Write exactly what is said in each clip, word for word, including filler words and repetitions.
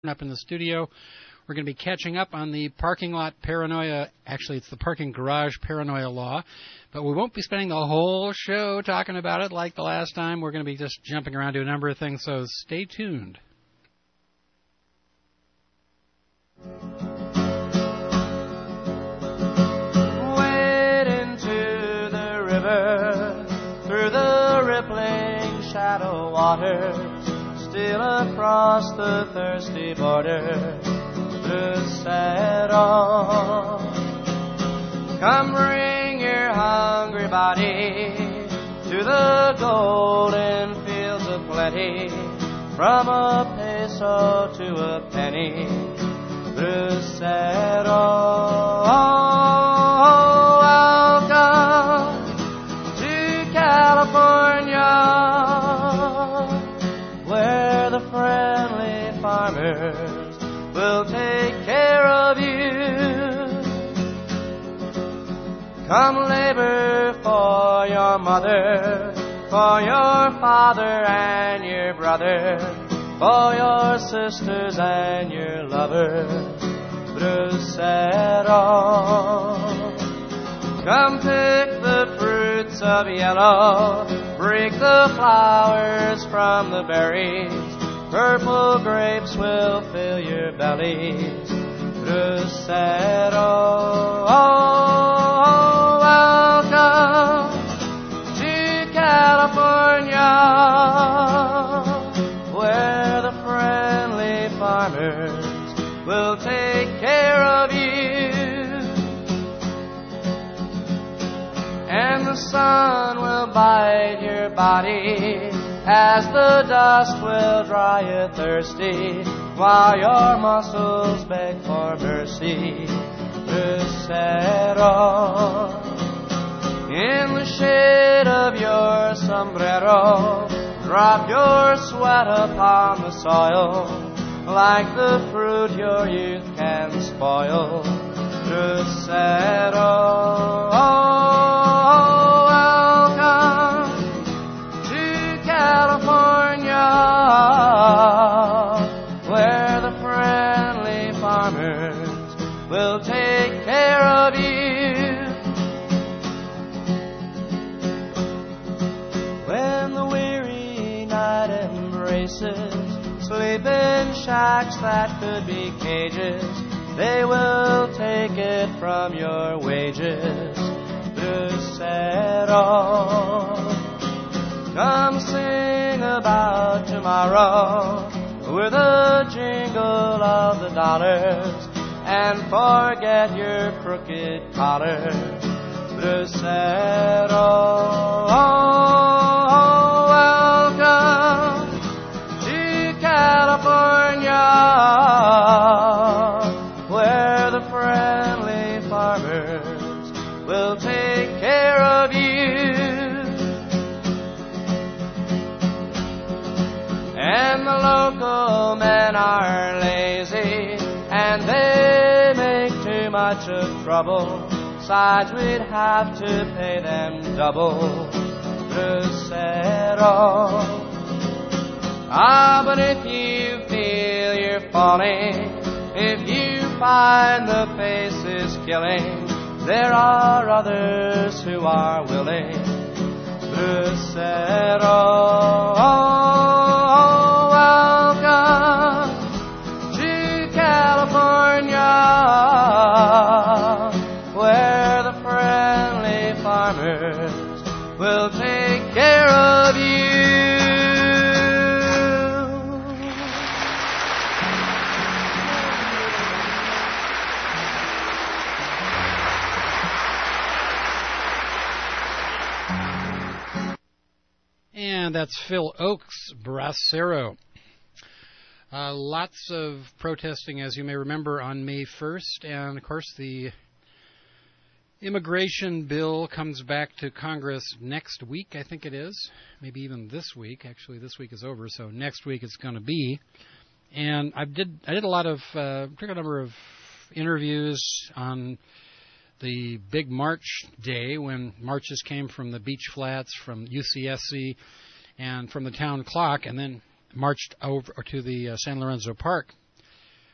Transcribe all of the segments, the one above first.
up in the studio. We're going to be catching up on the parking lot paranoia. Actually, it's the parking garage paranoia law. But we won't be spending the whole show talking about it like the last time. We're going to be just jumping around to a number of things, so stay tuned. Wade into the river, through the rippling shadow waters, steal across the thirsty border, through Saddle. Come bring your hungry body to the golden fields of plenty, from a peso to a penny, through Saddle. Welcome to California, where the friendly farmers will take care of you. Come labor for your mother, for your father and your brother, for your sisters and your lovers, through Saddle. Come pick the fruits of yellow, break the flowers from the berries, purple grapes will fill your bellies, through Saddle. Oh, welcome to California, where the friendly farmers will take care of you. And the sun will bite your body as the dust will dry you thirsty, while your muscles beg for mercy, through Saddle. In the shade of your sombrero, drop your sweat upon the soil, like the fruit your youth can spoil, through Saddle. Oh, welcome to California, where the friendly farmers will take care of you. When the weary night embraces, sleep in shacks that could be cages, they will take it from your wages, through Saddle. Come sing about tomorrow with a jingle of the dollars, and forget your crooked collars, through Saddle. Oh, welcome to California, where the friendly farmers will take care of you. And the local men are lazy, and they make too much of trouble. Besides, we'd have to pay them double, through Saddle. Ah, but if you feel you're falling, if you find the pace is killing, there are others who are willing, through Saddle. Oh, welcome to California, where the friendly farmers will take care of you. And that's Phil Oakes, Bracero. Uh, lots of protesting, as you may remember, on May first. And, of course, the immigration bill comes back to Congress next week, I think it is. Maybe even this week. Actually, this week is over, so next week it's going to be. And I did I did a lot of, uh, took a number of interviews on the big March day when marches came from the beach flats, from U C S C, and from the town clock, and then marched over to the uh, San Lorenzo Park.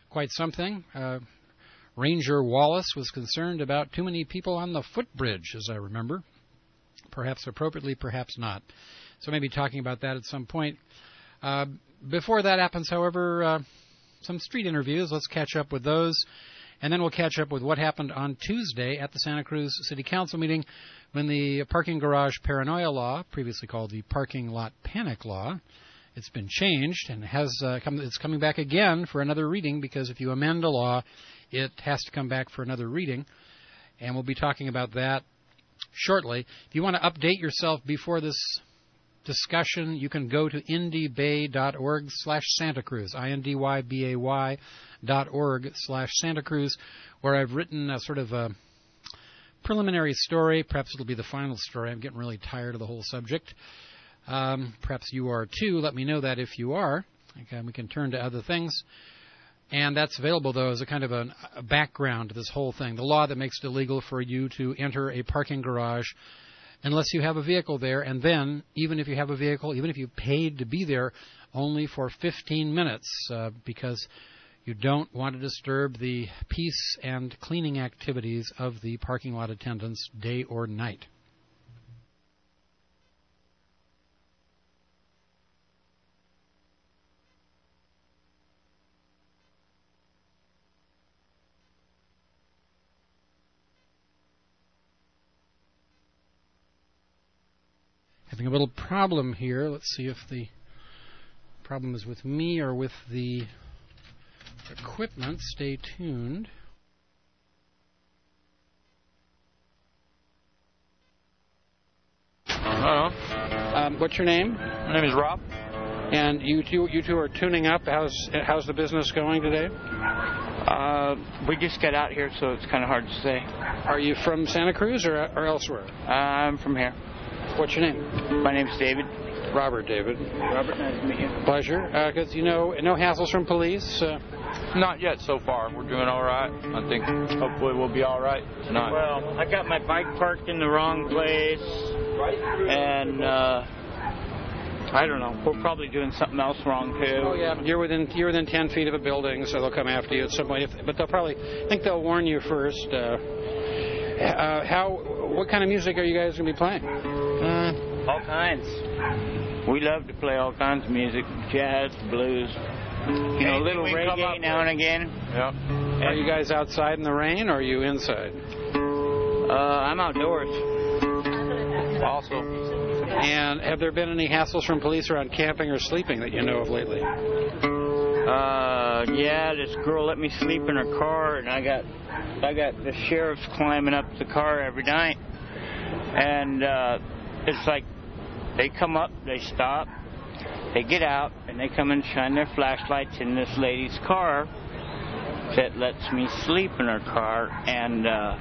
quite something. Uh, Ranger Wallace was concerned about too many people on the footbridge, as I remember. Perhaps appropriately, perhaps not. So maybe talking about that at some point. Uh, before that happens, however, uh, some street interviews. Let's catch up with those. And then we'll catch up with what happened on Tuesday at the Santa Cruz City Council meeting when the parking garage paranoia law, previously called the parking lot panic law, it's been changed and has uh, come, it's coming back again for another reading, because if you amend a law, it has to come back for another reading. And we'll be talking about that shortly. If you want to update yourself before this discussion, you can go to indybay.org slash Santa Cruz, I N D Y B A Y dot org slash Santa Cruz, where I've written a sort of a preliminary story. Perhaps it'll be the final story. I'm getting really tired of the whole subject. Um, perhaps you are too. Let me know that if you are. Okay, we can turn to other things. And that's available, though, as a kind of a, a background to this whole thing. The law that makes it illegal for you to enter a parking garage unless you have a vehicle there. And then, even if you have a vehicle, even if you paid to be there, only for fifteen minutes, uh, because you don't want to disturb the peace and cleaning activities of the parking lot attendants day or night. Having a little problem here. Let's see if the problem is with me or with the equipment. Stay tuned. Hello. Um, what's your name? My name is Rob. And you two, you two are tuning up. How's how's the business going today? Uh, we just got out here, so it's kind of hard to say. Are you from Santa Cruz or, or elsewhere? Uh, I'm from here. What's your name? My name's David. Robert, David. Robert, nice to meet you. Pleasure. Because, uh, you know, no hassles from police? Uh, Not yet so far. We're doing all right. I think hopefully we'll be all right tonight. Well, I got my bike parked in the wrong place, and uh, I don't know. We're probably doing something else wrong too. Oh yeah, you're within you're within ten feet of a building, so they'll come after you at some point. If, but they'll probably I think they'll warn you first. Uh, uh, how? What kind of music are you guys going to be playing? Uh, all kinds. We love to play all kinds of music: jazz, blues. You know, a little reggae now and again. Yep. Are you guys outside in the rain, or are you inside? Uh, I'm outdoors. Also. And have there been any hassles from police around camping or sleeping that you know of lately? Uh, yeah, this girl let me sleep in her car, and I got, I got the sheriffs climbing up the car every night, and uh, it's like they come up, they stop, they get out, and they come and shine their flashlights in this lady's car that lets me sleep in her car, and uh,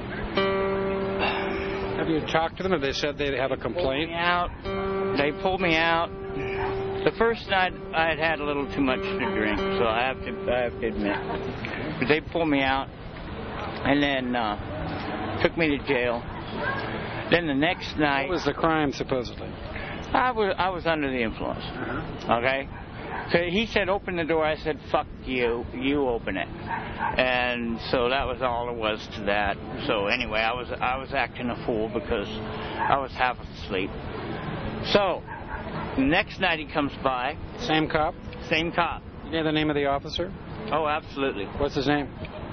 have you talked to them? Have they said they have a complaint? Pulled me out. They pulled me out. The first night I had had a little too much to drink, so I have to, I have to admit. But they pulled me out, and then uh, took me to jail. Then the next night. What was the crime, supposedly? I was I was under the influence. Okay. So he said, "Open the door." I said, "Fuck you. You open it." And so that was all there was to that. So anyway, I was I was acting a fool because I was half asleep. So next night he comes by. Same cop? Same cop. You know the name of the officer? Oh, absolutely. What's his name?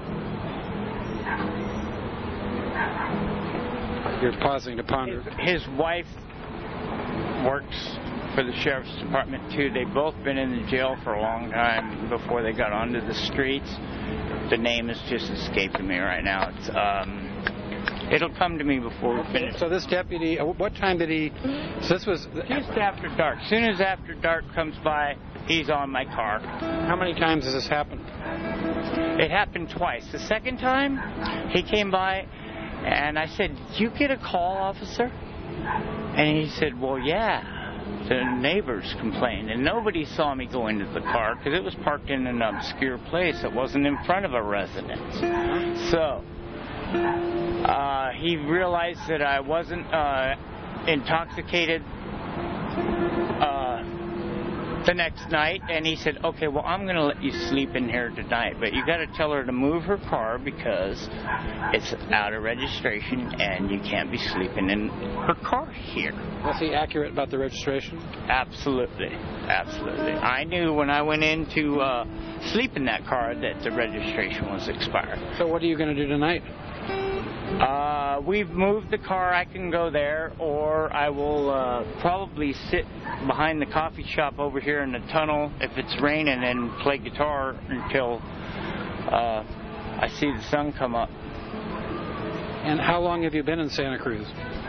You're pausing to ponder. His, his wife works for the sheriff's department too. They've both been in the jail for a long time before they got onto the streets. The name is just escaping me right now. It's um, it'll come to me before we finish. So this deputy, what time did he? So this was just after dark. As soon as after dark comes by, he's on my car. How many times has this happened? It happened twice. The second time, he came by, and I said, "Did you get a call, officer?" And he said, "Well, yeah. The neighbors complained, and nobody saw me go into the car because it was parked in an obscure place. It wasn't in front of a residence." So uh, he realized that I wasn't uh, intoxicated. Uh, the next night, and he said, okay, well, I'm going to let you sleep in here tonight, but you got to tell her to move her car because it's out of registration and you can't be sleeping in her car here. Was he accurate about the registration? Absolutely. Absolutely. I knew when I went in to uh, sleep in that car that the registration was expired. So what are you going to do tonight? Uh, we've moved the car. I can go there, or I will uh, probably sit behind the coffee shop over here in the tunnel if it's raining and play guitar until uh, I see the sun come up. And how long have you been in Santa Cruz?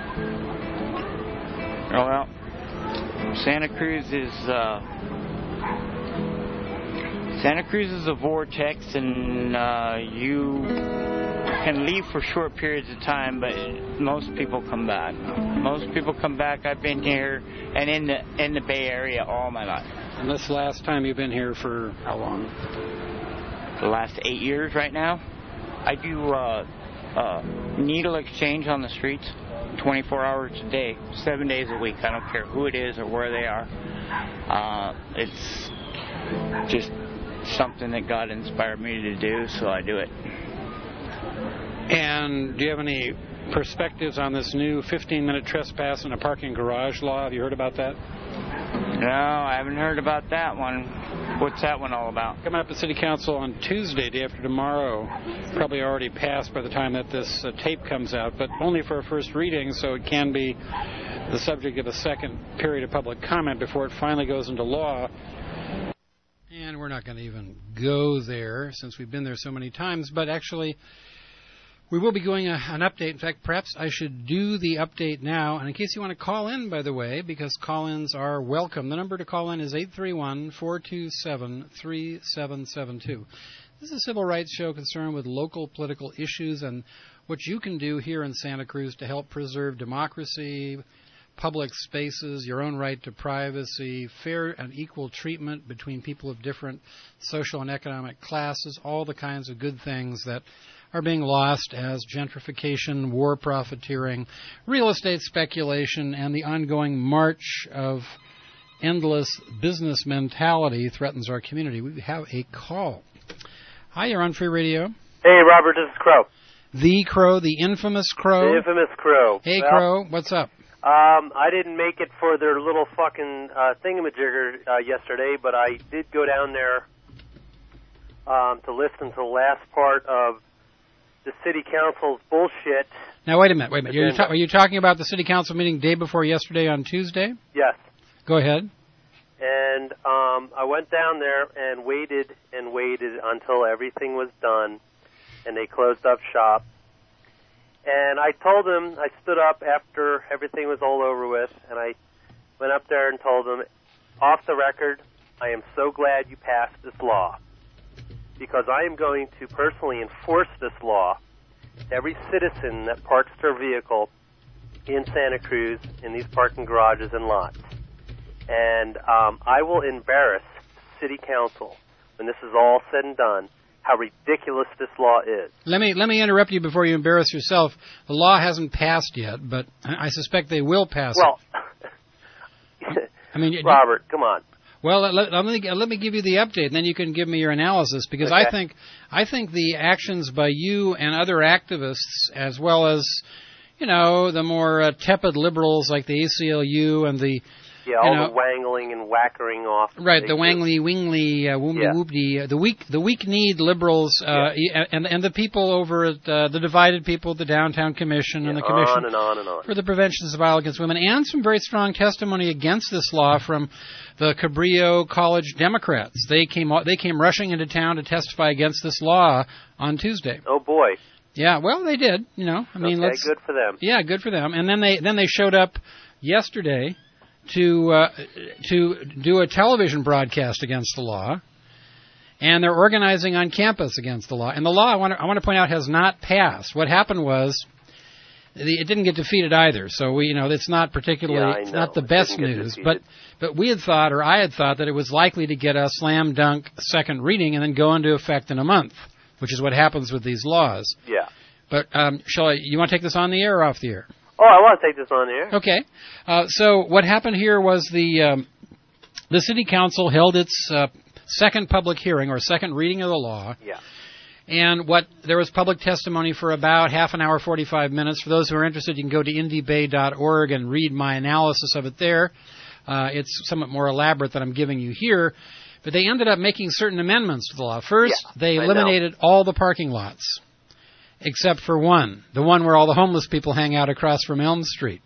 Well, Santa Cruz is uh, Santa Cruz is a vortex, and uh, you can leave for short periods of time, but most people come back. Most people come back. I've been here and in the in the Bay Area all my life. And this last time you've been here for how long? The last eight years right now. I do uh, uh, needle exchange on the streets twenty-four hours a day, seven days a week. I don't care who it is or where they are. Uh, it's just something that God inspired me to do, so I do it. And do you have any perspectives on this new fifteen-minute trespass in a parking garage law? Have you heard about that? No, I haven't heard about that one. What's that one all about? Coming up at City Council on Tuesday, day after tomorrow. Probably already passed by the time that this uh, tape comes out, but only for a first reading, so it can be the subject of a second period of public comment before it finally goes into law. And we're not going to even go there since we've been there so many times, but actually we will be doing a, an update. In fact, perhaps I should do the update now. And in case you want to call in, by the way, because call-ins are welcome, the number to call in is eight three one, four two seven, three seven seven two. This is a civil rights show concerned with local political issues and what you can do here in Santa Cruz to help preserve democracy, public spaces, your own right to privacy, fair and equal treatment between people of different social and economic classes, all the kinds of good things that are being lost as gentrification, war profiteering, real estate speculation, and the ongoing march of endless business mentality threatens our community. We have a call. Hi, you're on Free Radio. Hey, Robert, this is Crow. The Crow, the infamous Crow. The infamous Crow. Hey, well, Crow, what's up? Um, I didn't make it for their little fucking uh, thingamajigger uh, yesterday, but I did go down there um, to listen to the last part of the city council's bullshit. Now, wait a minute, wait a minute. You're ta- are you talking about the city council meeting day before yesterday on Tuesday? Yes. Go ahead. And um, I went down there and waited and waited until everything was done, and they closed up shop. And I told them, I stood up after everything was all over with, and I went up there and told them, off the record, I am so glad you passed this law, because I am going to personally enforce this law to every citizen that parks their vehicle in Santa Cruz in these parking garages and lots. And um, I will embarrass City Council when this is all said and done, how ridiculous this law is. Let me let me interrupt you before you embarrass yourself. The law hasn't passed yet, but I suspect they will pass well, it. I mean, Robert, come on. Well, let, let me let me give you the update, and then you can give me your analysis. Because okay. I think I think the actions by you and other activists, as well as you know the more uh, tepid liberals like the A C L U and the Yeah, all you know, the wangling and whackering off. Right, the wangly, wingly, uh, woomly, yeah. woopty, uh, the weak, the weak-kneed liberals, uh, yeah. and and the people over at uh, the divided people, the Downtown Commission yeah, and the Commission on and on and on. for the Prevention of Violence Against Women, and some very strong testimony against this law from the Cabrillo College Democrats. They came they came rushing into town to testify against this law on Tuesday. Oh boy. Yeah, well, they did. You know, I mean, okay, let's, good for them. Yeah, good for them. And then they then they showed up yesterday to uh, to do a television broadcast against the law, and they're organizing on campus against the law. And the law, I want to, I want to point out, has not passed. What happened was the, it didn't get defeated either. So we, you know, it's not particularly, yeah, it's not the best news. But but we had thought, or I had thought, that it was likely to get a slam dunk second reading and then go into effect in a month, which is what happens with these laws. Yeah. But um, shall I? You want to take this on the air or off the air? Oh, I want to take this on the air. Okay. Uh, so what happened here was the um, the city council held its uh, second public hearing or second reading of the law. Yeah. And what there was public testimony for about half an hour, forty-five minutes. For those who are interested, you can go to indy bay dot org and read my analysis of it there. Uh, it's somewhat more elaborate than I'm giving you here. But they ended up making certain amendments to the law. First, yeah, they eliminated all the parking lots, except for one, the one where all the homeless people hang out across from Elm Street.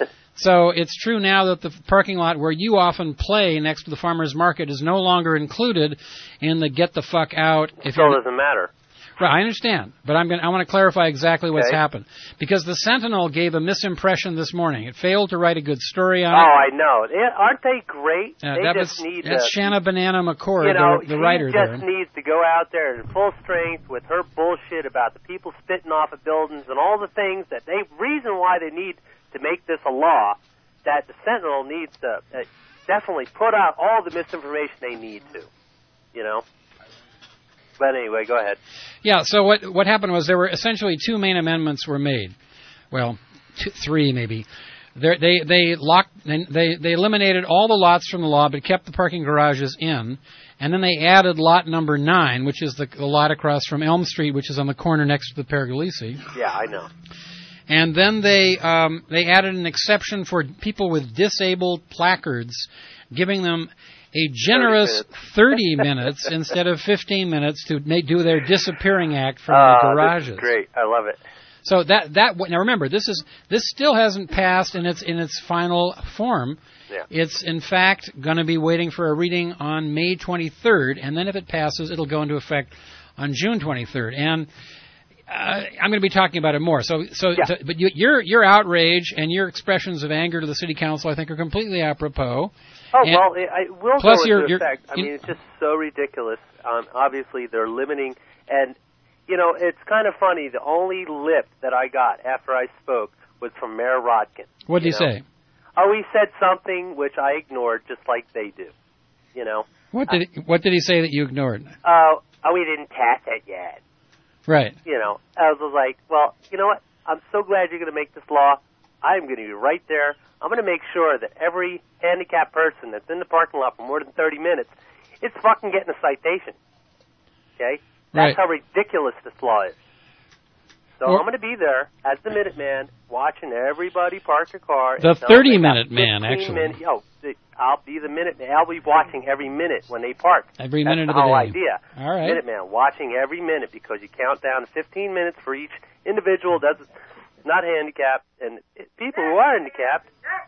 So it's true now that the parking lot where you often play next to the farmer's market is no longer included in the get the fuck out. If Still you're, doesn't matter. Right, I understand, but I'm going I want to clarify exactly what's Okay. happened. Because the Sentinel gave a misimpression this morning. It failed to write a good story on Oh, it. I know. They, aren't they great? Uh, they that just was, need that's to, Shanna Banana McCord, you know, the, the she writer just there. needs to go out there in full strength with her bullshit about the people spitting off of buildings and all the things that they, reason why they need to make this a law, that the Sentinel needs to uh, definitely put out all the misinformation they need to, you know? But anyway, go ahead. Yeah, so what what happened was there were essentially two main amendments were made. Well, two, three maybe. They're, they they locked they they eliminated all the lots from the law, but kept the parking garages in. And then they added lot number nine, which is the, the lot across from Elm Street, which is on the corner next to the Pergolesi. Yeah, I know. And then they um, they added an exception for people with disabled placards, giving them a generous thirty minutes instead of fifteen minutes to make, do their disappearing act from uh, the garages. This is great. I love it. So that that now remember this is this still hasn't passed in its in its final form. Yeah. It's in fact going to be waiting for a reading on May twenty-third, and then if it passes, it'll go into effect on June twenty-third. And uh, I'm going to be talking about it more. So so, Yeah. so but you, your your outrage and your expressions of anger to the city council, I think, are completely apropos. Oh, And well, it, it will plus go you're- into you're- effect. I you- mean, it's just so ridiculous. Um, obviously, they're limiting, and, you know, it's kind of funny. The only lip that I got after I spoke was from Mayor Rodkin. What did he you know? say? Oh, he said something which I ignored, just like they do, you know. What did he, what did he say that you ignored? Oh, oh, we didn't pass it yet. Right. You know, I was like, well, you know what? I'm so glad you're going to make this law. I'm going to be right there. I'm going to make sure that every handicapped person that's in the parking lot for more than thirty minutes is fucking getting a citation. Okay? Right. That's how ridiculous this law is. So Well- I'm going to be there as the Minuteman, watching everybody park their car. The until they thirty got minute man, fifteen actually. Minutes, oh, the- I'll be the Minuteman. I'll be watching every minute when they park. Every That's minute the of the whole day. idea. All right. Minuteman, watching every minute because you count down to fifteen minutes for each individual that's not handicapped, and people who are handicapped.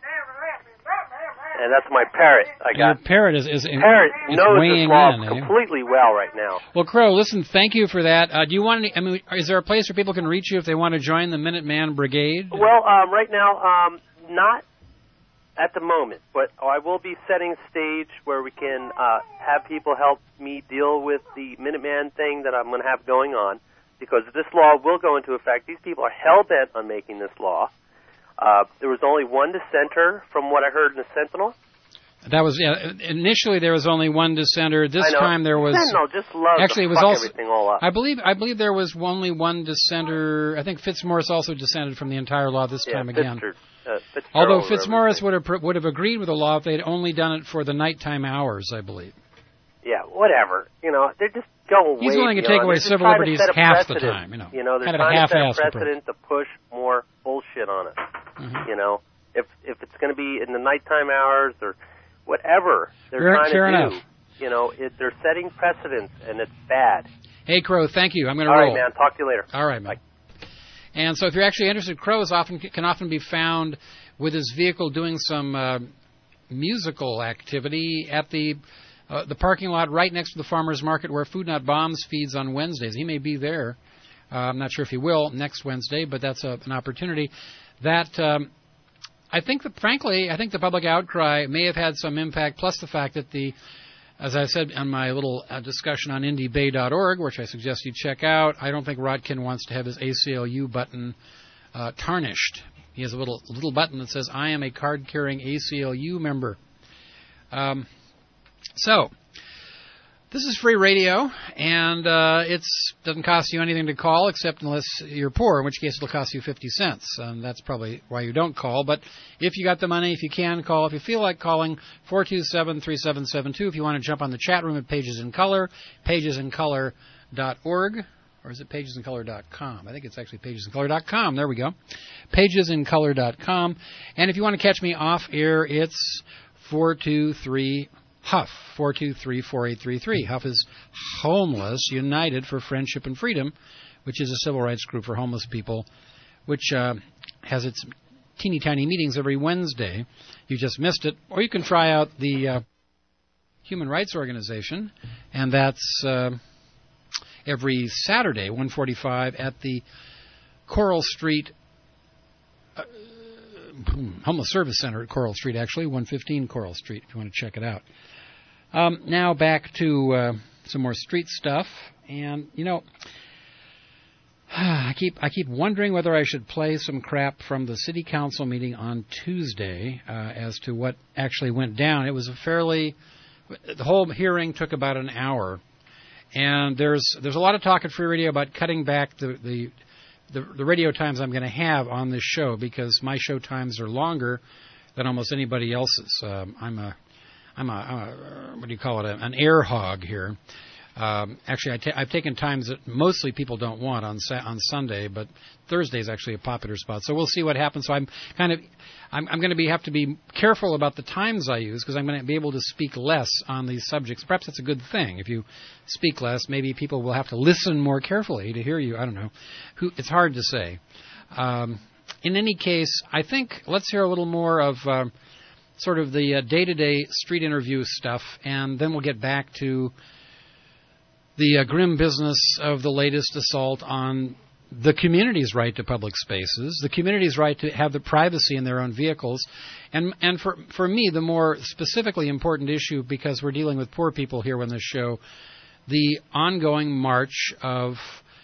And that's my parrot I Your got. parrot is is, Parrot is knows weighing this law in. eh? completely well right now. Well, Crow, listen, thank you for that. Uh, do you want any, I mean, is there a place where people can reach you if they want to join the Minuteman Brigade? Well, um, right now, um, not at the moment, but I will be setting a stage where we can uh, have people help me deal with the Minuteman thing that I'm going to have going on, because this law will go into effect. These people are hell-bent on making this law. Uh, there was only one dissenter from what I heard in the Sentinel. That was, yeah, initially there was only one dissenter. This I know. time there was... Sentinel just loves Actually, to it was fuck also- everything all up. I believe I believe there was only one dissenter. I think Fitzmaurice also dissented from the entire law this yeah, time again. Fitzgerald, uh, Fitzgerald Although or whatever Fitzmaurice his name. would have would have agreed with the law if they'd only done it for the nighttime hours, I believe. Yeah, whatever. You know, they're just going He's way willing to beyond. take away They're just civil trying to liberties set a half the precedent. time, you know. You know, they're Kind of a trying to set a half-assed approach. precedent to push more bullshit on us. Mhm. You know, if if it's going to be in the nighttime hours or whatever they're Fair- trying fair to enough. do, you know, it, they're setting precedents, and it's bad. Hey, Crow, thank you. I'm going to All roll. right, man. Talk to you later. All right, man. And so if you're actually interested, Crow is often can often be found with his vehicle doing some uh, musical activity at the uh, the parking lot right next to the farmer's market where Food Not Bombs feeds on Wednesdays. He may be there. Uh, I'm not sure if he will next Wednesday, but that's a, an opportunity. That um, I think that, frankly, I think the public outcry may have had some impact, plus the fact that the, as I said on my little uh, discussion on indy bay dot org, which I suggest you check out, I don't think Rodkin wants to have his A C L U button uh, tarnished. He has a little little button that says, I am a card-carrying A C L U member. Um, so, This is free radio, and uh, it doesn't cost you anything to call, except unless you're poor, in which case it'll cost you fifty cents. And that's probably why you don't call. But if you got the money, if you can call, if you feel like calling, four two seven, three seven seven two. If you want to jump on the chat room at Pages in Color, pages in color dot org. Or is it pages in color dot com? I think it's actually pages in color dot com. There we go. pages in color dot com. And if you want to catch me off air, it's four two three Huff, four two three, four eight three three. Huff is Homeless United for Friendship and Freedom, which is a civil rights group for homeless people, which uh, has its teeny tiny meetings every Wednesday. You just missed it. Or you can try out the uh, Human Rights Organization, and that's uh, every Saturday, one forty-five, at the Coral Street uh, Homeless Service Center at Coral Street, actually, one fifteen Coral Street, if you want to check it out. Um, now back to uh, some more street stuff, and you know, I keep I keep wondering whether I should play some crap from the city council meeting on Tuesday uh, as to what actually went down. It was a fairly the whole hearing took about an hour, and there's there's a lot of talk at Free Radio about cutting back the the the, the radio times I'm going to have on this show, because my show times are longer than almost anybody else's. Um, I'm a I'm a, I'm a, what do you call it, an air hog here. Um, actually, I ta- I've taken times that mostly people don't want on sa- on Sunday, but Thursday is actually a popular spot. So we'll see what happens. So I'm kind of I'm, I'm going to be have to be careful about the times I use, because I'm going to be able to speak less on these subjects. Perhaps that's a good thing. If you speak less, maybe people will have to listen more carefully to hear you. I don't know. Who, it's hard to say. Um, in any case, I think let's hear a little more of uh, sort of the uh, day-to-day street interview stuff, and then we'll get back to the uh, grim business of the latest assault on the community's right to public spaces, the community's right to have the privacy in their own vehicles, and and for for me, the more specifically important issue, because we're dealing with poor people here on this show, the ongoing march of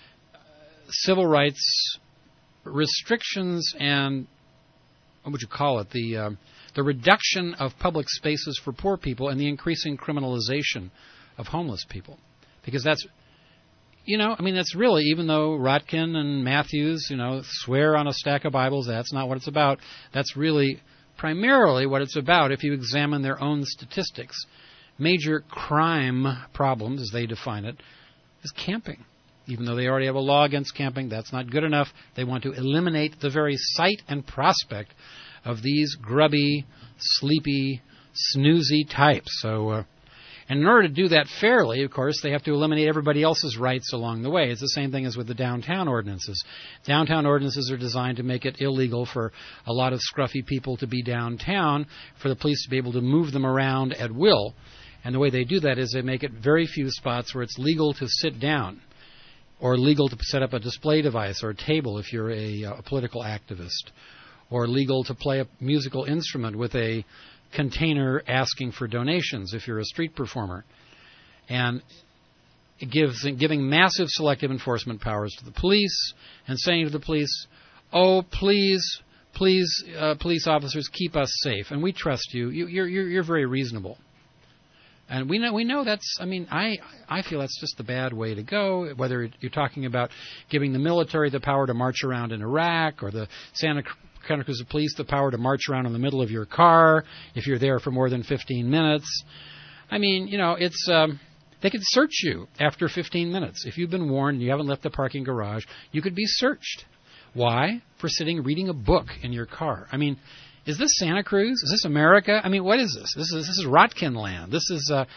civil rights restrictions and, what would you call it, the uh, the reduction of public spaces for poor people and the increasing criminalization of homeless people. Because that's, you know, I mean, that's really, even though Rotkin and Matthews, you know, swear on a stack of Bibles, that's not what it's about. That's really primarily what it's about if you examine their own statistics. Major crime problems, as they define it, is camping. Even though they already have a law against camping, that's not good enough. They want to eliminate the very sight and prospect of these grubby, sleepy, snoozy types. So, uh, and in order to do that fairly, of course, they have to eliminate everybody else's rights along the way. It's the same thing as with the downtown ordinances. Downtown ordinances are designed to make it illegal for a lot of scruffy people to be downtown, for the police to be able to move them around at will. And the way they do that is they make it very few spots where it's legal to sit down, or legal to set up a display device or a table if you're a, a political activist, or legal to play a musical instrument with a container asking for donations if you're a street performer. And it gives giving massive selective enforcement powers to the police, and saying to the police, oh, please, please, uh, police officers, keep us safe, and we trust you. you you're, you're, you're very reasonable. And we know we know that's, I mean, I I feel that's just the bad way to go, whether you're talking about giving the military the power to march around in Iraq, or the Santa Santa Cruz Police the power to march around in the middle of your car if you're there for more than fifteen minutes. I mean, you know, it's um, they could search you after fifteen minutes. If you've been warned and you haven't left the parking garage, you could be searched. Why? For sitting reading a book in your car. I mean, is this Santa Cruz? Is this America? I mean, what is this? This is this is Rotkin land. This is uh,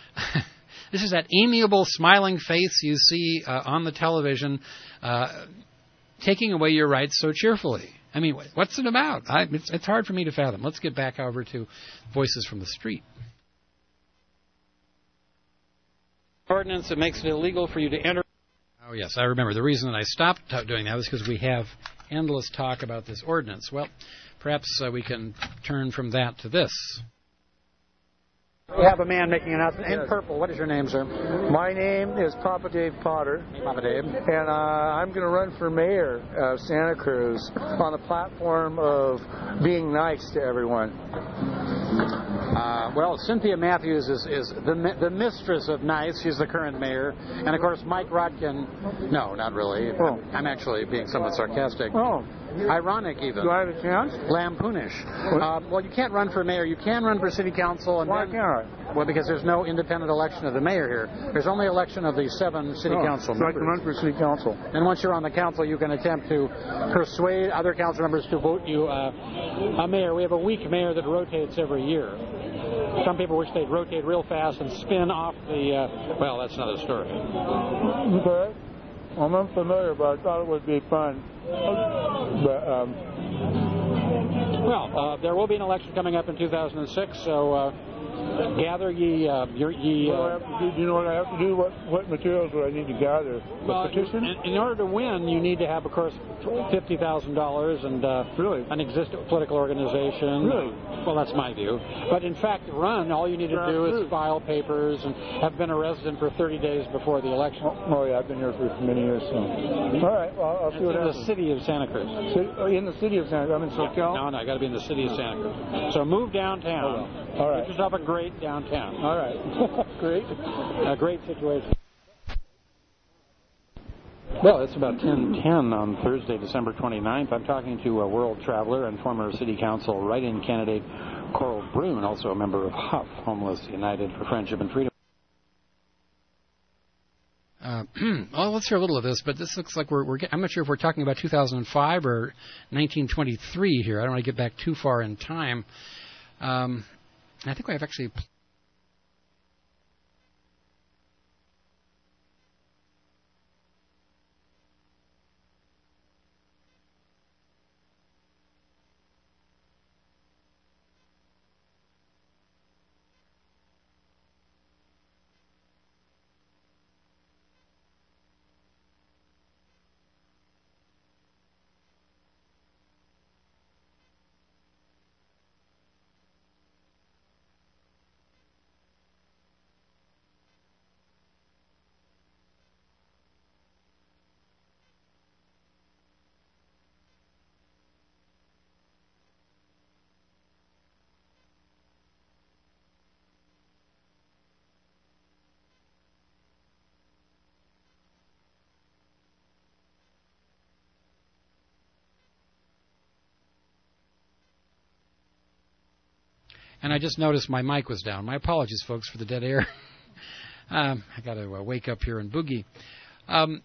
this is that amiable, smiling face you see uh, on the television, uh, taking away your rights so cheerfully. I mean, what's it about? I, it's, it's hard for me to fathom. Let's get back over to Voices from the Street. Ordinance that makes it illegal for you to enter. Oh, yes, I remember. The reason that I stopped doing that was because we have endless talk about this ordinance. Well, perhaps uh, we can turn from that to this. We have a man making an announcement in purple. What is your name, sir? My name is Papa Dave Potter. Hey, Papa Dave. And uh, I'm going to run for mayor of Santa Cruz on the platform of being nice to everyone. Uh, well, Cynthia Matthews is, is the the mistress of nice. She's the current mayor. And, of course, Mike Rotkin, no, not really. Oh. I'm, I'm actually being somewhat sarcastic. Oh. Ironic, even. Do I have a chance? Lampoonish. Um, well, you can't run for mayor. You can run for city council. And Why then, can't I? Well, because there's no independent election of the mayor here. There's only election of the seven city Oh, council so I members. can run for city council. And once you're on the council, you can attempt to persuade other council members to vote you uh, a mayor. We have a weak mayor that rotates every year. Some people wish they'd rotate real fast and spin off the, uh, well, that's another story. Okay. I'm unfamiliar, but I thought it would be fun. But, um... Well, uh, there will be an election coming up in two thousand six, so uh, gather ye, uh, your, ye... What do I have to do? Do you know what I have to do? What, what materials do I need to gather? Well, A petition? in, in order to win, you need to have, of course, fifty thousand dollars and uh, really? an existing political organization. Really? Well, that's my view. But in fact, to run, all you need to do is file papers and have been a resident for thirty days before the election. Oh, oh yeah, I've been here for many years. So. All right, well, I'll see what in happens. the city of Santa Cruz. City, oh, in the city of Santa Cruz? I'm in SoCal? No, no, I got to be in the city of Santa Cruz. So move downtown. Oh, all right. Get yourself a great downtown. All right. Great. A great situation. Well, it's about ten ten on Thursday, December twenty-ninth. I'm talking to a world traveler and former city council write-in candidate Coral Brune, also a member of Huff, Homeless United for Friendship and Freedom. Uh, well, let's hear a little of this, but this looks like we're, we're I'm not sure if we're talking about two thousand five or nineteen twenty-three here. I don't want to get back too far in time. Um, I think we have actually... And I just noticed my mic was down. My apologies, folks, for the dead air. um, I got to uh, wake up here and boogie. Um,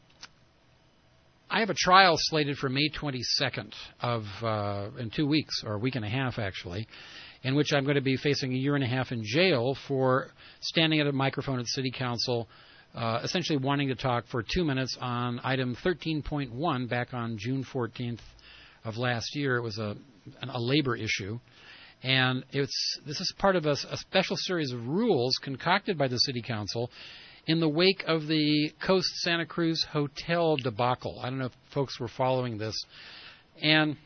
I have a trial slated for May twenty-second of uh, in two weeks, or a week and a half, actually, in which I'm going to be facing a year and a half in jail for standing at a microphone at City Council, uh, essentially wanting to talk for two minutes on item thirteen point one back on June fourteenth of last year. It was a, a labor issue. And it's this is part of a, a special series of rules concocted by the City Council in the wake of the Coast Santa Cruz Hotel debacle. I don't know if folks were following this. And,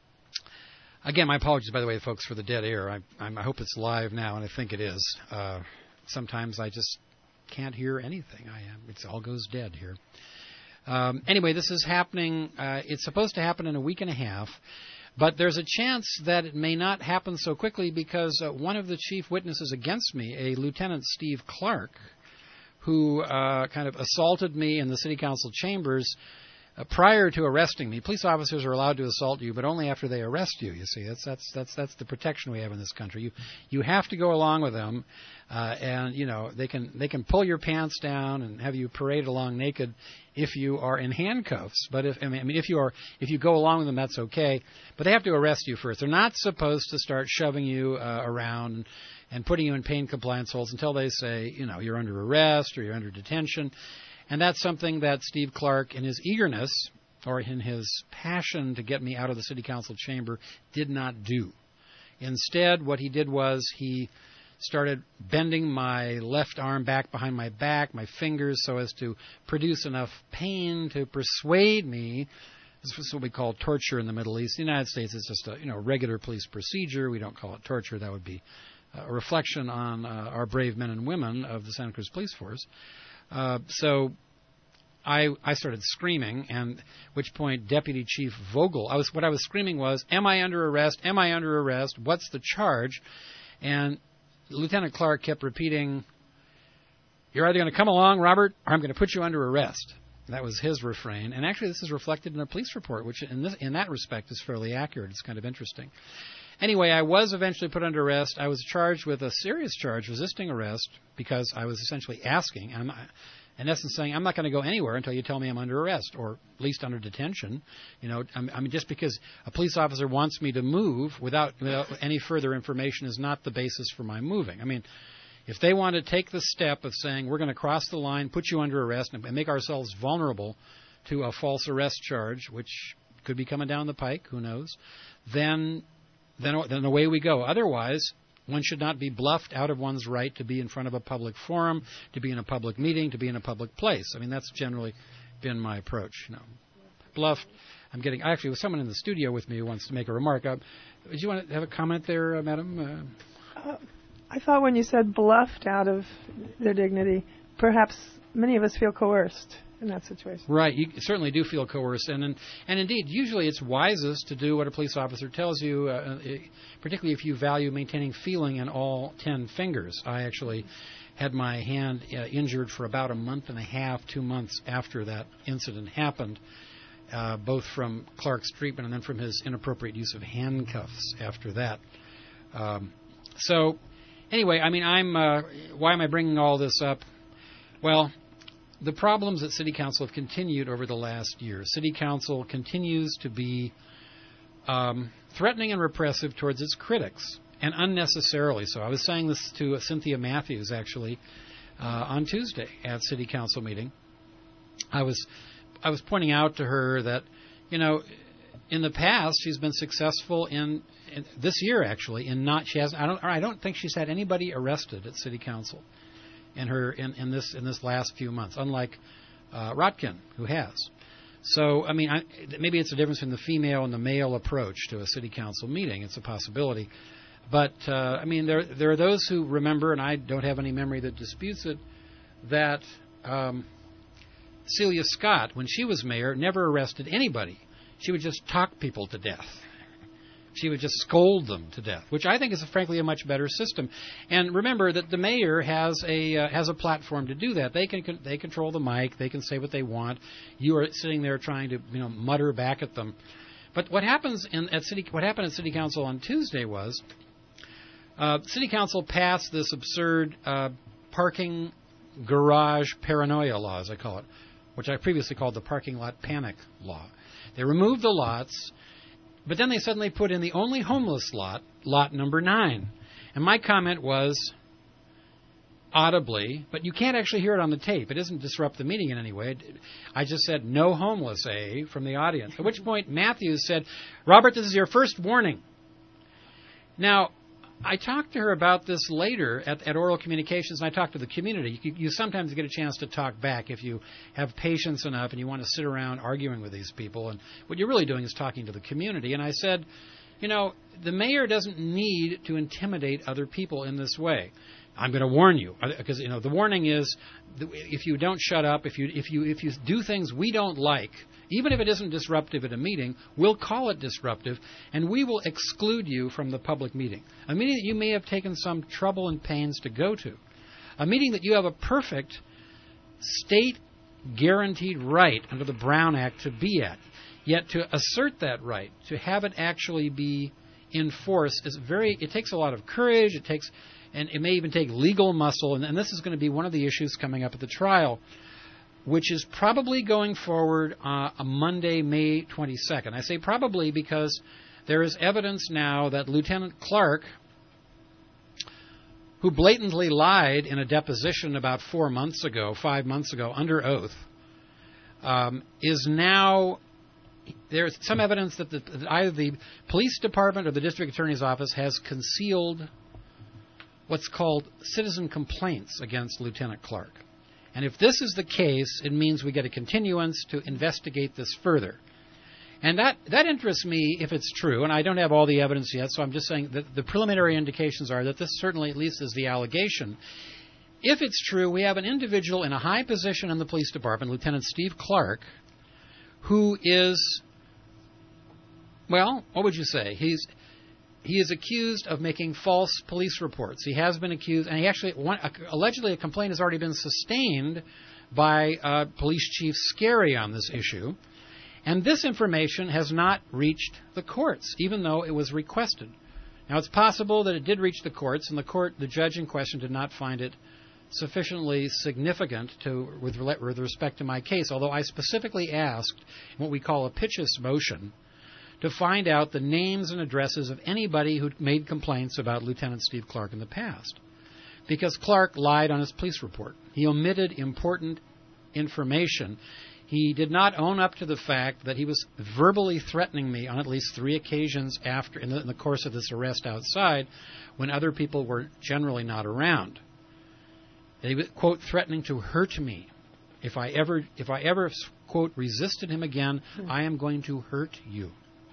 again, my apologies, by the way, folks, for the dead air. I, I hope it's live now, and I think it is. Uh, sometimes I just can't hear anything. I am. It all goes dead here. Um, anyway, this is happening. Uh, it's supposed to happen in a week and a half. But there's a chance that it may not happen so quickly because uh, one of the chief witnesses against me, a Lieutenant Steve Clark, who uh, kind of assaulted me in the City Council chambers uh, prior to arresting me. Police officers are allowed to assault you, but only after they arrest you, you see. That's that's that's that's the protection we have in this country. You you have to go along with them, uh, and, you know, they can they can pull your pants down and have you parade along naked if you are in handcuffs. But if I mean if you are if you go along with them, that's okay. But they have to arrest you first. They're not supposed to start shoving you uh, around and putting you in pain compliance holds until they say, you know, you're under arrest or you're under detention. And that's something that Steve Clark, in his eagerness or in his passion to get me out of the City Council chamber, did not do. Instead, what he did was he started bending my left arm back behind my back, my fingers, so as to produce enough pain to persuade me. This is what we call torture in the Middle East. In the United States, it's just a you know regular police procedure. We don't call it torture. That would be a reflection on uh, our brave men and women of the Santa Cruz Police Force. Uh, so I I started screaming, and at which point Deputy Chief Vogel, I was what I was screaming was, "Am I under arrest? Am I under arrest? What's the charge?" And Lieutenant Clark kept repeating, "You're either going to come along, Robert, or I'm going to put you under arrest." That was his refrain. And actually, this is reflected in a police report, which in, this, in that respect is fairly accurate. It's kind of interesting. Anyway, I was eventually put under arrest. I was charged with a serious charge, resisting arrest, because I was essentially asking, I'm, in essence saying, I'm not going to go anywhere until you tell me I'm under arrest, or at least under detention. You know, I mean, just because a police officer wants me to move without, without any further information is not the basis for my moving. I mean, if they want to take the step of saying we're going to cross the line, put you under arrest, and make ourselves vulnerable to a false arrest charge, which could be coming down the pike, who knows, then then then away we go. Otherwise, one should not be bluffed out of one's right to be in front of a public forum, to be in a public meeting, to be in a public place. I mean, that's generally been my approach. You know, bluffed. I'm getting actually with someone in the studio with me who wants to make a remark. Uh, do you want to have a comment there, uh, Madam? Uh, uh, I thought when you said bluffed out of their dignity, perhaps many of us feel coerced in that situation. Right. You certainly do feel coerced. And, and, and indeed, usually it's wisest to do what a police officer tells you, uh, particularly if you value maintaining feeling in all ten fingers. I actually had my hand uh, injured for about a month and a half, two months after that incident happened, uh, both from Clark's treatment and then from his inappropriate use of handcuffs after that. Um, so... Anyway, I mean, I'm. Uh, why am I bringing all this up? Well, the problems at City Council have continued over the last year. City Council continues to be um, threatening and repressive towards its critics, and unnecessarily so. I was saying this to uh, Cynthia Matthews, actually, uh, on Tuesday at City Council meeting. I was, I was pointing out to her that, you know, in the past she's been successful in. This year, actually, in not she has I don't I don't think she's had anybody arrested at City Council in her in, in this in this last few months, unlike uh, Rotkin, who has. So I mean, I, maybe it's a difference in the female and the male approach to a City Council meeting. It's a possibility, but uh, I mean, there there are those who remember, and I don't have any memory that disputes it, that um, Celia Scott, when she was mayor, never arrested anybody. She would just talk people to death. She would just scold them to death, which I think is, frankly, a much better system. And remember that the mayor has a uh, has a platform to do that. They can they control the mic. They can say what they want. You are sitting there trying to you know mutter back at them. But what happens in at city what happened at City Council on Tuesday was uh, City Council passed this absurd uh, parking garage paranoia law, as I call it, which I previously called the parking lot panic law. They removed the lots. But then they suddenly put in the only homeless lot, lot number nine. And my comment was, audibly, but you can't actually hear it on the tape. It doesn't disrupt the meeting in any way. I just said, no homeless, eh, from the audience. At which point Matthews said, Robert, this is your first warning. Now, I talked to her about this later at, at Oral Communications, and I talked to the community. You, you sometimes get a chance to talk back if you have patience enough and you want to sit around arguing with these people. And what you're really doing is talking to the community. And I said, you know, the mayor doesn't need to intimidate other people in this way. I'm going to warn you, because you know the warning is, if you don't shut up, if you if you if you do things we don't like, even if it isn't disruptive at a meeting, we'll call it disruptive, and we will exclude you from the public meeting. A meeting that you may have taken some trouble and pains to go to, a meeting that you have a perfect state-guaranteed right under the Brown Act to be at. Yet to assert that right, to have it actually be in force, is very. It takes a lot of courage. It takes. And it may even take legal muscle, and, and this is going to be one of the issues coming up at the trial, which is probably going forward uh, on Monday, May twenty-second. I say probably because there is evidence now that Lieutenant Clark, who blatantly lied in a deposition about four months ago, five months ago, under oath, um, is now... There's some evidence that, the, that either the police department or the district attorney's office has concealed what's called citizen complaints against Lieutenant Clark. And if this is the case, it means we get a continuance to investigate this further. And that, that interests me if it's true, and I don't have all the evidence yet, so I'm just saying that the preliminary indications are that this certainly at least is the allegation. If it's true, we have an individual in a high position in the police department, Lieutenant Steve Clark, who is, well, what would you say? He's he is accused of making false police reports. He has been accused, and he actually, one, uh, allegedly a complaint has already been sustained by uh, Police Chief Scary on this issue. And this information has not reached the courts, even though it was requested. Now, it's possible that it did reach the courts, and the court, the judge in question, did not find it sufficiently significant to, with, with respect to my case, although I specifically asked what we call a Pitchess motion to find out the names and addresses of anybody who made complaints about Lieutenant Steve Clark in the past. Because Clark lied on his police report. He omitted important information. He did not own up to the fact that he was verbally threatening me on at least three occasions after, in the, in the course of this arrest outside, when other people were generally not around. He was, quote, threatening to hurt me. If I ever, if I ever, quote, resisted him again, I am going to hurt you.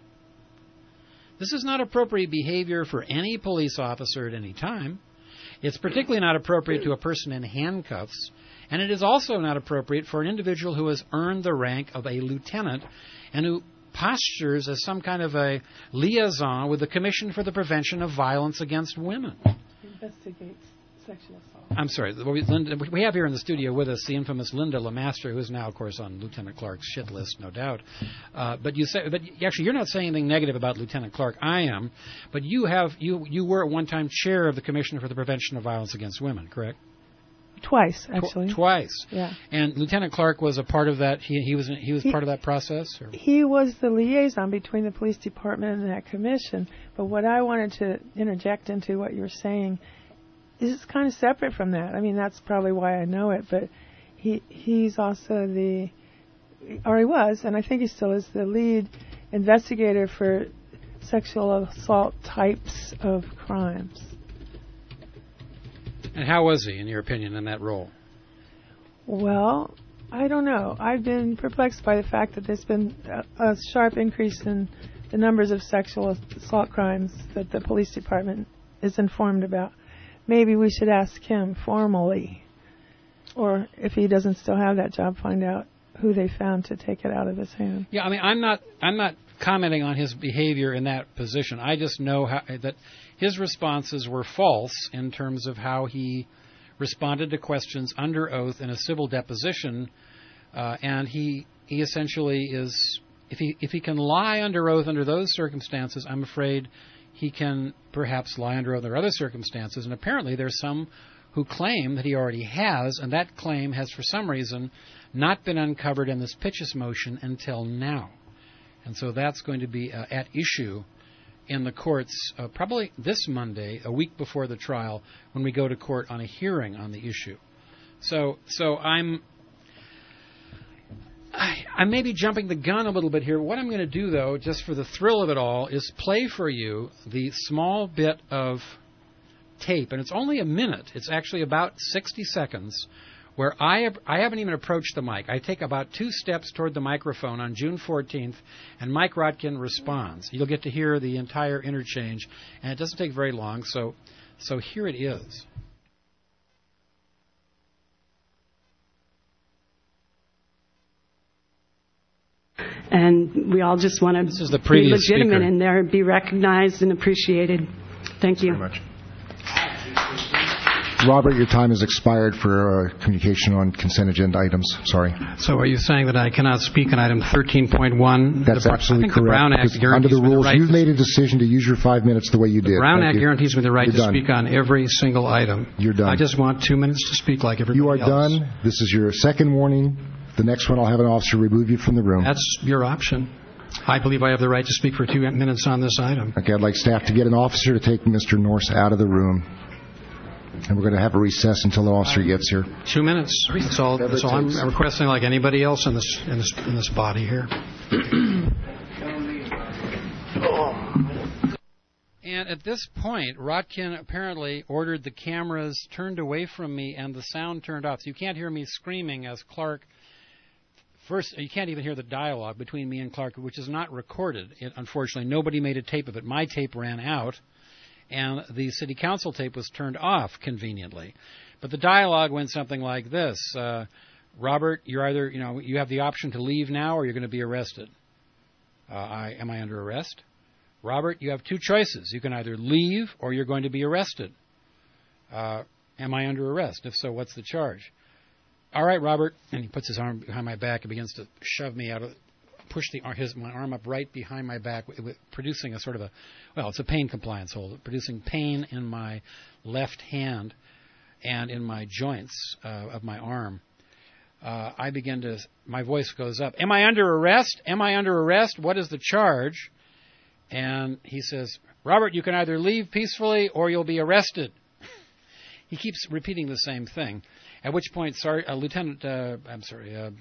This is not appropriate behavior for any police officer at any time. It's particularly not appropriate to a person in handcuffs. And it is also not appropriate for an individual who has earned the rank of a lieutenant and who postures as some kind of a liaison with the Commission for the Prevention of Violence Against Women. Investigates sexual assault. I'm sorry. Linda, we have here in the studio with us the infamous Linda LeMaster, who is now, of course, on Lieutenant Clark's shit list, no doubt. Uh, but you say, but actually, you're not saying anything negative about Lieutenant Clark. I am. But you have, you, you were at one time chair of the Commission for the Prevention of Violence Against Women, correct? Twice, actually. Tw- twice. Yeah. And Lieutenant Clark was a part of that. He he was he was he, part of that process. Or? He was the liaison between the police department and that commission. But what I wanted to interject into what you were saying is kind of separate from that. I mean, that's probably why I know it. But he he's also the, or he was, and I think he still is the lead investigator for sexual assault types of crimes. And how was he, in your opinion, in that role? Well, I don't know. I've been perplexed by the fact that there's been a, a sharp increase in the numbers of sexual assault crimes that the police department is informed about. Maybe we should ask him formally, or if he doesn't still have that job, find out who they found to take it out of his hand. Yeah, I mean, I'm not, I'm not commenting on his behavior in that position. I just know how, that his responses were false in terms of how he responded to questions under oath in a civil deposition, uh, and he he essentially is, if he if he can lie under oath under those circumstances, I'm afraid he can perhaps lie under oath under other circumstances. And apparently there's some who claim that he already has, and that claim has for some reason not been uncovered in this Pitchess motion until now. And so that's going to be uh, at issue in the courts uh, probably this Monday, a week before the trial, when we go to court on a hearing on the issue. So, so I'm, I, I may be jumping the gun a little bit here. What I'm going to do, though, just for the thrill of it all, is play for you the small bit of tape, and it's only a minute. It's actually about sixty seconds. Where I have, I haven't even approached the mic. I take about two steps toward the microphone on June fourteenth, and Mike Rotkin responds. You'll get to hear the entire interchange, and it doesn't take very long, so so here it is. And we all just want to this is the be legitimate speaker. in there, be recognized and appreciated. Thank you. Very much. Robert, your time has expired for uh, communication on consent agenda items. Sorry. So are you saying that I cannot speak on item thirteen point one? That's the, absolutely I think correct. The Brown Act guarantees under the rules, me the right you've made a decision to use your five minutes the way you the did. Brown Thank Act you. guarantees me the right You're to done. speak on every single item. You're done. I just want two minutes to speak like everybody You are else. done. This is your second warning. The next one, I'll have an officer remove you from the room. That's your option. I believe I have the right to speak for two minutes on this item. Okay, I'd like staff to get an officer to take Mister Norse out of the room. And we're going to have a recess until the officer gets here. Two minutes. That's all. That's all I'm requesting, like anybody else in this in this in this body here. And at this point, Rotkin apparently ordered the cameras turned away from me and the sound turned off. So you can't hear me screaming as Clark. First, you can't even hear the dialogue between me and Clark, which is not recorded. It, unfortunately, nobody made a tape of it. My tape ran out, and the city council tape was turned off conveniently. But the dialogue went something like this: uh, Robert, you're either, you know, you have the option to leave now, or you're going to be arrested. Uh, I, am I under arrest? Robert, you have two choices. You can either leave or you're going to be arrested. Uh, am I under arrest? If so, what's the charge? All right, Robert. And he puts his arm behind my back and begins to shove me out of, push the his my arm up right behind my back, with, with, producing a sort of a, well, it's a pain compliance hold, producing pain in my left hand and in my joints uh, of my arm. Uh, I begin to, my voice goes up. Am I under arrest? Am I under arrest? What is the charge? And he says, Robert, you can either leave peacefully or you'll be arrested. He keeps repeating the same thing. At which point, sorry, uh, Lieutenant, uh, I'm sorry, uh,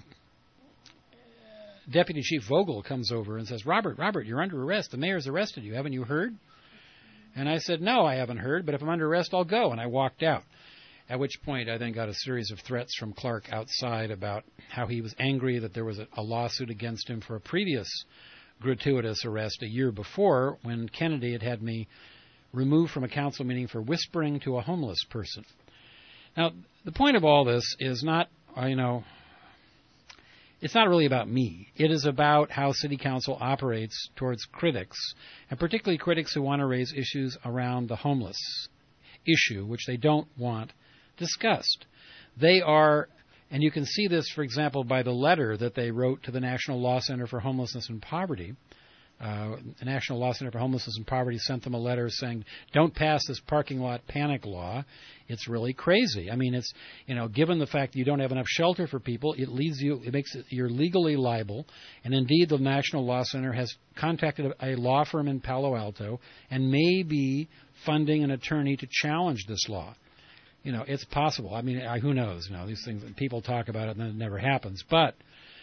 Deputy Chief Vogel comes over and says, Robert, Robert, you're under arrest. The mayor's arrested you. Haven't you heard? And I said, no, I haven't heard, but if I'm under arrest, I'll go. And I walked out. At which point, I then got a series of threats from Clark outside about how he was angry that there was a, a lawsuit against him for a previous gratuitous arrest a year before when Kennedy had had me removed from a council meeting for whispering to a homeless person. Now, the point of all this is not, you know, it's not really about me. It is about how City Council operates towards critics, and particularly critics who want to raise issues around the homeless issue, which they don't want discussed. They are, and you can see this, for example, by the letter that they wrote to the National Law Center for Homelessness and Poverty. Uh, the National Law Center for Homelessness and Poverty sent them a letter saying, don't pass this parking lot panic law. It's really crazy. I mean, it's, you know, given the fact that you don't have enough shelter for people, it leads you, it makes it, you're legally liable. And indeed, the National Law Center has contacted a, a law firm in Palo Alto and may be funding an attorney to challenge this law. You know, it's possible. I mean, I, who knows? You know, these things, people talk about it and then it never happens. But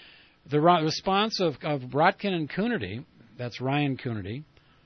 the ro- response of, of Rotkin and Coonerty, that's Ryan Coonerty,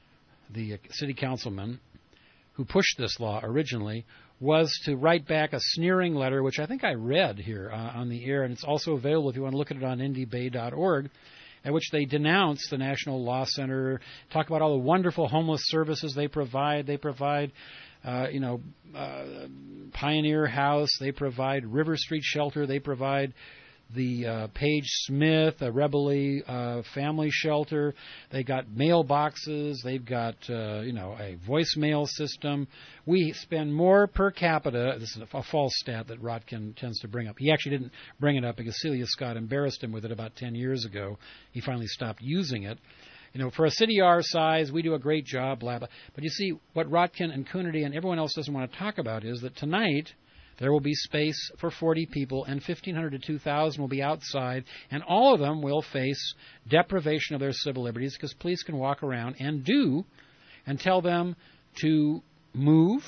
the city councilman who pushed this law originally, was to write back a sneering letter, which I think I read here uh, on the air, and it's also available if you want to look at it on indy bay dot org, at which they denounce the National Law Center, talk about all the wonderful homeless services they provide. They provide, uh, you know, uh, Pioneer House. They provide River Street Shelter. They provide the uh, Page Smith, a Rebele uh, family shelter. They got mailboxes. They've got, uh, you know, a voicemail system. We spend more per capita. This is a false stat that Rotkin tends to bring up. He actually didn't bring it up because Celia Scott embarrassed him with it about ten years ago. He finally stopped using it. You know, for a city our size, we do a great job, blah, blah. But you see, what Rotkin and Coonerty and everyone else doesn't want to talk about is that tonight there will be space for forty people, and fifteen hundred to two thousand will be outside, and all of them will face deprivation of their civil liberties because police can walk around and do, and tell them to move,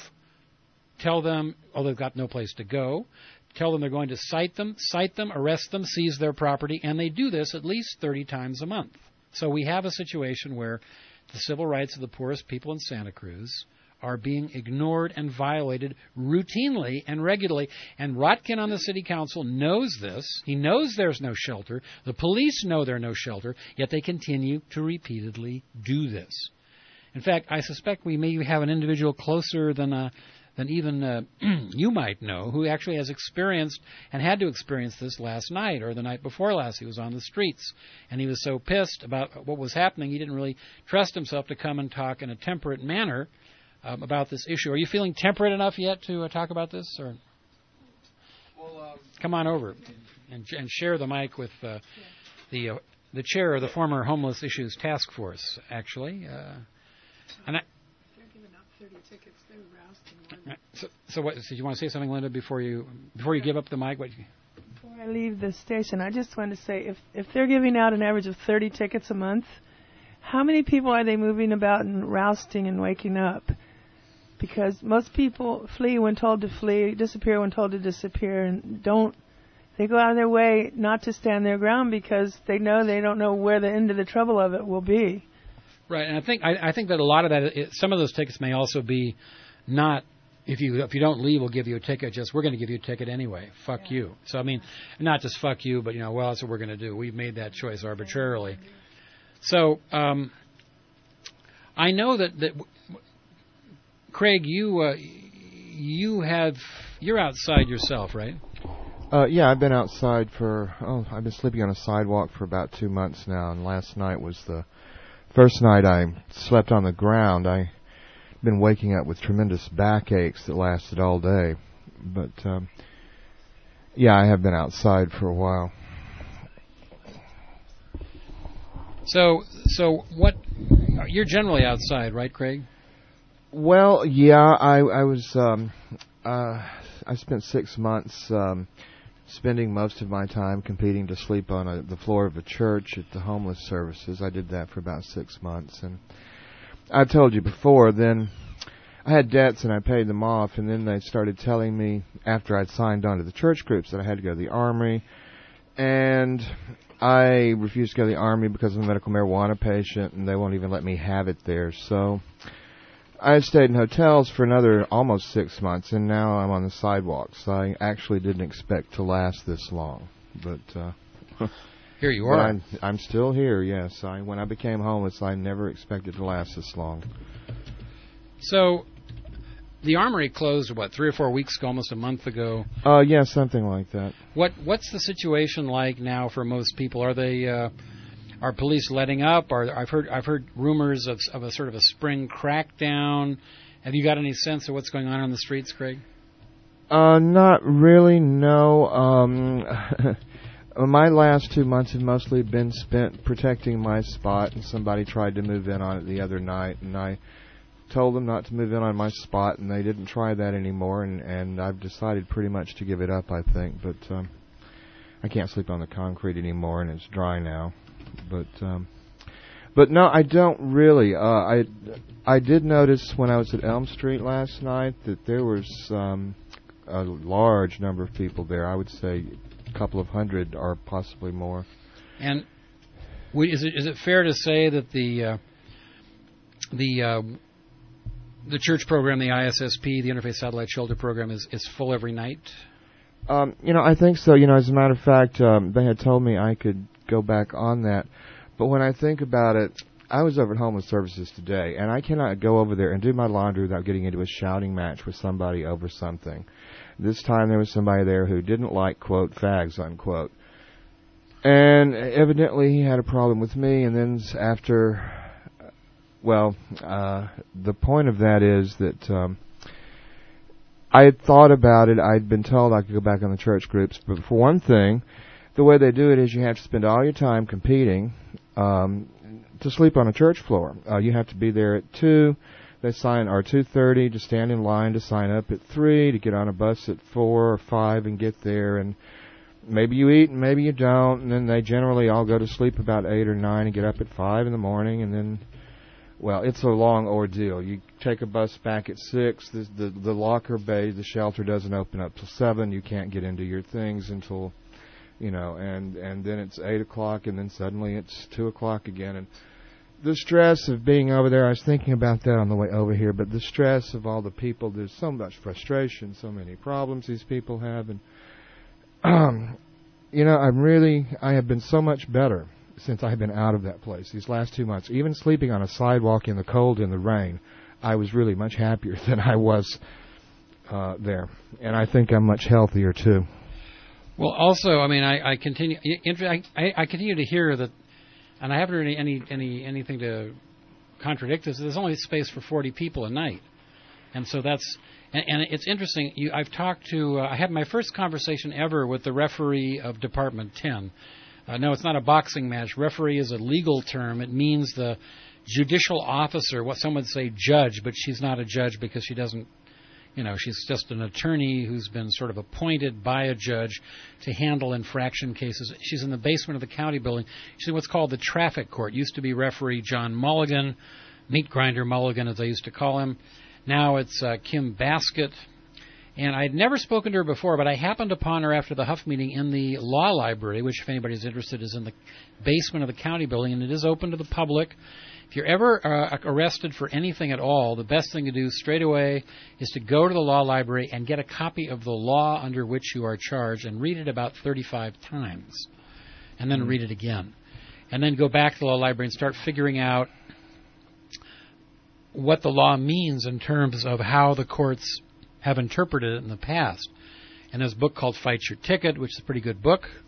tell them, oh, they've got no place to go, tell them they're going to cite them, cite them, arrest them, seize their property, and they do this at least thirty times a month. So we have a situation where the civil rights of the poorest people in Santa Cruz are being ignored and violated routinely and regularly. And Rotkin on the city council knows this. He knows there's no shelter. The police know there's no shelter, yet they continue to repeatedly do this. In fact, I suspect we may have an individual closer than uh, than even uh, you might know who actually has experienced and had to experience this last night or the night before last. He was on the streets, and he was so pissed about what was happening, he didn't really trust himself to come and talk in a temperate manner Um, about this issue. Are you feeling temperate enough yet to uh, talk about this? Or well, um, come on over and, and share the mic with uh, the uh, the chair of the former Homeless Issues Task Force, actually. Uh, and I, they're giving out thirty tickets. They're rousting. So, so what? So you want to say something, Linda, before you before you give up the mic? What? Before I leave the station, I just want to say, if if they're giving out an average of thirty tickets a month, how many people are they moving about and rousting and waking up? Because most people flee when told to flee, disappear when told to disappear, and don't, they go out of their way not to stand their ground because they know they don't know where the end of the trouble of it will be. Right, and I think I, I think that a lot of that, it, some of those tickets may also be not, if you if you don't leave, we'll give you a ticket, just we're going to give you a ticket anyway, fuck yeah. you. So, I mean, not just fuck you, but, you know, well, that's what we're going to do. We've made that choice arbitrarily. So, um, I know that, that Craig, you uh, you have you're outside yourself, right? Uh, yeah, I've been outside for oh, I've been sleeping on a sidewalk for about two months now, and last night was the first night I slept on the ground, I been waking up with tremendous backaches that lasted all day. But, um, yeah, I have been outside for a while. So, so what? You're generally outside, right, Craig? Well, yeah, I, I was. Um, uh, I spent six months um, spending most of my time competing to sleep on a, the floor of a church at the homeless services. I did that for about six months, and I told you before. Then I had debts, and I paid them off, and then they started telling me after I'd signed on to the church groups that I had to go to the Army, and I refused to go to the Army because I'm a medical marijuana patient, and they won't even let me have it there. So I stayed in hotels for another almost six months, and now I'm on the sidewalks. I actually didn't expect to last this long, but uh, here you are. I'm, I'm still here. Yes, I when I became homeless, I never expected to last this long. So the Armory closed, what, three or four weeks ago, almost a month ago? Uh, yeah, something like that. What What's the situation like now for most people? Are they uh, are police letting up? Are I've heard I've heard rumors of of a sort of a spring crackdown. Have you got any sense of what's going on on the streets, Craig? Uh, not really. No. Um, my last two months have mostly been spent protecting my spot, and somebody tried to move in on it the other night, and I told them not to move in on my spot, and they didn't try that anymore, and, and I've decided pretty much to give it up, I think. But um, I can't sleep on the concrete anymore, and it's dry now. But um, but no, I don't really. Uh, I I did notice when I was at Elm Street last night that there was um, a large number of people there. I would say a couple of hundred or possibly more. And we, is it is it fair to say that the uh, the uh, the church program, the I S S P, the Interfaith Satellite Shelter program, is, is full every night? Um, you know, I think so. You know, as a matter of fact, um, they had told me I could go back on that. But when I think about it, I was over at Homeless Services today, and I cannot go over there and do my laundry without getting into a shouting match with somebody over something. This time there was somebody there who didn't like, quote, fags, unquote. And evidently he had a problem with me, and then after... Well, uh, the point of that is that um, I had thought about it. I'd been told I could go back on the church groups. But for one thing, the way they do it is you have to spend all your time competing um, to sleep on a church floor. Uh, you have to be there at two. They sign or two thirty to stand in line to sign up at three, to get on a bus at four or five and get there. And maybe you eat and maybe you don't. And then they generally all go to sleep about eight or nine and get up at five in the morning, and then... Well, it's a long ordeal. You take a bus back at six. The, the the locker bay, the shelter doesn't open up till seven. You can't get into your things until, you know, and and then it's eight o'clock, and then suddenly it's two o'clock again. And the stress of being over there, I was thinking about that on the way over here. But the stress of all the people, there's so much frustration, so many problems these people have, and um, you know, I'm really, I have been so much better since I've been out of that place these last two months. Even sleeping on a sidewalk in the cold and the rain, I was really much happier than I was uh, there. And I think I'm much healthier, too. Well, also, I mean, I, I continue I, I continue to hear that, and I haven't heard any, any, any anything to contradict this, there's only space for forty people a night. And so that's, and, and it's interesting, you, I've talked to, uh, I had my first conversation ever with the referee of Department ten. Uh, no, it's not a boxing match. Referee is a legal term. It means the judicial officer, what some would say judge, but she's not a judge because she doesn't, you know, she's just an attorney who's been sort of appointed by a judge to handle infraction cases. She's in the basement of the county building. She's in what's called the traffic court. Used to be referee John Mulligan, meat grinder Mulligan as I used to call him. Now it's uh, Kim Baskett. And I'd never spoken to her before, but I happened upon her after the Huff meeting in the law library, which, if anybody's interested, is in the basement of the county building, and it is open to the public. If you're ever uh, arrested for anything at all, the best thing to do straight away is to go to the law library and get a copy of the law under which you are charged and read it about thirty-five times, and then mm-hmm. read it again. And then go back to the law library and start figuring out what the law means in terms of how the courts have interpreted it in the past. And there's a book called Fight Your Ticket, which is a pretty good book.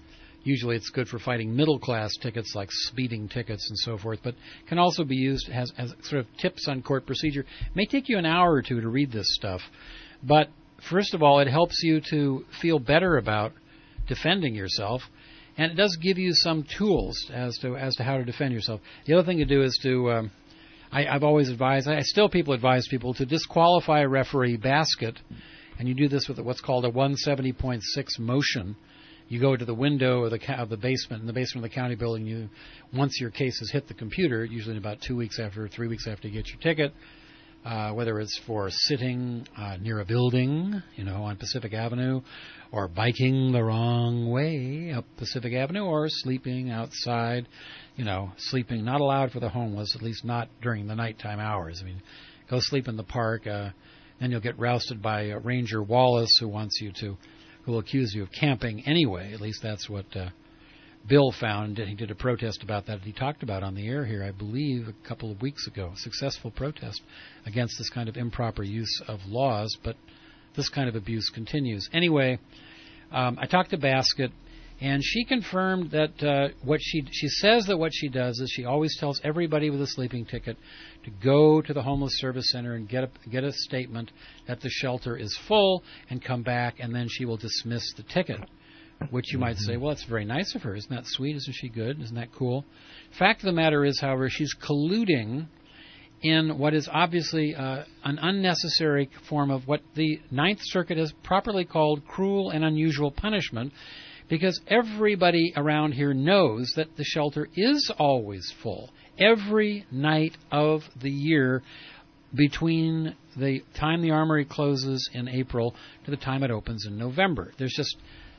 Usually it's good for fighting middle-class tickets like speeding tickets and so forth, but can also be used as, as sort of tips on court procedure. It may take you an hour or two to read this stuff, but first of all, it helps you to feel better about defending yourself, and it does give you some tools as to as to how to defend yourself. The other thing to do is to, um, I, I've always advised, I still people advise people to disqualify a referee basket, and you do this with what's called a one seventy point six motion. You go to the window of the, of the basement, in the basement of the county building. You, once your case has hit the computer, usually in about two weeks after, three weeks after you get your ticket, uh, whether it's for sitting uh, near a building, you know, on Pacific Avenue, or biking the wrong way up Pacific Avenue, or sleeping outside, you know, sleeping not allowed for the homeless, at least not during the nighttime hours. I mean, go sleep in the park, uh, then you'll get rousted by uh, Ranger Wallace, who wants you to. Who will accuse you of camping anyway. At least that's what uh, Bill found. He did a protest about that he talked about on the air here, I believe, a couple of weeks ago. A successful protest against this kind of improper use of laws, but this kind of abuse continues. Anyway, um, I talked to Basket, and she confirmed that uh, what she she says that what she does is she always tells everybody with a sleeping ticket to go to the homeless service center and get a, get a statement that the shelter is full and come back, and then she will dismiss the ticket, which you might say, well, that's very nice of her. Isn't that sweet? Isn't she good? Isn't that cool? Fact of the matter is, however, she's colluding in what is obviously uh, an unnecessary form of what the Ninth Circuit has properly called cruel and unusual punishment, because everybody around here knows that the shelter is always full every night of the year between the time the Armory closes in April to the time it opens in November. There's just,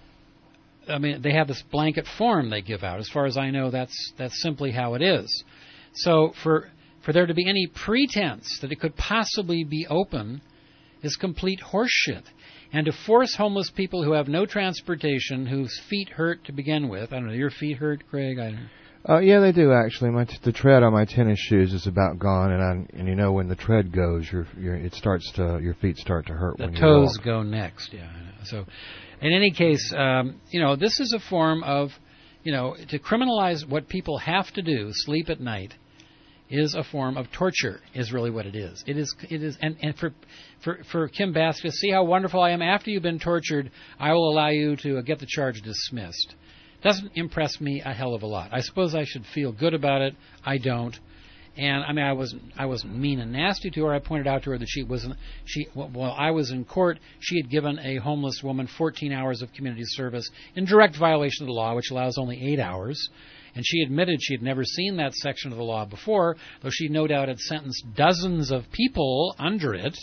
I mean, they have this blanket form they give out. As far as I know, that's that's simply how it is. So for for there to be any pretense that it could possibly be open is complete horseshit. And to force homeless people who have no transportation, whose feet hurt to begin with, I don't know, your feet hurt, Craig? I don't know. Uh, yeah, they do actually. My t- the tread on my tennis shoes is about gone, and I, and you know when the tread goes, your your it starts to your feet start to hurt. The when you toes walk. go next. Yeah. So, in any case, um, you know, this is a form of, you know, to criminalize what people have to do, sleep at night, is a form of torture. Is really what it is. It is. It is. And and for for for Kim Basket, see how wonderful I am. After you've been tortured, I will allow you to uh, get the charge dismissed. Doesn't impress me a hell of a lot. I suppose I should feel good about it. I don't. And I mean, I wasn't I wasn't mean and nasty to her. I pointed out to her that she wasn't she while I was in court, she had given a homeless woman fourteen hours of community service in direct violation of the law, which allows only eight hours. And she admitted she had never seen that section of the law before, though she no doubt had sentenced dozens of people under it.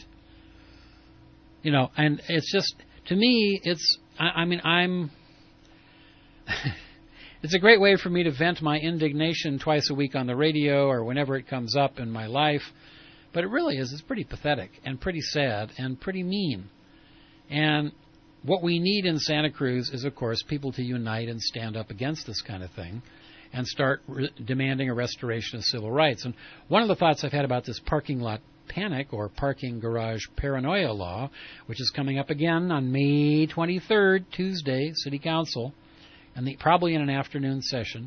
You know, and it's just, to me, it's, I, I mean, I'm, it's a great way for me to vent my indignation twice a week on the radio or whenever it comes up in my life. But it really is, it's pretty pathetic and pretty sad and pretty mean. And what we need in Santa Cruz is, of course, people to unite and stand up against this kind of thing and start re- demanding a restoration of civil rights. And one of the thoughts I've had about this parking lot panic or parking garage paranoia law, which is coming up again on May twenty-third, Tuesday, City Council, and the, probably in an afternoon session,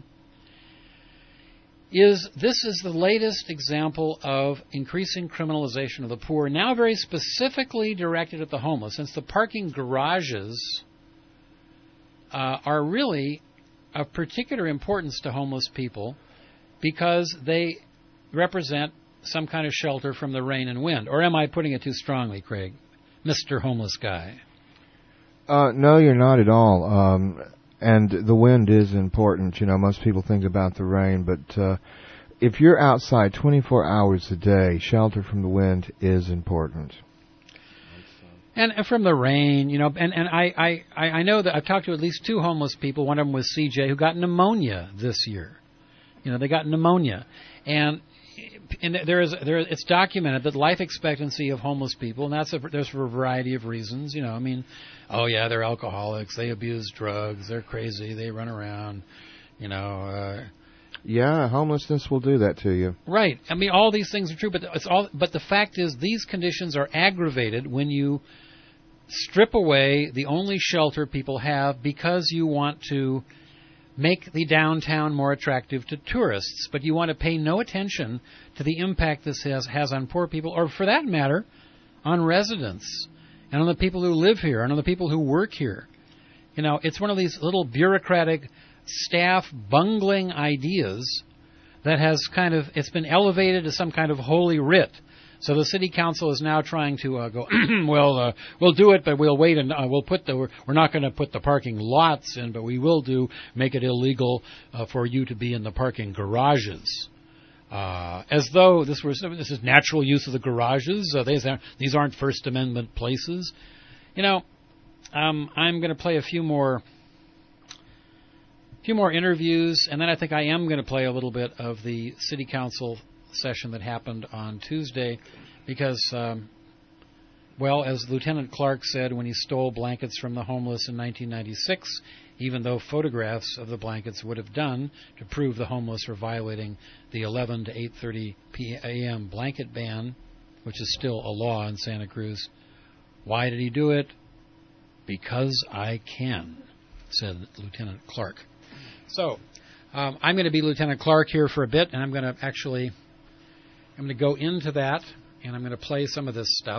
is this is the latest example of increasing criminalization of the poor, now very specifically directed at the homeless, since the parking garages uh, are really of particular importance to homeless people because they represent some kind of shelter from the rain and wind. Or am I putting it too strongly, Craig, Mister Homeless Guy? Uh, no, you're not at all. Um, and the wind is important. You know, most people think about the rain, but uh, if you're outside twenty-four hours a day, shelter from the wind is important. And from the rain, you know, and, and I, I, I know that I've talked to at least two homeless people. One of them was C J, who got pneumonia this year. You know, they got pneumonia. And and there is there it's documented that life expectancy of homeless people, and that's a, there's for a variety of reasons. You know, I mean, oh yeah, they're alcoholics, they abuse drugs, they're crazy, they run around, you know. Uh, yeah, homelessness will do that to you. Right. I mean, all these things are true, but it's all. But the fact is, these conditions are aggravated when you strip away the only shelter people have because you want to make the downtown more attractive to tourists, but you want to pay no attention to the impact this has, has on poor people, or for that matter, on residents, and on the people who live here, and on the people who work here. You know, it's one of these little bureaucratic staff bungling ideas that has kind of, it's been elevated to some kind of holy writ. So the city council is now trying to uh, go, well, uh, we'll do it, but we'll wait and uh, we'll put the, we're, we're not going to put the parking lots in, but we will do, make it illegal uh, for you to be in the parking garages. Uh, as though this was, this is natural use of the garages. Uh, these aren't, these aren't First Amendment places. You know, um, I'm going to play a few more, few more interviews, and then I think I am going to play a little bit of the city council session that happened on Tuesday, because, um, well, as Lieutenant Clark said when he stole blankets from the homeless in nineteen ninety-six, even though photographs of the blankets would have done to prove the homeless were violating the eleven to eight thirty p.m. blanket ban, which is still a law in Santa Cruz. Why did he do it? Because I can, said Lieutenant Clark. So, um, I'm going to be Lieutenant Clark here for a bit, and I'm going to actually... I'm going to go into that, and I'm going to play some of this stuff.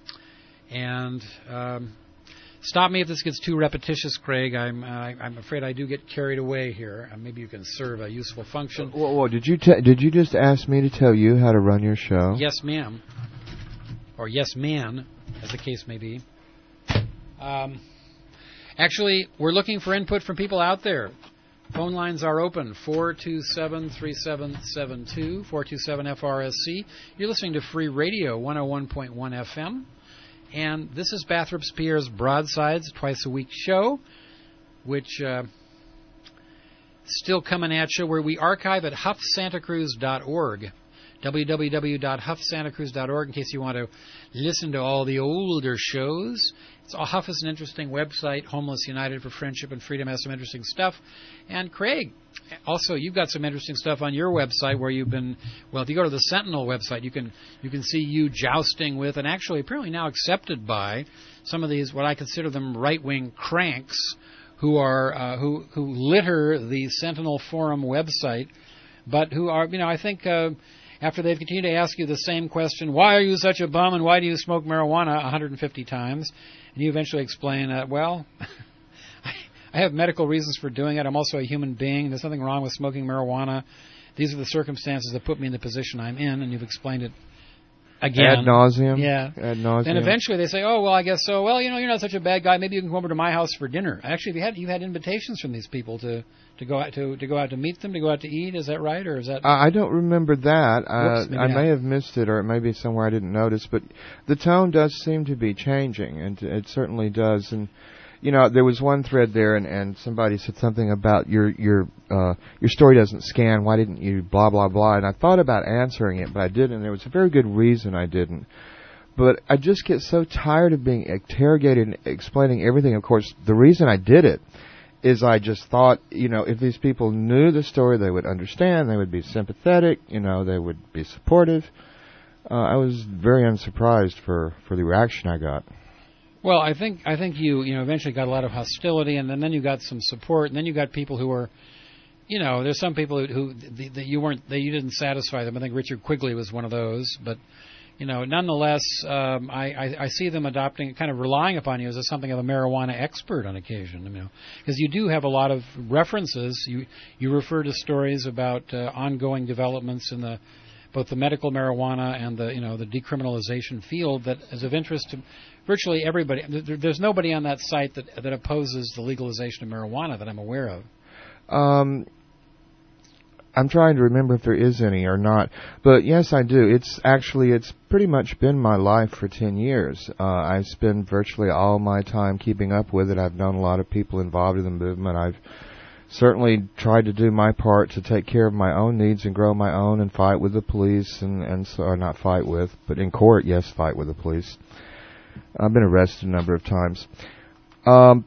And um, stop me if this gets too repetitious, Craig. I'm uh, I'm afraid I do get carried away here. Uh, maybe you can serve a useful function. Whoa, whoa, did you te- did you just ask me to tell you how to run your show? Yes, ma'am. Or yes, man, as the case may be. Um, actually, we're looking for input from people out there. Phone lines are open, four two seven, three seven seven two, four two seven F R S C. You're listening to Free Radio, one oh one point one F M. And this is Bathrop Spear's Broadsides, twice a week show, which uh, still coming at you, where we archive at huff santa cruz dot org, w w w dot huff santa cruz dot org, in case you want to listen to all the older shows. It's, Huff is an interesting website. Homeless United for Friendship and Freedom has some interesting stuff. And Craig, also, you've got some interesting stuff on your website where you've been, well, if you go to the Sentinel website, you can you can see you jousting with, and actually apparently now accepted by, some of these, what I consider them right-wing cranks who are uh, who who litter the Sentinel Forum website, but who are, you know, I think... Uh, after they've continued to ask you the same question, why are you such a bum and why do you smoke marijuana one hundred fifty times? And you eventually explain that, well, I have medical reasons for doing it. I'm also a human being. There's nothing wrong with smoking marijuana. These are the circumstances that put me in the position I'm in, and you've explained it again. Ad nauseum. Yeah. Ad nauseum. Then eventually they say, oh, well, I guess so. Well, you know, you're not such a bad guy. Maybe you can come over to my house for dinner. Actually, you had you had invitations from these people to, to go out to to go out to meet them, to go out to eat. Is that right, or is that? Uh, I don't remember that. Whoops, uh, I may have missed it, or it may be somewhere I didn't notice. But the tone does seem to be changing, and it certainly does. And you know, there was one thread there, and, and somebody said something about your your uh, your story doesn't scan. Why didn't you blah blah blah? And I thought about answering it, but I didn't. And there was a very good reason I didn't. But I just get so tired of being interrogated and explaining everything. Of course, the reason I did it is I just thought, you know, if these people knew the story, they would understand, they would be sympathetic, you know, they would be supportive. Uh, I was very unsurprised for, for the reaction I got. Well, I think I think you you know eventually got a lot of hostility, and then, then you got some support, and then you got people who were, you know, there's some people who, who that you weren't that you didn't satisfy them. I think Richard Quigley was one of those, but. You know, nonetheless, um, I, I, I see them adopting, kind of relying upon you as a, something of a marijuana expert on occasion. You know, because you do have a lot of references. You you refer to stories about uh, ongoing developments in the both the medical marijuana and the you know the decriminalization field that is of interest to virtually everybody. There, there's nobody on that site that that opposes the legalization of marijuana that I'm aware of. Um. I'm trying to remember if there is any or not, but yes, I do. It's actually, it's pretty much been my life for ten years. Uh, I spend virtually all my time keeping up with it. I've known a lot of people involved in the movement. I've certainly tried to do my part to take care of my own needs and grow my own and fight with the police and, and so, or not fight with, but in court, yes, fight with the police. I've been arrested a number of times. Um,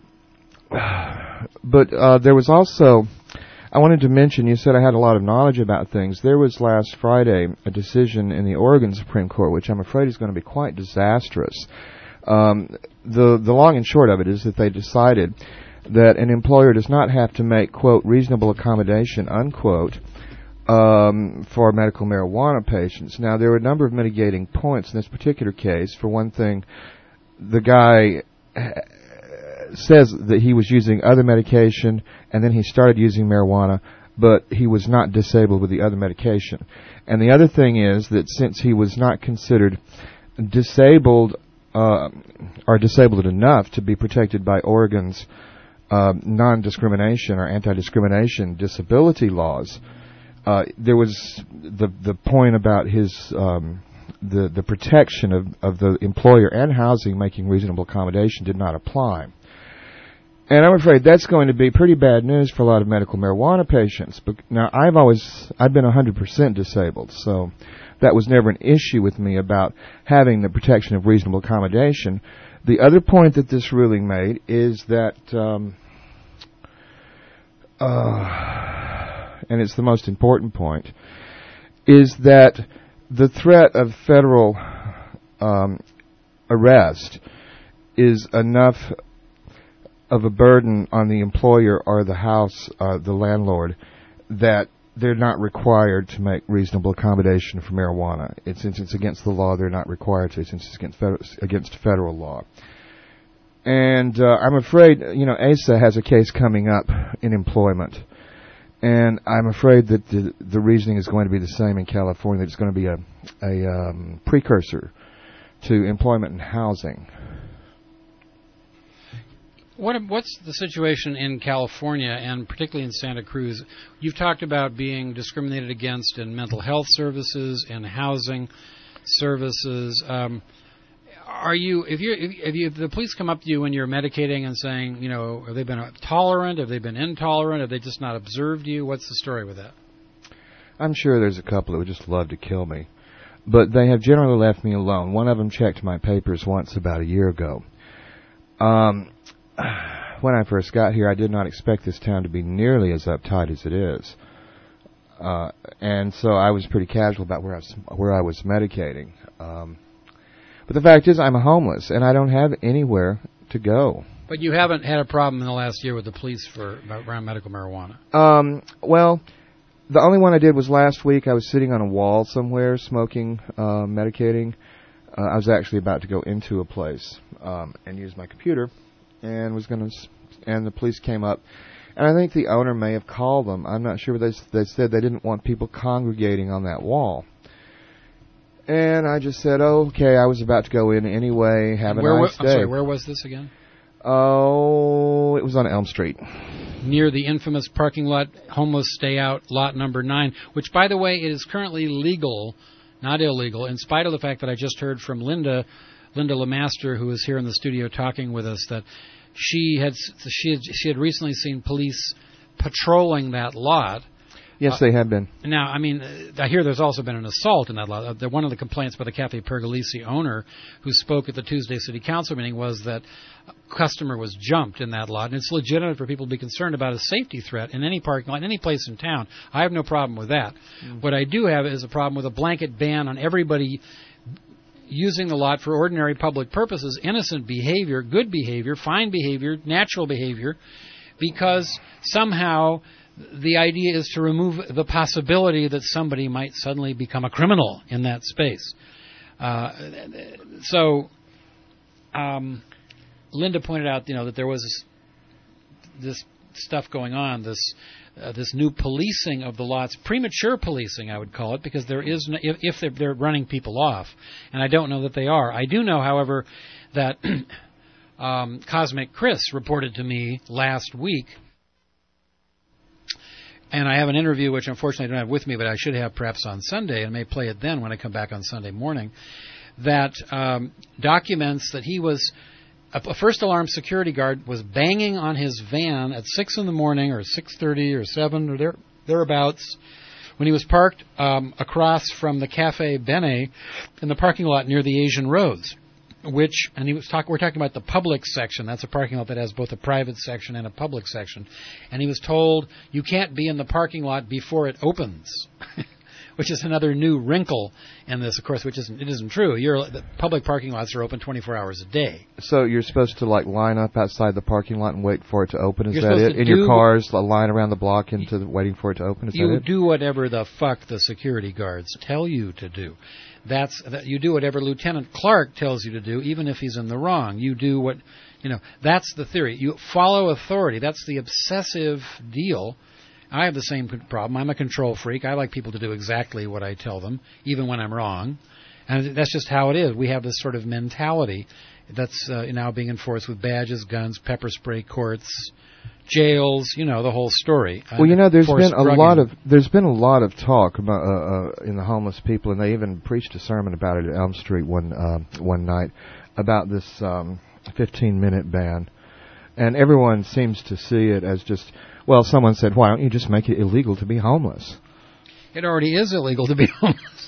but uh, there was also... I wanted to mention, you said I had a lot of knowledge about things. There was last Friday a decision in the Oregon Supreme Court, which I'm afraid is going to be quite disastrous. Um, the the long and short of it is that they decided that an employer does not have to make, quote, reasonable accommodation, unquote, um, for medical marijuana patients. Now, there are a number of mitigating points in this particular case. For one thing, the guy says that he was using other medication and then he started using marijuana, but he was not disabled with the other medication. And the other thing is that since he was not considered disabled uh, or disabled enough to be protected by Oregon's uh, non-discrimination or anti-discrimination disability laws, uh, there was the the point about his um, the the protection of, of the employer and housing making reasonable accommodation did not apply. And I'm afraid that's going to be pretty bad news for a lot of medical marijuana patients. But now, I've always, I've been one hundred percent disabled, so that was never an issue with me about having the protection of reasonable accommodation. The other point that this ruling made is that, um, uh, and it's the most important point, is that the threat of federal um, arrest is enough of a burden on the employer or the house, uh, the landlord, that they're not required to make reasonable accommodation for marijuana. It's, since it's against the law, they're not required to, since it's against federal, against federal law. And uh, I'm afraid, you know, A S A has a case coming up in employment. And I'm afraid that the, the reasoning is going to be the same in California. It's going to be a, a um, precursor to employment and housing. What, what's the situation in California and particularly in Santa Cruz? You've talked about being discriminated against in mental health services and housing services. Um, are you, if you, if, if you, if the police come up to you when you're medicating and saying, you know, have they been tolerant? Have they been intolerant? Have they just not observed you? What's the story with that? I'm sure there's a couple that would just love to kill me, but they have generally left me alone. One of them checked my papers once about a year ago. Um. When I first got here, I did not expect this town to be nearly as uptight as it is, uh, and so I was pretty casual about where I was, where I was medicating. Um, but the fact is, I'm homeless and I don't have anywhere to go. But you haven't had a problem in the last year with the police for around medical marijuana. Um, well, the only one I did was last week. I was sitting on a wall somewhere, smoking, uh, medicating. Uh, I was actually about to go into a place um, and use my computer. And was going to, and the police came up, and I think the owner may have called them. I'm not sure, but they they said they didn't want people congregating on that wall. And I just said, oh, okay, I was about to go in anyway. Have a where, nice I'm day. sorry, where was this again? Oh, it was on Elm Street, near the infamous parking lot, homeless stay out, lot number nine. Which, by the way, it is currently legal, not illegal, in spite of the fact that I just heard from Linda. Linda LeMaster, who is here in the studio talking with us, that she had she had, she had recently seen police patrolling that lot. Yes, uh, they have been. Now, I mean, I hear there's also been an assault in that lot. Uh, one of the complaints by the Cafe Pergolesi owner, who spoke at the Tuesday City Council meeting, was that a customer was jumped in that lot, and it's legitimate for people to be concerned about a safety threat in any parking lot, in any place in town. I have no problem with that. Mm. What I do have is a problem with a blanket ban on everybody using the lot for ordinary public purposes, innocent behavior, good behavior, fine behavior, natural behavior, because somehow the idea is to remove the possibility that somebody might suddenly become a criminal in that space. Uh, so um, Linda pointed out, you know, that there was this, this stuff going on, this Uh, this new policing of the lots, premature policing, I would call it, because there is no, if, if they're, they're running people off, and I don't know that they are. I do know, however, that um, Cosmic Chris reported to me last week, and I have an interview which unfortunately I don't have with me, but I should have perhaps on Sunday, and may play it then when I come back on Sunday morning, that um, documents that he was a first alarm security guard was banging on his van at six in the morning, or six thirty, or seven, or there, thereabouts, when he was parked um, across from the Cafe Bene in the parking lot near the Asian Rose. Which, and he was talk, we're talking about the public section. That's a parking lot that has both a private section and a public section. And he was told, you can't be in the parking lot before it opens. which is another new wrinkle in this, of course, which isn't it isn't true. You're, the public parking lots are open twenty-four hours a day. So you're supposed to like line up outside the parking lot and wait for it to open. Is You're that supposed it? In to your do- cars, a line around the block into the, waiting for it to open. Is You that it? do whatever the fuck the security guards tell you to do. That's that you do whatever Lieutenant Clark tells you to do, even if he's in the wrong. You do what, you know. That's the theory. You follow authority. That's the obsessive deal. I have the same problem. I'm a control freak. I like people to do exactly what I tell them, even when I'm wrong. And that's just how it is. We have this sort of mentality that's uh, now being enforced with badges, guns, pepper spray courts, jails, you know, the whole story. Well, you know, there's Forced been a drugging. lot of there's been a lot of talk about uh, uh, in the homeless people, and they even preached a sermon about it at Elm Street one uh, one night about this um, fifteen minute ban, and everyone seems to see it as just, well, someone said, why don't you just make it illegal to be homeless? It already is illegal to be homeless.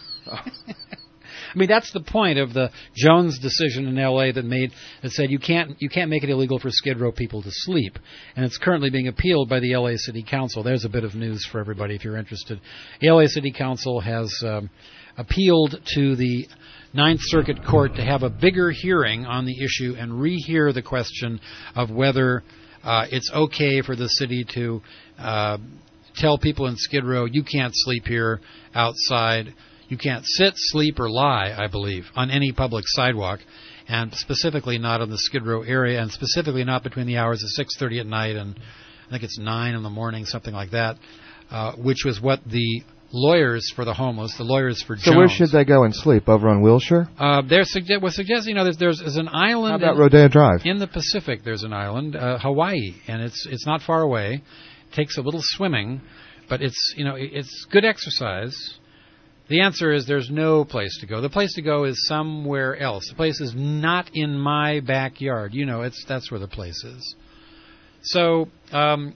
I mean, that's the point of the Jones decision in L A that made that said you can't you can't make it illegal for Skid Row people to sleep, and it's currently being appealed by the L A City Council. There's a bit of news for everybody if you're interested. The L A City Council has um, appealed to the Ninth Circuit Court to have a bigger hearing on the issue and rehear the question of whether uh, it's okay for the city to uh, tell people in Skid Row you can't sleep here outside. You can't sit, sleep, or lie, I believe, on any public sidewalk, and specifically not in the Skid Row area, and specifically not between the hours of six thirty at night and I think it's nine in the morning, something like that, uh, which was what the lawyers for the homeless, the lawyers for Jones. So where should they go and sleep? Over on Wilshire? Uh, they're sugge- was suggesting, you know, there's, there's, there's an island. How about in, Rodeo Drive? In the Pacific, there's an island, uh, Hawaii, and it's it's not far away. It takes a little swimming, but it's, you know, it's good exercise. The answer is there's no place to go. The place to go is somewhere else. The place is not in my backyard. You know, it's that's where the place is. So um,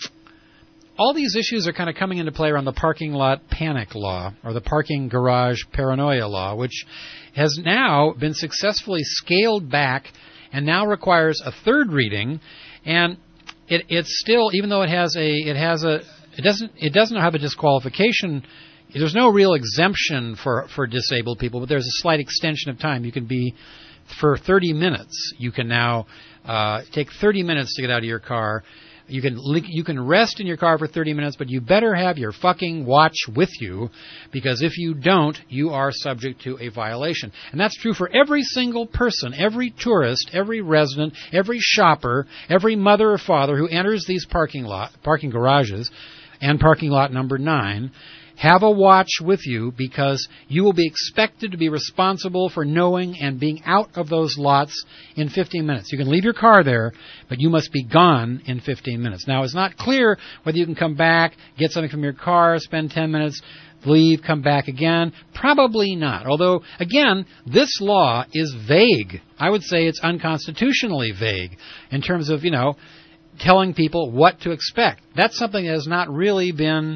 all these issues are kind of coming into play around the parking lot panic law, or the parking garage paranoia law, which has now been successfully scaled back and now requires a third reading. And it, it's still, even though it has a, it has a, it doesn't, it doesn't have a disqualification. There's no real exemption for, for disabled people, but there's a slight extension of time. You can be, for thirty minutes, you can now uh, take thirty minutes to get out of your car. You can you can rest in your car for thirty minutes, but you better have your fucking watch with you, because if you don't, you are subject to a violation. And that's true for every single person, every tourist, every resident, every shopper, every mother or father who enters these parking lot, parking garages and parking lot number nine. Have a watch with you, because you will be expected to be responsible for knowing and being out of those lots in fifteen minutes. You can leave your car there, but you must be gone in fifteen minutes. Now, it's not clear whether you can come back, get something from your car, spend ten minutes, leave, come back again. Probably not. Although, again, this law is vague. I would say it's unconstitutionally vague in terms of, you know, telling people what to expect. That's something that has not really been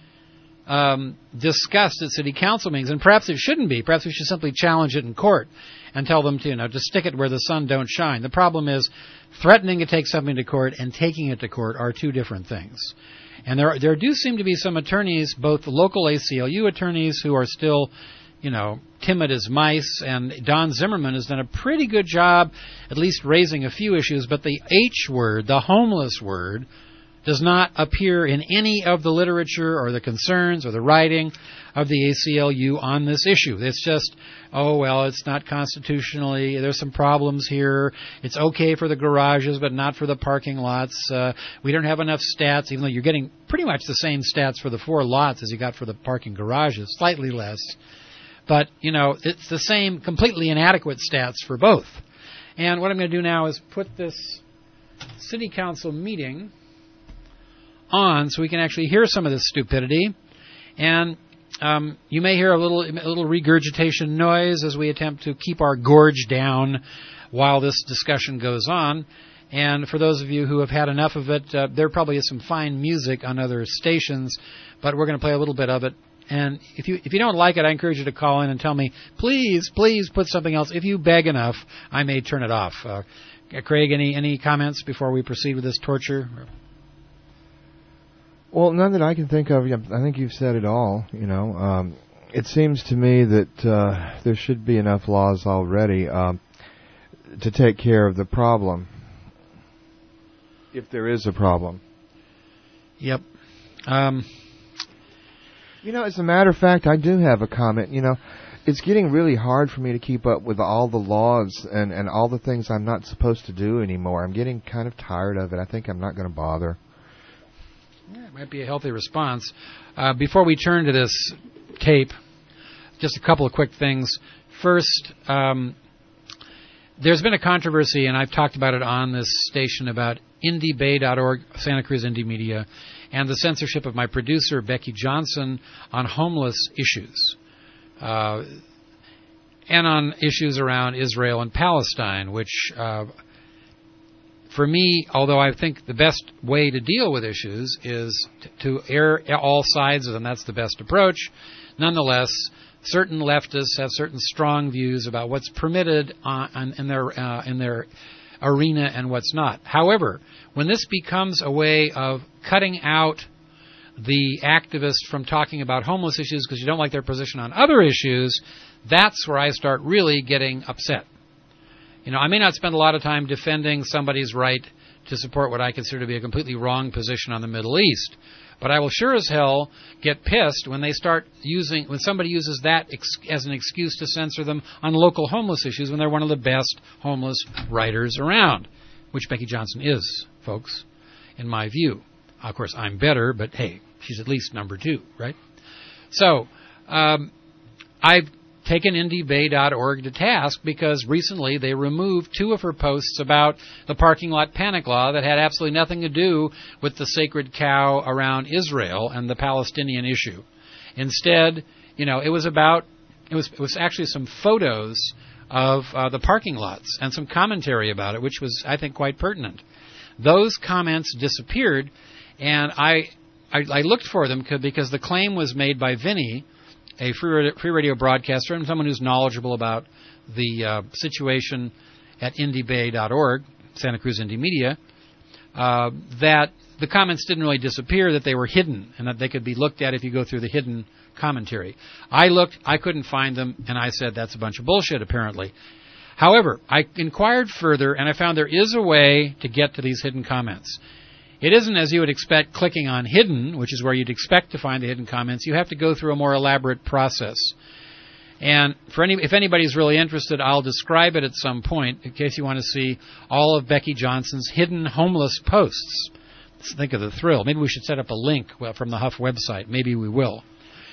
Um, discussed at city council meetings, and perhaps it shouldn't be. Perhaps we should simply challenge it in court and tell them to, you know, to stick it where the sun don't shine. The problem is threatening to take something to court and taking it to court are two different things. And there there do seem to be some attorneys, both local A C L U attorneys who are still, you know, timid as mice, and Don Zimmerman has done a pretty good job at least raising a few issues, but the H word, the homeless word, does not appear in any of the literature or the concerns or the writing of the A C L U on this issue. It's just, oh, well, it's not constitutionally, there's some problems here. It's okay for the garages, but not for the parking lots. Uh, we don't have enough stats, even though you're getting pretty much the same stats for the four lots as you got for the parking garages, slightly less. But, you know, it's the same completely inadequate stats for both. And what I'm going to do now is put this city council meeting on so we can actually hear some of this stupidity, and um, you may hear a little a little regurgitation noise as we attempt to keep our gorge down while this discussion goes on. And for those of you who have had enough of it, uh, there probably is some fine music on other stations, but we're going to play a little bit of it. And if you if you don't like it, I encourage you to call in and tell me, please, please put something else. If you beg enough, I may turn it off. Uh, Craig, any any comments before we proceed with this torture? Well, none that I can think of. I think you've said it all. You know, um, it seems to me that uh, there should be enough laws already um, to take care of the problem, if there is a problem. Yep. Um, you know, as a matter of fact, I do have a comment. You know, it's getting really hard for me to keep up with all the laws and, and all the things I'm not supposed to do anymore. I'm getting kind of tired of it. I think I'm not going to bother. Yeah, it might be a healthy response. Uh, before we turn to this tape, just a couple of quick things. First, um, there's been a controversy, and I've talked about it on this station, about indie bay dot org, Santa Cruz Indie Media, and the censorship of my producer, Becky Johnson, on homeless issues. Uh, and on issues around Israel and Palestine, which, uh, for me, although I think the best way to deal with issues is t- to air all sides of them, that's the best approach. Nonetheless, certain leftists have certain strong views about what's permitted on, on, in their uh, in their arena and what's not. However, when this becomes a way of cutting out the activist from talking about homeless issues because you don't like their position on other issues, that's where I start really getting upset. You know, I may not spend a lot of time defending somebody's right to support what I consider to be a completely wrong position on the Middle East, but I will sure as hell get pissed when they start using, when somebody uses that ex- as an excuse to censor them on local homeless issues when they're one of the best homeless writers around, which Becky Johnson is, folks, in my view. Of course, I'm better, but hey, she's at least number two, right? So, um, I've taken indie bay dot org to task because recently they removed two of her posts about the parking lot panic law that had absolutely nothing to do with the sacred cow around Israel and the Palestinian issue. Instead, you know, it was about, it was, it was actually some photos of uh, the parking lots and some commentary about it, which was, I think, quite pertinent. Those comments disappeared, and I, I, I looked for them because the claim was made by Vinny, a free radio, free radio broadcaster and someone who's knowledgeable about the uh, situation at indie bay dot org, Santa Cruz Indie Media, uh, that the comments didn't really disappear, that they were hidden, and that they could be looked at if you go through the hidden commentary. I looked, I couldn't find them, and I said that's a bunch of bullshit, apparently. However, I inquired further, and I found there is a way to get to these hidden comments. It isn't, as you would expect, clicking on hidden, which is where you'd expect to find the hidden comments. You have to go through a more elaborate process. And for any, if anybody's really interested, I'll describe it at some point in case you want to see all of Becky Johnson's hidden homeless posts. Let's think of the thrill. Maybe we should set up a link from the Huff website. Maybe we will.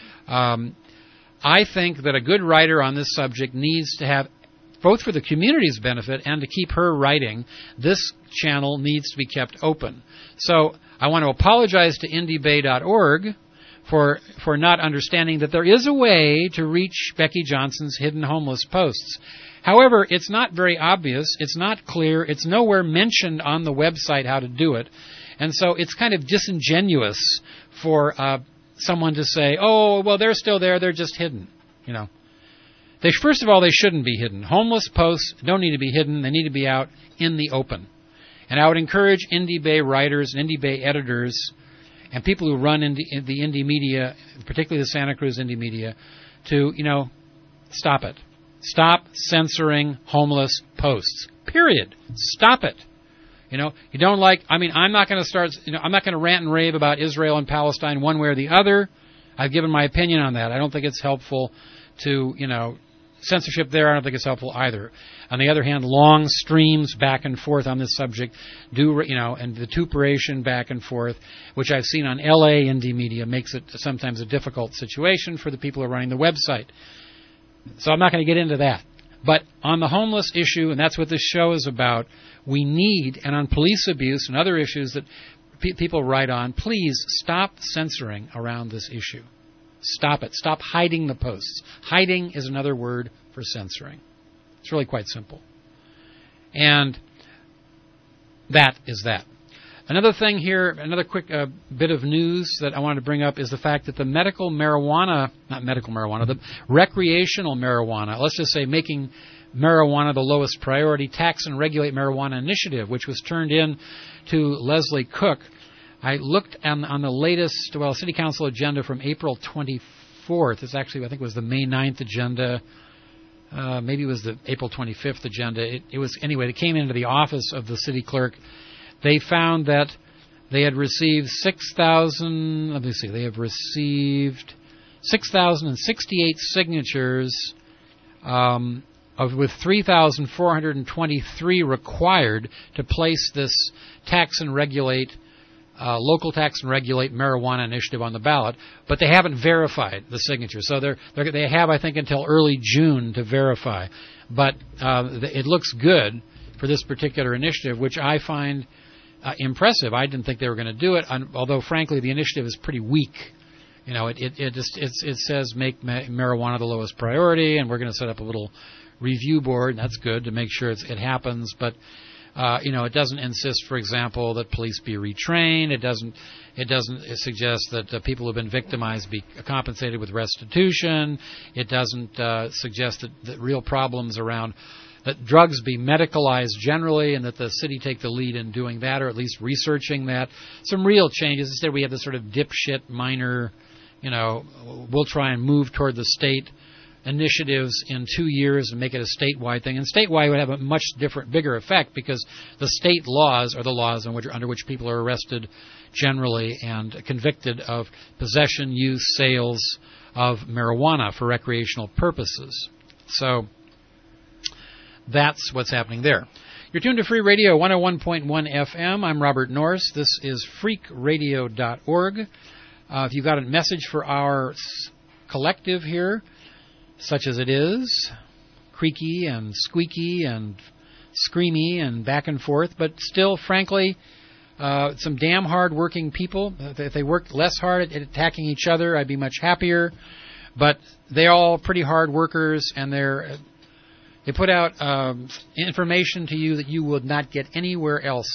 Um, I think that a good writer on this subject needs to have, both for the community's benefit and to keep her writing, this channel needs to be kept open. So I want to apologize to indie bay dot org for for not understanding that there is a way to reach Becky Johnson's hidden homeless posts. However, it's not very obvious. It's not clear. It's nowhere mentioned on the website how to do it. And so it's kind of disingenuous for uh, someone to say, oh, well, they're still there. They're just hidden, you know. They, first of all, they shouldn't be hidden. Homeless posts don't need to be hidden. They need to be out in the open. And I would encourage Indie Bay writers and Indie Bay editors and people who run indie, the indie media, particularly the Santa Cruz Indie Media, to, you know, stop it. Stop censoring homeless posts. Period. Stop it. You know, you don't like, I mean, I'm not going to start, you know, I'm not going to rant and rave about Israel and Palestine one way or the other. I've given my opinion on that. I don't think it's helpful to, you know, censorship there. I don't think it's helpful either. On the other hand, long streams back and forth on this subject do, you know, and vituperation back and forth, which I've seen on L A Indie Media, makes it sometimes a difficult situation for the people who are running the website. So I'm not going to get into that. But on the homeless issue, and that's what this show is about, we need, and on police abuse and other issues that pe- people write on, please stop censoring around this issue. Stop it. Stop hiding the posts. Hiding is another word for censoring. It's really quite simple. And that is that. Another thing here, another quick uh, bit of news that I wanted to bring up is the fact that the medical marijuana, not medical marijuana, the recreational marijuana, let's just say making marijuana the lowest priority, Tax and Regulate Marijuana Initiative, which was turned in to Leslie Cook, I looked on, on the latest, well, City Council agenda from April twenty-fourth. It's actually, I think it was the May ninth agenda. Uh, maybe it was the April twenty-fifth agenda. It, it was, anyway, it came into the office of the city clerk. They found that they had received six thousand, let me see, they have received six thousand sixty-eight signatures um, of with three thousand four hundred twenty-three required to place this tax and regulate, uh, local tax and regulate marijuana initiative on the ballot, but they haven't verified the signature. So they're, they're, they have, I think, until early June to verify. But uh, it looks good for this particular initiative, which I find uh, impressive. I didn't think they were going to do it, although, frankly, the initiative is pretty weak. You know, it it, it just it's, it says make ma- marijuana the lowest priority, and we're going to set up a little review board, and that's good to make sure it's, it happens. But uh, you know, it doesn't insist, for example, that police be retrained. It doesn't it doesn't suggest that uh, people who have been victimized be compensated with restitution. It doesn't uh, suggest that, that real problems around that drugs be medicalized generally, and that the city take the lead in doing that, or at least researching that. Some real changes. Instead, we have this sort of dipshit minor. You know, we'll try and move toward the state initiatives in two years and make it a statewide thing. And statewide would have a much different, bigger effect, because the state laws are the laws in which, under which people are arrested generally and convicted of possession, use, sales of marijuana for recreational purposes. So that's what's happening there. You're tuned to Free Radio one oh one point one F M. I'm Robert Norris. This is freak radio dot org. Uh, if you've got a message for our s- collective here, such as it is, creaky and squeaky and screamy and back and forth, but still, frankly, uh, some damn hard-working people. If they worked less hard at attacking each other, I'd be much happier. But they're all pretty hard workers, and they're they put out um, information to you that you would not get anywhere else.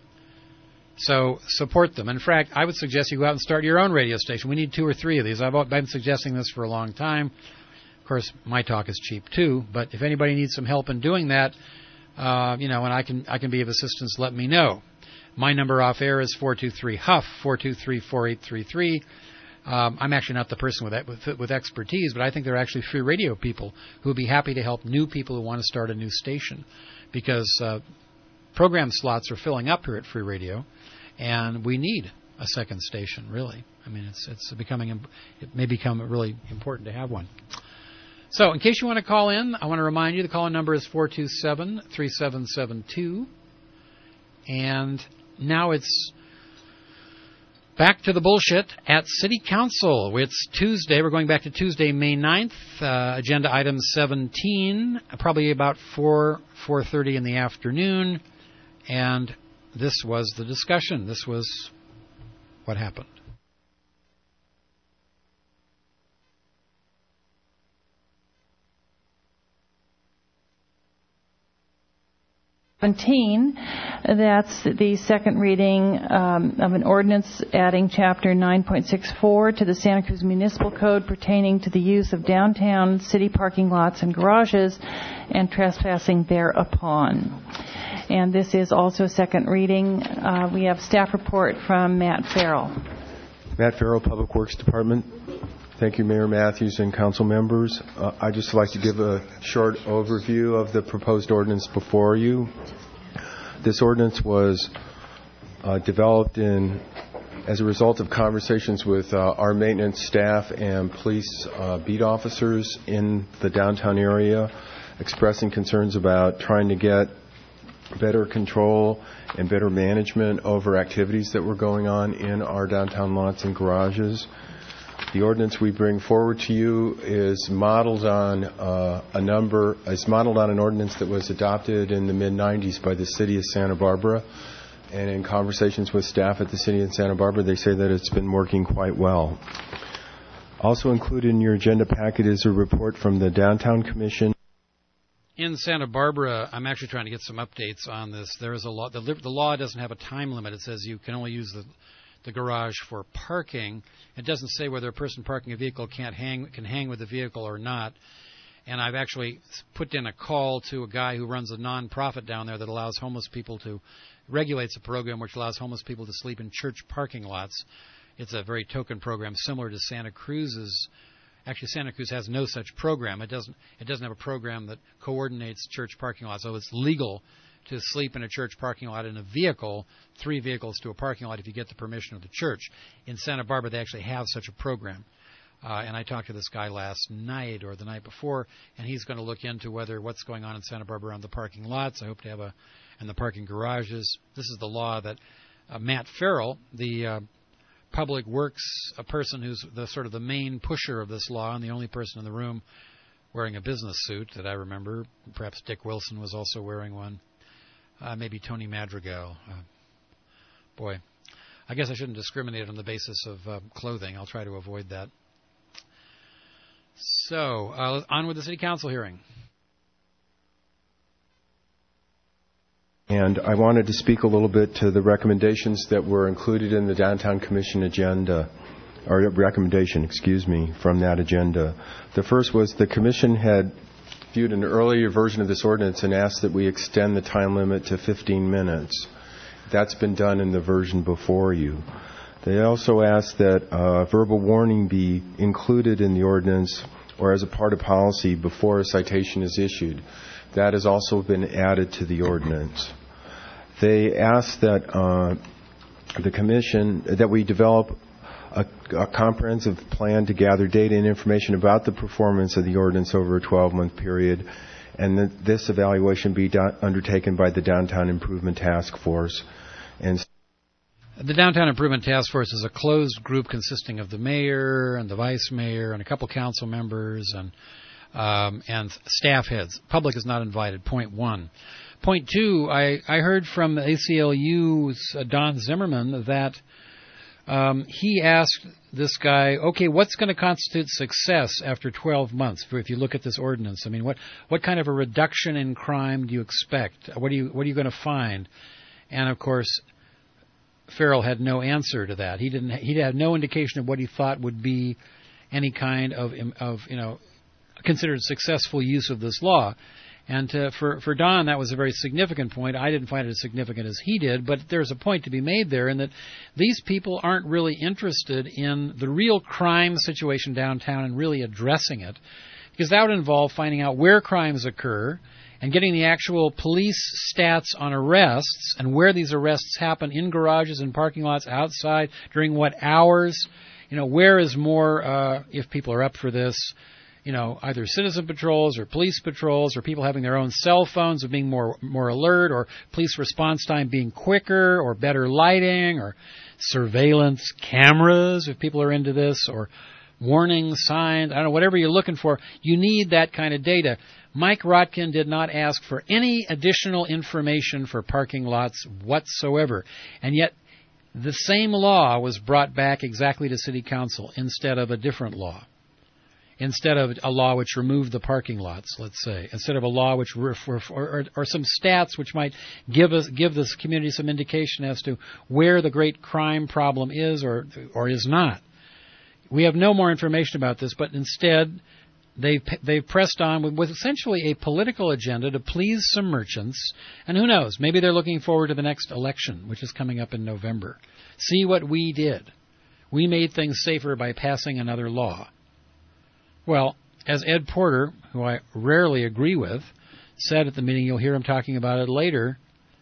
So support them. In fact, I would suggest you go out and start your own radio station. We need two or three of these. I've been suggesting this for a long time. Of course, my talk is cheap too. But if anybody needs some help in doing that, uh, you know, and I can I can be of assistance, let me know. My number off air is four two three Huff four two three four eight three three. Um, I'm actually not the person with, with with expertise, but I think there are actually free radio people who would be happy to help new people who want to start a new station, because uh, program slots are filling up here at Free Radio. And we need a second station, really. I mean, it's it's becoming it may become really important to have one. So, in case you want to call in, I want to remind you the call-in number is four two seven, three seven seven two. And now it's back to the bullshit at City Council. It's Tuesday. We're going back to Tuesday, May ninth. Uh, agenda item seventeen, probably about four, four thirty in the afternoon. And this was the discussion. This was what happened. seventeen, that's the second reading um, of an ordinance adding Chapter nine point six four to the Santa Cruz Municipal Code pertaining to the use of downtown city parking lots and garages and trespassing thereupon. And this is also a second reading. Uh, we have staff report from Matt Farrell. Matt Farrell, Public Works Department. Thank you, Mayor Matthews and council members. Uh, I'd just like to give a short overview of the proposed ordinance before you. This ordinance was uh, developed in as a result of conversations with uh, our maintenance staff and police uh, beat officers in the downtown area, expressing concerns about trying to get better control and better management over activities that were going on in our downtown lots and garages. The ordinance we bring forward to you is modeled on uh, a number, is modeled on an ordinance that was adopted in the mid nineties by the city of Santa Barbara. And in conversations with staff at the city of Santa Barbara, they say that it's been working quite well. Also included in your agenda packet is a report from the Downtown Commission. In Santa Barbara, I'm actually trying to get some updates on this. There is a law. The, the law doesn't have a time limit. It says you can only use the the garage for parking. It doesn't say whether a person parking a vehicle can't hang can hang with the vehicle or not. And I've actually put in a call to a guy who runs a non-profit down there that allows homeless people to, regulates a program which allows homeless people to sleep in church parking lots. It's a very token program similar to Santa Cruz's. Actually, Santa Cruz has no such program. It doesn't, it doesn't have a program that coordinates church parking lots. So it's legal to sleep in a church parking lot in a vehicle, three vehicles to a parking lot if you get the permission of the church. In Santa Barbara, they actually have such a program. Uh, and I talked to this guy last night or the night before, and he's going to look into whether what's going on in Santa Barbara on the parking lots. I hope to have a, and the parking garages. This is the law that uh, Matt Farrell, the uh, Public Works, a person who's the sort of the main pusher of this law and the only person in the room wearing a business suit that I remember. Perhaps Dick Wilson was also wearing one. Uh, maybe Tony Madrigal. Uh, boy, I guess I shouldn't discriminate on the basis of uh, clothing. I'll try to avoid that. So, uh, on with the City Council hearing. And I wanted to speak a little bit to the recommendations that were included in the Downtown Commission agenda, or recommendation, excuse me, from that agenda. The first was the Commission had viewed an earlier version of this ordinance and asked that we extend the time limit to fifteen minutes. That's been done in the version before you. They also asked that uh, verbal warning be included in the ordinance or as a part of policy before a citation is issued. That has also been added to the ordinance. They asked that uh, the Commission, that we develop a, a comprehensive plan to gather data and information about the performance of the ordinance over a twelve-month period, and that this evaluation be do- undertaken by the Downtown Improvement Task Force. And The Downtown Improvement Task Force is a closed group consisting of the mayor and the vice mayor and a couple council members and um, and staff heads. Public is not invited, point one. Point two, I, I heard from the A C L U's uh, Don Zimmerman that um, he asked this guy, okay, what's going to constitute success after twelve months if you look at this ordinance? I mean, what, what kind of a reduction in crime do you expect? What, do you, what are you going to find? And, of course, Farrell had no answer to that. He didn't. He had no indication of what he thought would be any kind of of you know considered successful use of this law. And uh, for for Don, that was a very significant point. I didn't find it as significant as he did, but there's a point to be made there in that these people aren't really interested in the real crime situation downtown and really addressing it, because that would involve finding out where crimes occur and getting the actual police stats on arrests and where these arrests happen, in garages and parking lots, outside, during what hours, you know, where is more, uh, if people are up for this, you know, either citizen patrols or police patrols or people having their own cell phones of being more more alert, or police response time being quicker, or better lighting, or surveillance cameras if people are into this, or warning signs, I don't know, whatever you're looking for, you need that kind of data. Mike Rotkin did not ask for any additional information for parking lots whatsoever. And yet the same law was brought back exactly to City Council instead of a different law. Instead of a law which removed the parking lots, let's say. Instead of a law which, ref- or, or, or some stats which might give us, give this community some indication as to where the great crime problem is or, or is not. We have no more information about this, but instead they've, they've pressed on with, with essentially a political agenda to please some merchants. And who knows, maybe they're looking forward to the next election, which is coming up in November. See what we did. We made things safer by passing another law. Well, as Ed Porter, who I rarely agree with, said at the meeting, you'll hear him talking about it later,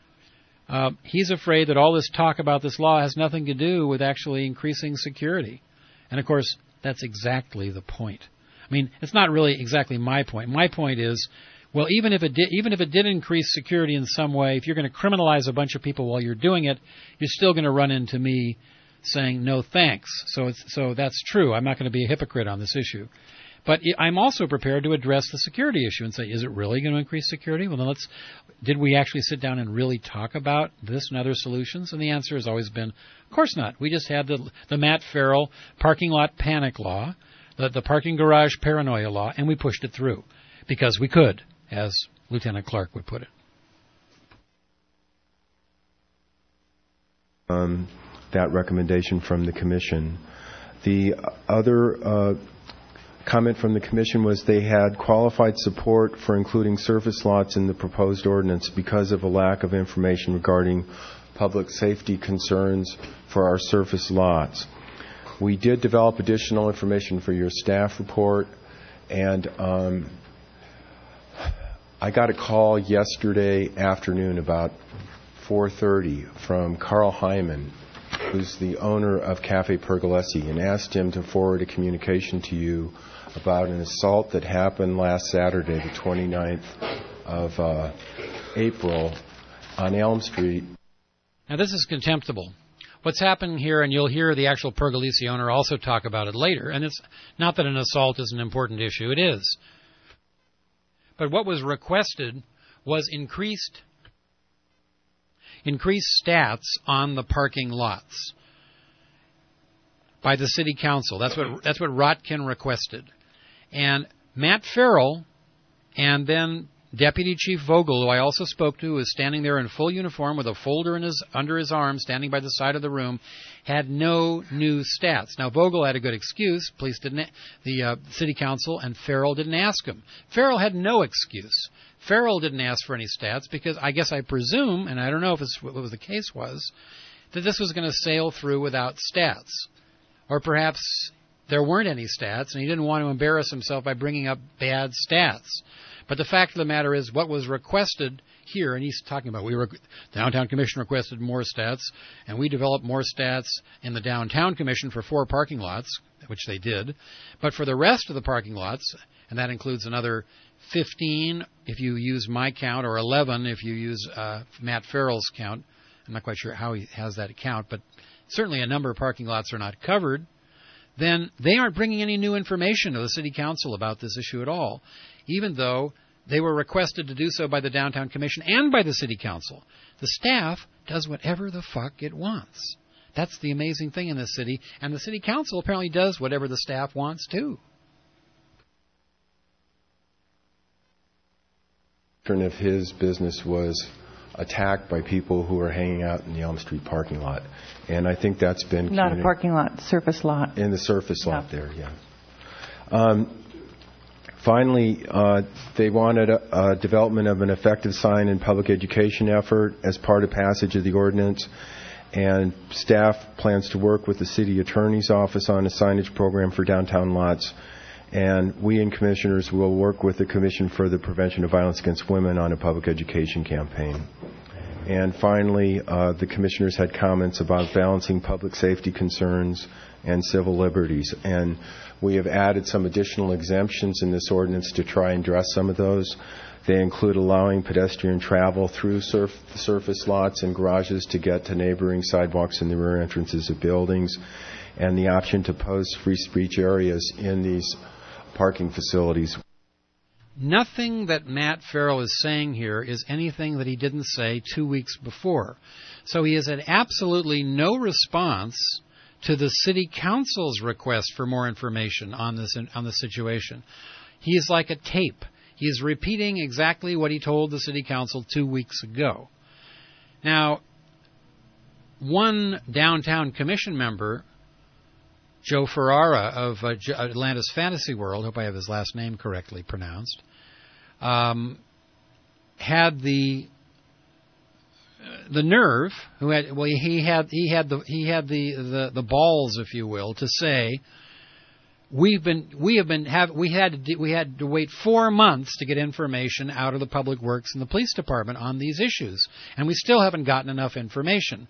uh, he's afraid that all this talk about this law has nothing to do with actually increasing security. And, of course, that's exactly the point. I mean, it's not really exactly my point. My point is, well, even if it did, even if it did increase security in some way, if you're going to criminalize a bunch of people while you're doing it, you're still going to run into me saying no thanks. So it's, so that's true. I'm not going to be a hypocrite on this issue. But I'm also prepared to address the security issue and say, is it really going to increase security? Well, then let's, did we actually sit down and really talk about this and other solutions? And the answer has always been, of course not. We just had the, the Matt Farrell parking lot panic law, the, the parking garage paranoia law, and we pushed it through because we could, as Lieutenant Clark would put it. Um, that recommendation from the Commission. The other uh, comment from the Commission was they had qualified support for including surface lots in the proposed ordinance because of a lack of information regarding public safety concerns for our surface lots. We did develop additional information for your staff report, and um, I got a call yesterday afternoon about four thirty from Carl Hyman, who's the owner of Cafe Pergolesi, and asked him to forward a communication to you about an assault that happened last Saturday, the twenty-ninth of uh, April, on Elm Street. Now, this is contemptible. What's happened here, and you'll hear the actual Pergolesi owner also talk about it later, and it's not that an assault is an important issue. It is. But what was requested was increased increased stats on the parking lots by the city council. That's what that's what Rotkin requested. And Matt Farrell and then Deputy Chief Vogel, who I also spoke to, who was standing there in full uniform with a folder in his, under his arm, standing by the side of the room, had no new stats. Now, Vogel had a good excuse. Police didn't, the uh, city council and Farrell didn't ask him. Farrell had no excuse. Farrell didn't ask for any stats because I guess I presume, and I don't know if it's what was the case was, that this was going to sail through without stats. Or perhaps there weren't any stats, and he didn't want to embarrass himself by bringing up bad stats. But the fact of the matter is what was requested here, and he's talking about we were, the Downtown Commission requested more stats, and we developed more stats in the Downtown Commission for four parking lots, which they did. But for the rest of the parking lots, and that includes another fifteen if you use my count, or eleven if you use uh, Matt Farrell's count. I'm not quite sure how he has that count, but certainly a number of parking lots are not covered. Then they aren't bringing any new information to the City Council about this issue at all, even though they were requested to do so by the Downtown Commission and by the City Council. The staff does whatever the fuck it wants. That's the amazing thing in this city, and the City Council apparently does whatever the staff wants too. If his business was attacked by people who were hanging out in the Elm Street parking lot. And I think that's been... Not a parking lot, surface lot. In the surface yeah. lot there, yeah. Um, finally, uh, they wanted a, a development of an effective sign and public education effort as part of passage of the ordinance. And staff plans to work with the city attorney's office on a signage program for downtown lots. And we and commissioners will work with the Commission for the Prevention of Violence Against Women on a public education campaign. And finally, uh, the commissioners had comments about balancing public safety concerns and civil liberties. And we have added some additional exemptions in this ordinance to try and address some of those. They include allowing pedestrian travel through surf, surface lots and garages to get to neighboring sidewalks and the rear entrances of buildings, and the option to post free speech areas in these parking facilities. Nothing that Matt Farrell is saying here is anything that he didn't say two weeks before. So he has had absolutely no response to the City Council's request for more information on this on the situation. He is like a tape. He is repeating exactly what he told the City Council two weeks ago. Now, one Downtown Commission member, Joe Ferrara of uh, Atlantis Fantasy World, hope I have his last name correctly pronounced, um, had the uh, the nerve, who had well he had he had the he had the, the, the balls, if you will, to say we've been we have been have we had to do, we had to wait four months to get information out of the Public Works and the Police Department on these issues, and we still haven't gotten enough information.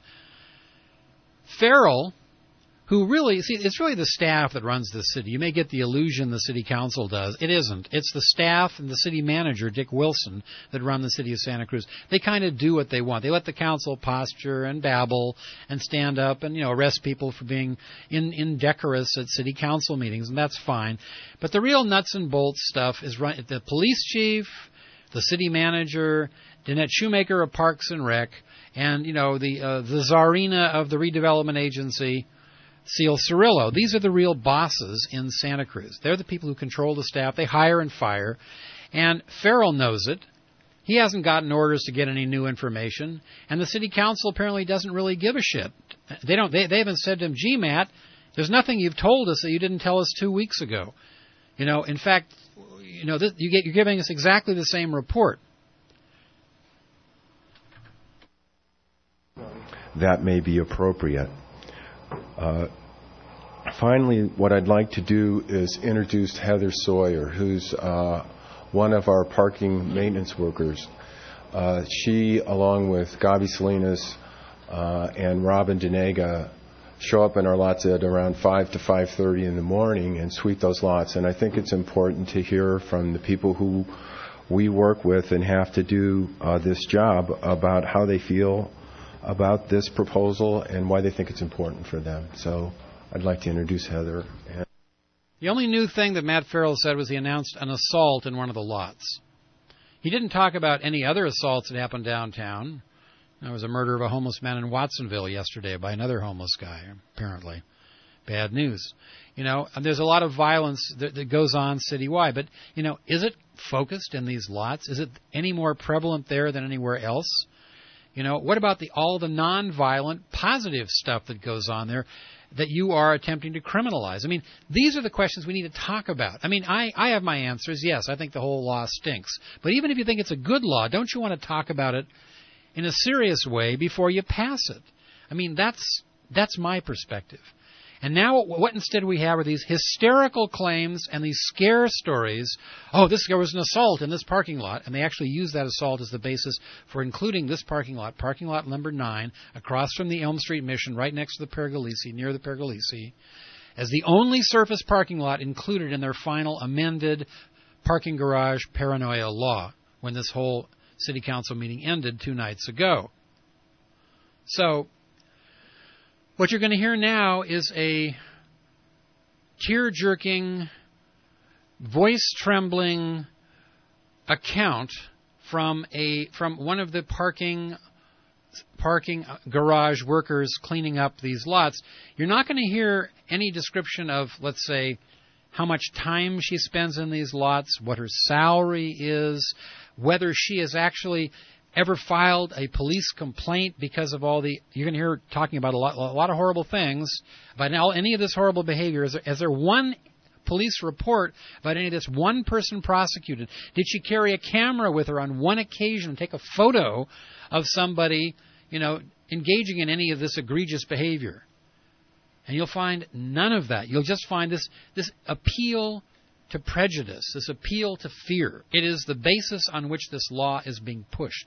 Farrell, who really, see, it's really the staff that runs the city. You may get the illusion the city council does. It isn't. It's the staff and the city manager, Dick Wilson, that run the city of Santa Cruz. They kind of do what they want. They let the council posture and babble and stand up and, you know, arrest people for being in, indecorous at city council meetings, and that's fine. But the real nuts and bolts stuff is run, the police chief, the city manager, Danette Shoemaker of Parks and Rec, and, you know, the, uh, the czarina of the redevelopment agency, Seal Cirillo. These are the real bosses in Santa Cruz. They're the people who control the staff. They hire and fire. And Farrell knows it. He hasn't gotten orders to get any new information. And the city council apparently doesn't really give a shit. They don't. They, they haven't said to him, gee, Matt, there's nothing you've told us that you didn't tell us two weeks ago. You know, in fact, you know, this, you get, you're giving us exactly the same report. That may be appropriate. Uh, finally, what I'd like to do is introduce Heather Sawyer, who's uh, one of our parking maintenance workers. Uh, she, along with Gabi Salinas uh, and Robin Denega, show up in our lots at around five to five thirty in the morning and sweep those lots. And I think it's important to hear from the people who we work with and have to do uh, this job about how they feel about this proposal and why they think it's important for them. So I'd like to introduce Heather. The only new thing that Matt Farrell said was he announced an assault in one of the lots. He didn't talk about any other assaults that happened downtown. There was a murder of a homeless man in Watsonville yesterday by another homeless guy, apparently. Bad news. You know, and there's a lot of violence that, that goes on citywide. But, you know, is it focused in these lots? Is it any more prevalent there than anywhere else? You know, what about the all the nonviolent, positive stuff that goes on there that you are attempting to criminalize? I mean, these are the questions we need to talk about. I mean, I, I have my answers. Yes, I think the whole law stinks. But even if you think it's a good law, don't you want to talk about it in a serious way before you pass it? I mean, that's that's my perspective. And now what instead we have are these hysterical claims and these scare stories. Oh, this there was an assault in this parking lot, and they actually use that assault as the basis for including this parking lot, parking lot number nine, across from the Elm Street Mission, right next to the Pergolesi, near the Pergolesi, as the only surface parking lot included in their final amended parking garage paranoia law when this whole city council meeting ended two nights ago. So what you're going to hear now is a tear-jerking, voice-trembling account from a from one of the parking parking garage workers cleaning up these lots. You're not going to hear any description of, let's say, how much time she spends in these lots, what her salary is, whether she is actually ever filed a police complaint because of all the, you're going to hear talking about a lot, a lot of horrible things, about now any of this horrible behavior. Is there, is there one police report about any of this, one person prosecuted? Did she carry a camera with her on one occasion and take a photo of somebody, you know, engaging in any of this egregious behavior? And you'll find none of that. You'll just find this, this appeal to prejudice, this appeal to fear. It is the basis on which this law is being pushed.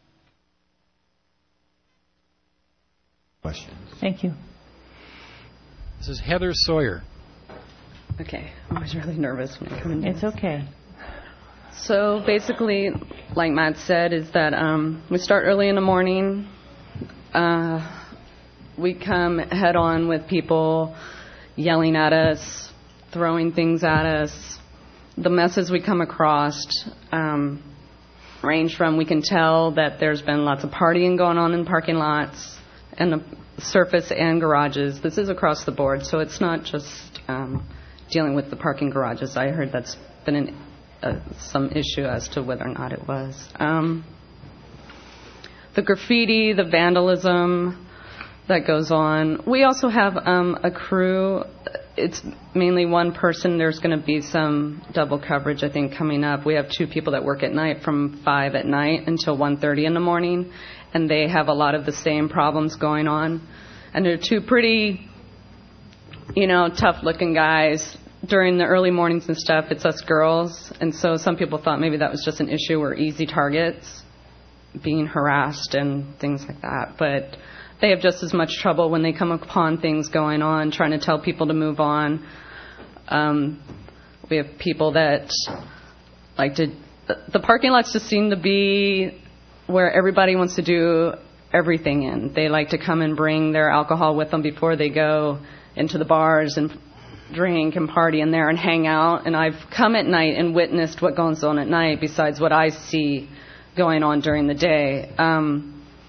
Questions? Thank you. This is Heather Sawyer. Okay. I'm always really nervous when I come in. It's okay. So basically, like Matt said, is that um, we start early in the morning. Uh, we come head on with people yelling at us, throwing things at us. The messes we come across um, range from, we can tell that there's been lots of partying going on in parking lots and the surface and garages. This is across the board, so it's not just um, dealing with the parking garages. I heard that's been an, uh, some issue as to whether or not it was. Um, the graffiti, the vandalism that goes on. We also have um, a crew. It's mainly one person. There's going to be some double coverage, I think, coming up. We have two people that work at night from five at night until one thirty in the morning, and they have a lot of the same problems going on. And they're two pretty, you know, tough-looking guys. During the early mornings and stuff, it's us girls, and so some people thought maybe that was just an issue. We're easy targets, being harassed and things like that. But they have just as much trouble when they come upon things going on, trying to tell people to move on. Um, we have people that like to... The parking lots just seem to be where everybody wants to do everything in. They like to come and bring their alcohol with them before they go into the bars and drink and party in there and hang out. And I've come at night and witnessed what goes on at night besides what I see going on during the day. Um,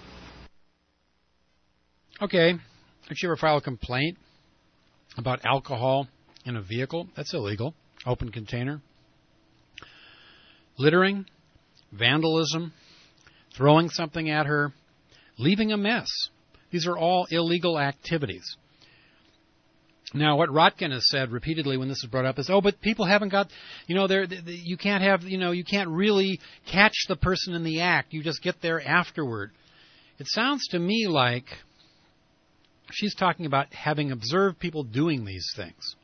Okay, did you ever file a complaint about alcohol in a vehicle? That's illegal. Open container. Littering, vandalism, throwing something at her, leaving a mess. These are all illegal activities. Now, what Rotkin has said repeatedly when this is brought up is, oh, but people haven't got, you know, they're, they, you can't have, you know, you can't really catch the person in the act. You just get there afterward. It sounds to me like she's talking about having observed people doing these things.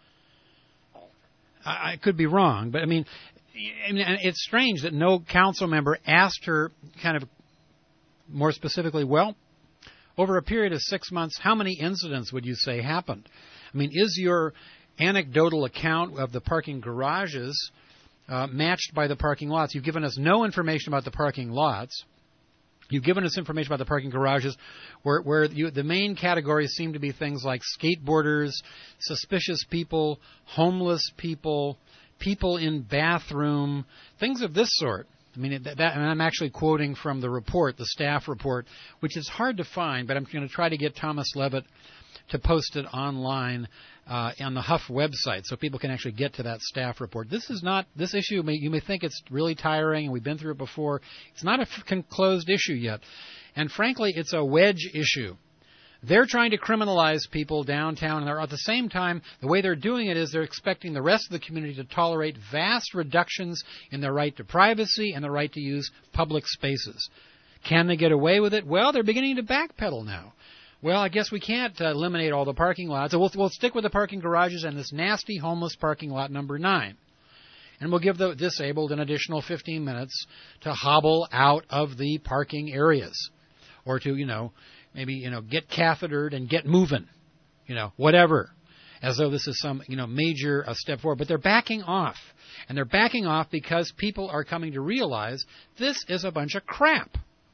I, I could be wrong, but I mean, I mean, it's strange that no council member asked her kind of more specifically, well, over a period of six months, how many incidents would you say happened? I mean, is your anecdotal account of the parking garages uh, matched by the parking lots? You've given us no information about the parking lots. You've given us information about the parking garages where, where you, the main categories seem to be things like skateboarders, suspicious people, homeless people, people in bathroom, things of this sort. I mean, that, that, and I'm actually quoting from the report, the staff report, which is hard to find, but I'm going to try to get Thomas Levitt to post it online uh, on the Huff website so people can actually get to that staff report. This is not, this issue, may, you may think it's really tiring, and we've been through it before. It's not a f- closed issue yet. And frankly, it's a wedge issue. They're trying to criminalize people downtown, and they're, at the same time, the way they're doing it is they're expecting the rest of the community to tolerate vast reductions in their right to privacy and the right to use public spaces. Can they get away with it? Well, they're beginning to backpedal now. Well, I guess we can't uh, eliminate all the parking lots. So we'll, we'll stick with the parking garages and this nasty homeless parking lot number nine. And we'll give the disabled an additional fifteen minutes to hobble out of the parking areas. Or to, you know, maybe, you know, get cathetered and get moving. You know, whatever. As though this is some, you know, major uh, step forward. But they're backing off. And they're backing off because people are coming to realize this is a bunch of crap.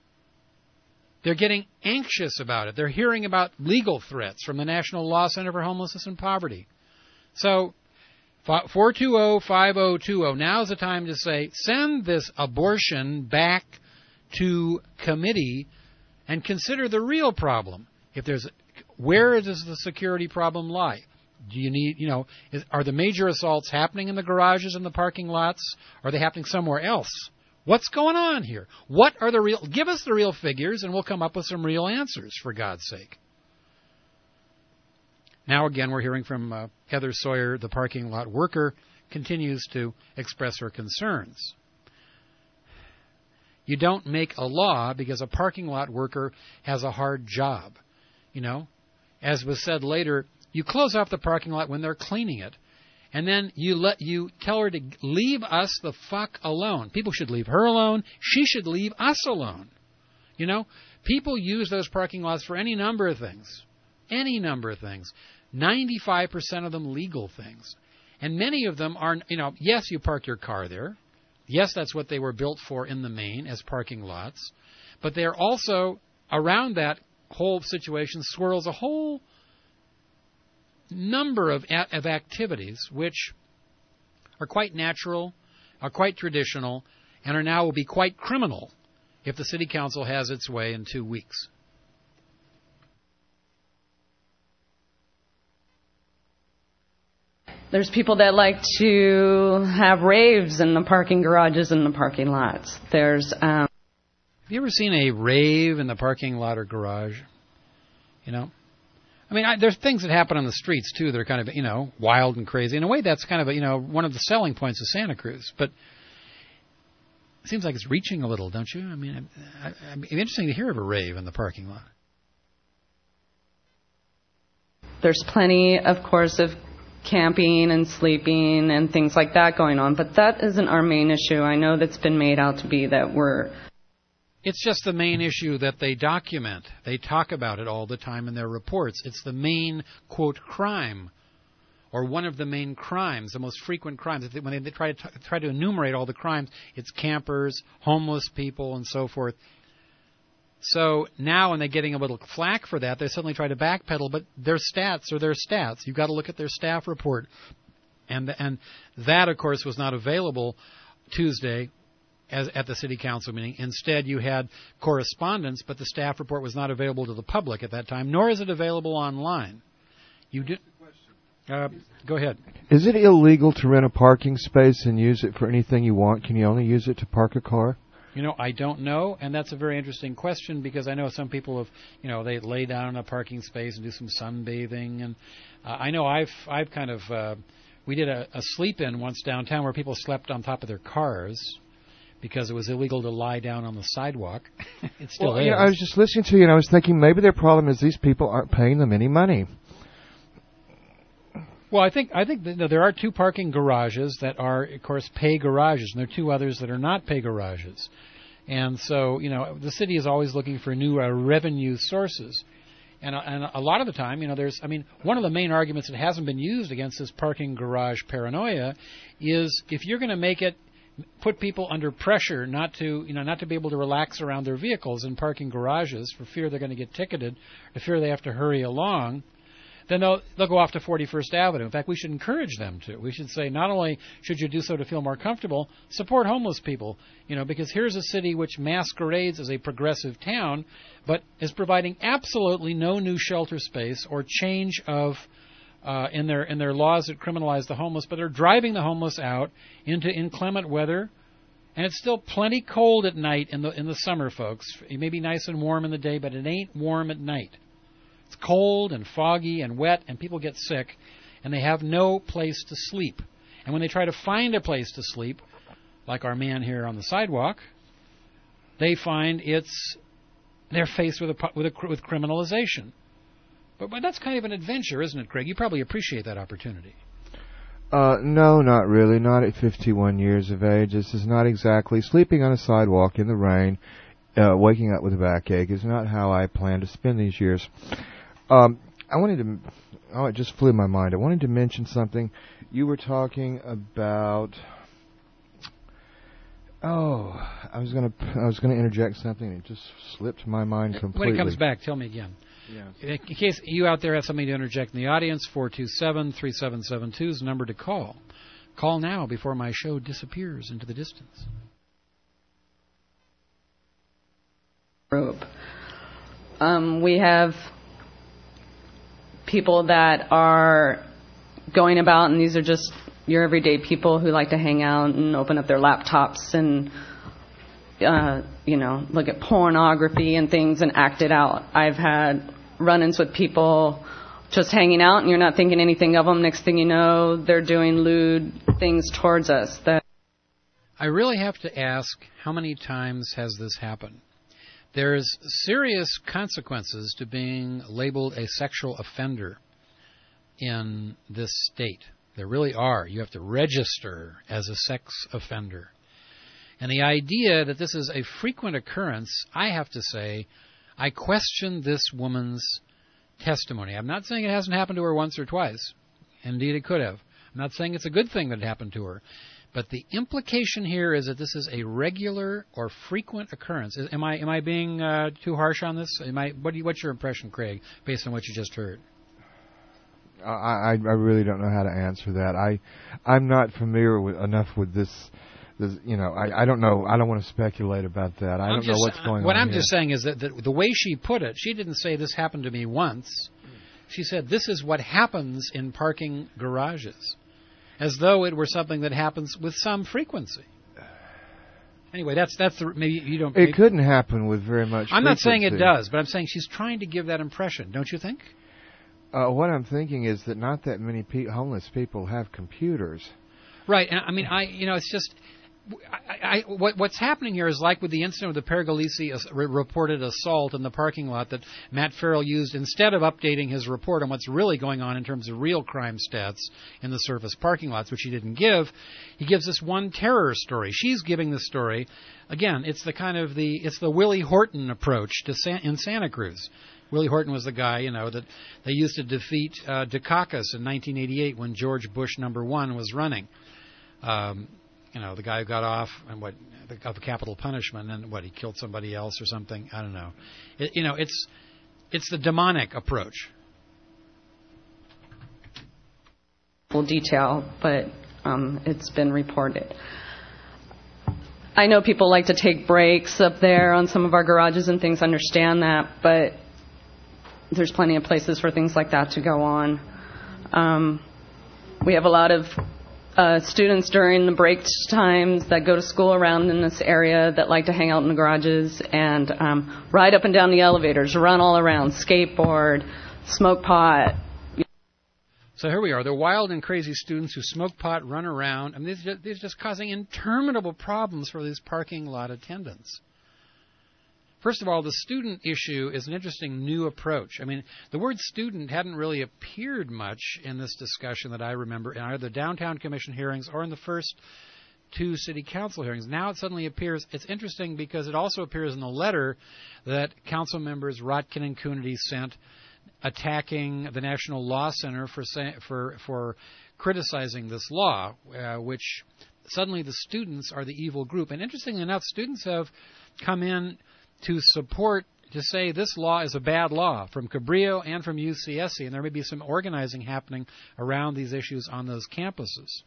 They're getting anxious about it. They're hearing about legal threats from the National Law Center for Homelessness and Poverty. So, four two zero, five zero two zero, now's the time to say, send this abortion back to committee and consider the real problem. If there's, where does the security problem lie? Do you need, you know, is, are the major assaults happening in the garages and the parking lots? Or are they happening somewhere else? What's going on here? What are the real... Give us the real figures, and we'll come up with some real answers, for God's sake. Now, again, we're hearing from uh, Heather Sawyer, the parking lot worker, continues to express her concerns. You don't make a law because a parking lot worker has a hard job. You know, as was said later, you close off the parking lot when they're cleaning it. And then you let you tell her to leave us the fuck alone. People should leave her alone. She should leave us alone. You know, people use those parking lots for any number of things. Any number of things. ninety-five percent of them legal things. And many of them are, you know, yes, you park your car there. Yes, that's what they were built for in the main, as parking lots. But they're also, around that whole situation, swirls a whole number of of activities which are quite natural, are quite traditional, and are now will be quite criminal if the city council has its way in two weeks. There's people that like to have raves in the parking garages and the parking lots. There's um Have you ever seen a rave in the parking lot or garage? You know? I mean, I, there's things that happen on the streets, too, that are kind of, you know, wild and crazy. In a way, that's kind of, a, you know, one of the selling points of Santa Cruz. But it seems like it's reaching a little, don't you? I mean, I, I, it'd be interesting to hear of a rave in the parking lot. There's plenty, of course, of camping and sleeping and things like that going on. But that isn't our main issue. I know that's been made out to be that we're... It's just the main issue that they document. They talk about it all the time in their reports. It's the main, quote, crime, or one of the main crimes, the most frequent crimes. When they try to t- try to enumerate all the crimes, it's campers, homeless people, and so forth. So now when they're getting a little flack for that, they suddenly try to backpedal, but their stats are their stats. You've got to look at their staff report. And, and that, of course, was not available Tuesday As, at the city council meeting. Instead, you had correspondence, but the staff report was not available to the public at that time, nor is it available online. You did. Uh, go ahead. Is it illegal to rent a parking space and use it for anything you want? Can you only use it to park a car? You know, I don't know, and that's a very interesting question because I know some people have, you know, they lay down in a parking space and do some sunbathing, and uh, I know I've I've kind of uh, we did a, a sleep-in once downtown where people slept on top of their cars because it was illegal to lie down on the sidewalk. It still well, is. You know, I was just listening to you, and I was thinking maybe their problem is these people aren't paying them any money. Well, I think I think that there are two parking garages that are, of course, pay garages, and there are two others that are not pay garages. And so, you know, the city is always looking for new uh, revenue sources. And, uh, and a lot of the time, you know, there's, I mean, one of the main arguments that hasn't been used against this parking garage paranoia is if you're going to make it put people under pressure not to, you know, not to be able to relax around their vehicles in parking garages for fear they're going to get ticketed, or fear they have to hurry along, then they'll, they'll go off to forty-first Avenue. In fact, we should encourage them to. We should say not only should you do so to feel more comfortable, support homeless people, you know, because here's a city which masquerades as a progressive town, but is providing absolutely no new shelter space or change of uh, in their in their laws that criminalize the homeless, but they're driving the homeless out into inclement weather. And it's still plenty cold at night in the in the summer, folks. It may be nice and warm in the day, but it ain't warm at night. It's cold and foggy and wet, and people get sick, and they have no place to sleep. And when they try to find a place to sleep, like our man here on the sidewalk, they find it's they're faced with a with a with criminalization. But, but that's kind of an adventure, isn't it, Craig? You probably appreciate that opportunity. Uh, no, not really. Not at fifty-one years of age. This is not exactly sleeping on a sidewalk in the rain, uh, waking up with a backache is not how I plan to spend these years. Um, I wanted to, oh, it just flew my mind. I wanted to mention something. You were talking about, oh, I was gonna, I was gonna interject something. It just slipped my mind completely. When it comes back, tell me again. Yeah. In case you out there have something to interject in the audience, four two seven, three seven seven two is the number to call. Call now before my show disappears into the distance. Group. Um, we have people that are going about, and these are just your everyday people who like to hang out and open up their laptops and, uh, you know, look at pornography and things and act it out. I've had run-ins with people just hanging out, and you're not thinking anything of them. Next thing you know, they're doing lewd things towards us. That I really have to ask, how many times has this happened? There's serious consequences to being labeled a sexual offender in this state. There really are. You have to register as a sex offender. And the idea that this is a frequent occurrence, I have to say, I question this woman's testimony. I'm not saying it hasn't happened to her once or twice. Indeed, it could have. I'm not saying it's a good thing that it happened to her. But the implication here is that this is a regular or frequent occurrence. Am I am I being uh, too harsh on this? Am I? What do you, what's your impression, Craig, based on what you just heard? I, I I really don't know how to answer that. I I'm not familiar with enough with this. This you know I, I don't know. I don't want to speculate about that. I I'm don't just, know what's going what on. What I'm here. just saying is that the, the way she put it, she didn't say this happened to me once. She said this is what happens in parking garages, as though it were something that happens with some frequency. Anyway, that's that's the, maybe you don't. Maybe, it couldn't happen with very much. I'm not saying it frequency. does, but I'm saying she's trying to give that impression. Don't you think? Uh, what I'm thinking is that not that many pe- homeless people have computers. Right. And I mean, I you know, it's just. I, I, what, what's happening here is like with the incident of the Pergolesi uh, re- reported assault in the parking lot that Matt Farrell used instead of updating his report on what's really going on in terms of real crime stats in the surface parking lots, which he didn't give. He gives this one terror story. She's giving the story. Again, it's the kind of the it's the Willie Horton approach to San, in Santa Cruz. Willie Horton was the guy, you know, that they used to defeat uh, Dukakis in nineteen eighty-eight when George Bush number one was running. Um, You know, the guy who got off and what of capital punishment, and what he killed somebody else or something. I don't know. It, you know, it's it's the demonic approach. Full detail, but um, it's been reported. I know people like to take breaks up there on some of our garages and things. Understand that, but there's plenty of places for things like that to go on. Um, we have a lot of uh, students during the break times that go to school around in this area that like to hang out in the garages and um, ride up and down the elevators, run all around, skateboard, smoke pot. So here we are. They're wild and crazy students who smoke pot, run around. I mean, these are, these are just causing interminable problems for these parking lot attendants. First of all, the student issue is an interesting new approach. I mean, the word student hadn't really appeared much in this discussion that I remember in either the Downtown Commission hearings or in the first two City Council hearings. Now it suddenly appears. It's interesting because it also appears in the letter that Council members Rotkin and Coonerty sent attacking the National Law Center for for for criticizing this law, uh, which suddenly the students are the evil group. And interestingly enough, students have come in to support, to say this law is a bad law from Cabrillo and from U C S C, and there may be some organizing happening around these issues on those campuses.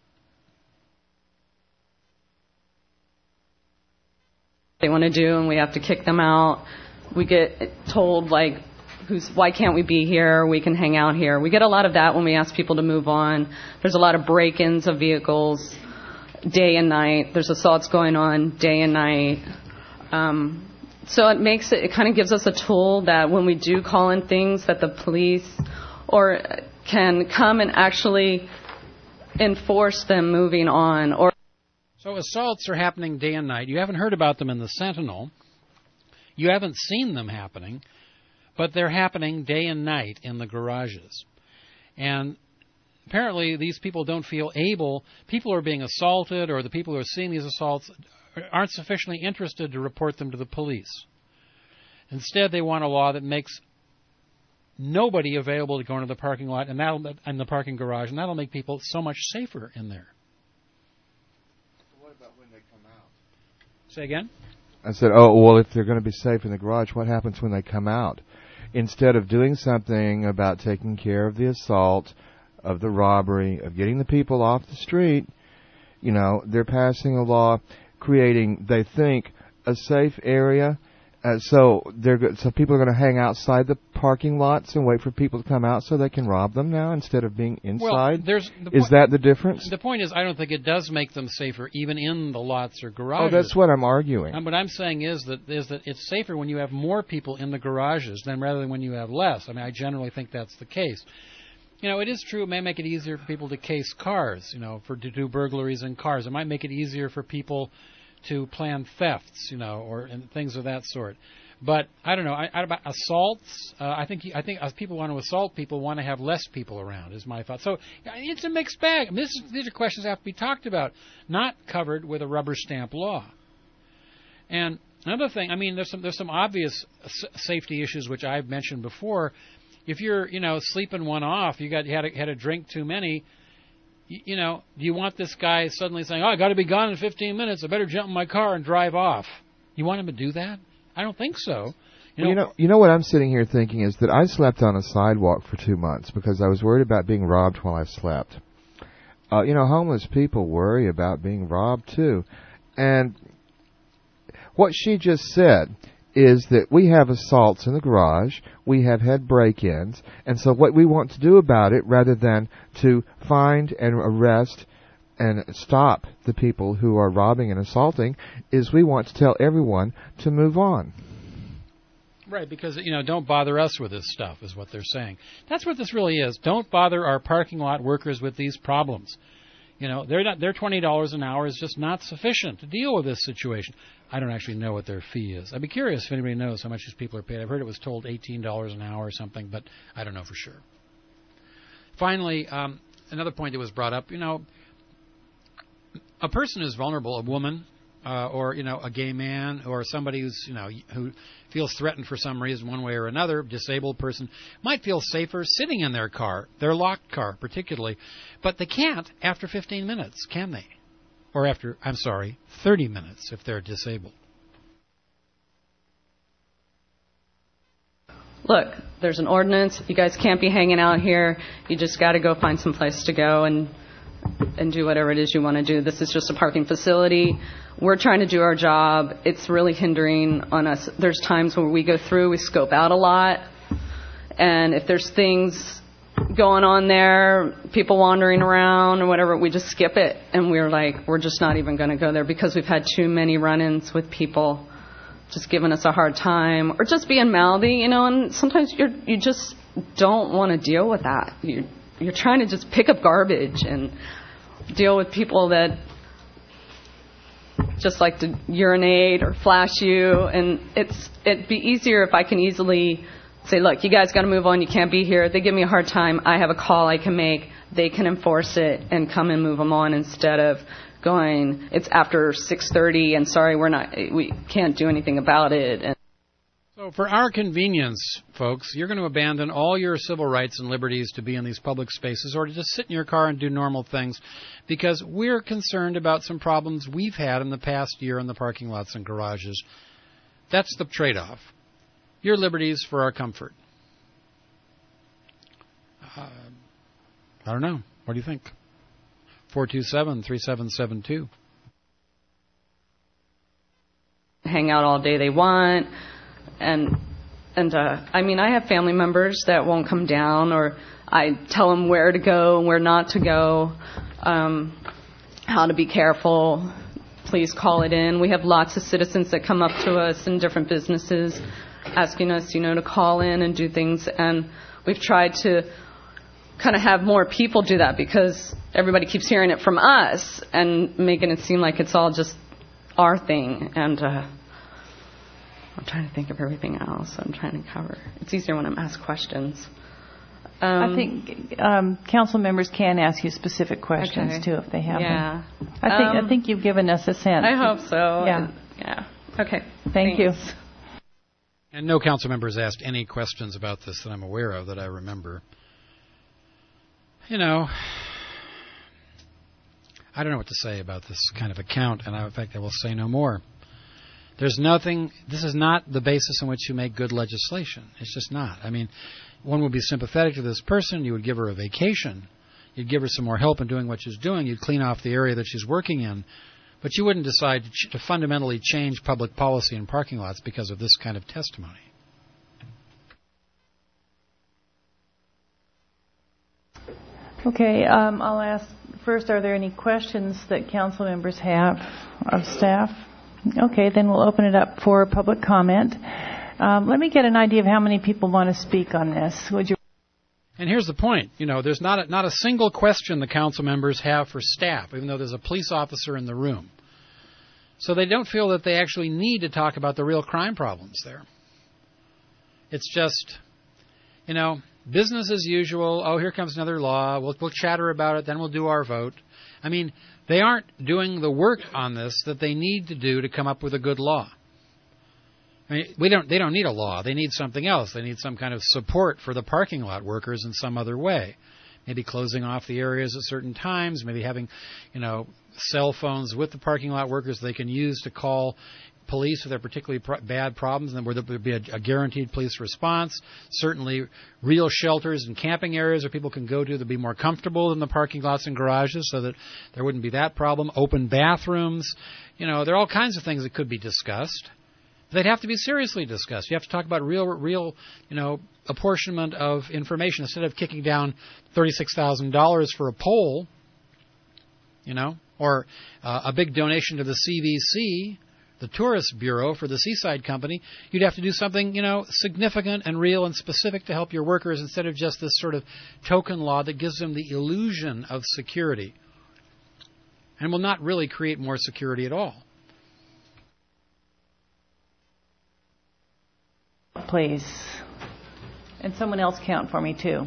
They want to do, and we have to kick them out. We get told, like, who's, why can't we be here? We can hang out here. We get a lot of that when we ask people to move on. There's a lot of break-ins of vehicles day and night. There's assaults going on day and night. Um, so it makes it, it kind of gives us a tool that when we do call in things that the police or can come and actually enforce them moving on. Or So assaults are happening day and night. You haven't heard about them in the Sentinel. You haven't seen them happening. But they're happening day and night in the garages. And apparently these people don't feel able, people who are being assaulted or the people who are seeing these assaults aren't sufficiently interested to report them to the police. Instead, they want a law that makes nobody available to go into the parking lot and that'll, in the parking garage, and that'll make people so much safer in there. What about when they come out? Say again? I said, oh, well, if they're going to be safe in the garage, what happens when they come out? Instead of doing something about taking care of the assault, of the robbery, of getting the people off the street, you know, they're passing a law creating, they think, a safe area. Uh, so they're go- so people are going to hang outside the parking lots and wait for people to come out so they can rob them now instead of being inside? Well, there's the is point, that the difference? The point is, I don't think it does make them safer, even in the lots or garages. Oh, that's what I'm arguing. And what I'm saying is that is that it's safer when you have more people in the garages than rather than when you have less. I mean, I generally think that's the case. You know, it is true. It may make it easier for people to case cars. You know, for to do burglaries in cars. It might make it easier for people to plan thefts. You know, or and things of that sort. But I don't know. I, I, about assaults, uh, I think I think as people want to assault people, want to have less people around. Is my thought. So it's a mixed bag. I mean, this is, these are questions that have to be talked about, not covered with a rubber stamp law. And another thing, I mean, there's some there's some obvious s- safety issues which I've mentioned before. If you're you know sleeping one off, you got you had a, had a drink too many. You, you know, do you want this guy suddenly saying, "Oh, I got to be gone in fifteen minutes. I better jump in my car and drive off"? You want him to do that? I don't think so. You know, well, you know, you know what I'm sitting here thinking is that I slept on a sidewalk for two months because I was worried about being robbed while I slept. Uh, you know, homeless people worry about being robbed too. And what she just said is that we have assaults in the garage, we have had break-ins, and so what we want to do about it, rather than to find and arrest and stop the people who are robbing and assaulting, is we want to tell everyone to move on. Right, because, you know, don't bother us with this stuff, is what they're saying. That's what this really is. Don't bother our parking lot workers with these problems. You know, they're not, their twenty dollars an hour is just not sufficient to deal with this situation. I don't actually know what their fee is. I'd be curious if anybody knows how much these people are paid. I've heard it was told eighteen dollars an hour or something, but I don't know for sure. Finally, um, another point that was brought up, you know, a person who's vulnerable, a woman, uh, or, you know, a gay man, or somebody who's, you know, who feels threatened for some reason, one way or another, disabled person, might feel safer sitting in their car, their locked car particularly, but they can't after fifteen minutes, can they? Or after, I'm sorry, thirty minutes if they're disabled. Look, there's an ordinance. You guys can't be hanging out here. You just got to go find some place to go and and do whatever it is you want to do. This is just a parking facility. We're trying to do our job. It's really hindering on us. There's times where we go through, we scope out a lot, and if there's things going on there, people wandering around or whatever, we just skip it. And we're like, we're just not even going to go there because we've had too many run-ins with people just giving us a hard time or just being mouthy, you know, and sometimes you're, you just don't want to deal with that. You, you're trying to just pick up garbage and deal with people that just like to urinate or flash you. And it's it'd be easier if I can easily say, look, you guys got to move on. You can't be here. They give me a hard time. I have a call I can make. They can enforce it and come and move them on instead of going, it's after six thirty and sorry, we're not, we can't do anything about it. And so for our convenience, folks, you're going to abandon all your civil rights and liberties to be in these public spaces or to just sit in your car and do normal things because we're concerned about some problems we've had in the past year in the parking lots and garages. That's the trade-off. Your liberties for our comfort. Uh, I don't know. What do you think? four two seven, three seven seven two. Hang out all day they want. And, and uh, I mean, I have family members that won't come down, or I tell them where to go and where not to go, um, how to be careful. Please call it in. We have lots of citizens that come up to us in different businesses asking us, you know, to call in and do things. And we've tried to kind of have more people do that because everybody keeps hearing it from us and making it seem like it's all just our thing. And uh, I'm trying to think of everything else I'm trying to cover. It's easier when I'm asked questions. Um, I think um, council members can ask you specific questions, okay. too, if they have yeah. them. I think, um, I think you've given us a sense. I hope so. Yeah. Yeah. Okay. Thank Thanks. you. And no council members asked any questions about this that I'm aware of, that I remember. You know, I don't know what to say about this kind of account, and I, in fact, I will say no more. There's nothing, this is not the basis on which you make good legislation. It's just not. I mean, one would be sympathetic to this person. You would give her a vacation. You'd give her some more help in doing what she's doing. You'd clean off the area that she's working in. But you wouldn't decide to, ch- to fundamentally change public policy in parking lots because of this kind of testimony. Okay, um, I'll ask first, are there any questions that council members have of staff? Okay, then we'll open it up for public comment. Um, let me get an idea of how many people want to speak on this. Would you? And here's the point. You know, there's not a, not a single question the council members have for staff, even though there's a police officer in the room. So they don't feel that they actually need to talk about the real crime problems there. It's just, you know, business as usual. Oh, here comes another law. We'll, we'll chatter about it. Then we'll do our vote. I mean, they aren't doing the work on this that they need to do to come up with a good law. I mean, we don't. They don't need a law. They need something else. They need some kind of support for the parking lot workers in some other way. Maybe closing off the areas at certain times. Maybe having, you know, cell phones with the parking lot workers they can use to call police if they're particularly pro- bad problems, and where there would be a, a guaranteed police response. Certainly, real shelters and camping areas where people can go to to be more comfortable in the parking lots and garages, so that there wouldn't be that problem. Open bathrooms. You know, there are all kinds of things that could be discussed. They'd have to be seriously discussed. You have to talk about real, real, you know, apportionment of information instead of kicking down thirty-six thousand dollars for a poll, you know, or uh, a big donation to the C V C, the Tourist Bureau for the Seaside Company. You'd have to do something, you know, significant and real and specific to help your workers instead of just this sort of token law that gives them the illusion of security and will not really create more security at all. Please. And someone else count for me, too.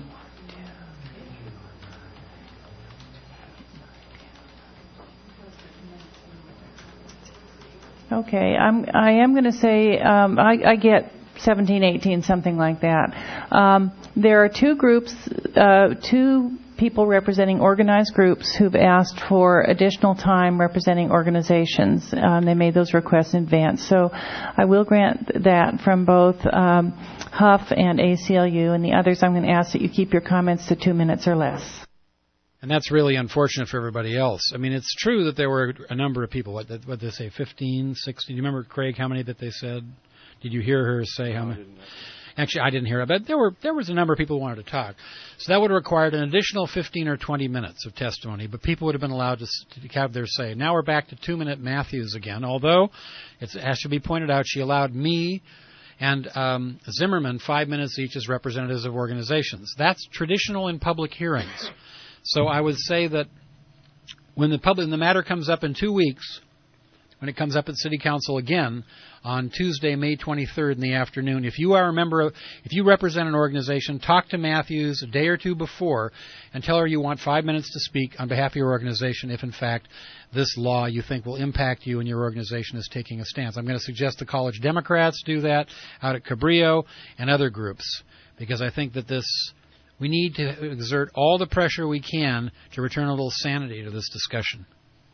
Okay, I'm, I am going to say um, I, I get seventeen, eighteen, something like that. Um, there are two groups, uh, two people representing organized groups who've asked for additional time representing organizations. Um, they made those requests in advance. So I will grant that from both um, Huff and A C L U, and the others I'm going to ask that you keep your comments to two minutes or less. And that's really unfortunate for everybody else. I mean, it's true that there were a number of people. What did they say, fifteen, sixteen? Do you remember, Craig, how many that they said? Did you hear her say how many? Actually, I didn't hear it, but there were there was a number of people who wanted to talk. So that would have required an additional fifteen or twenty minutes of testimony, but people would have been allowed to, to have their say. Now we're back to two-minute Matthews again, although it's, it has to be pointed out she allowed me and um, Zimmerman five minutes each as representatives of organizations. That's traditional in public hearings. So I would say that when the public, when the matter comes up in two weeks, when it comes up at City Council again on Tuesday, May twenty-third in the afternoon, if you are a member of, if you represent an organization, talk to Matthews a day or two before and tell her you want five minutes to speak on behalf of your organization if, in fact, this law you think will impact you and your organization is taking a stance. I'm going to suggest the College Democrats do that out at Cabrillo and other groups, because I think that this, we need to exert all the pressure we can to return a little sanity to this discussion.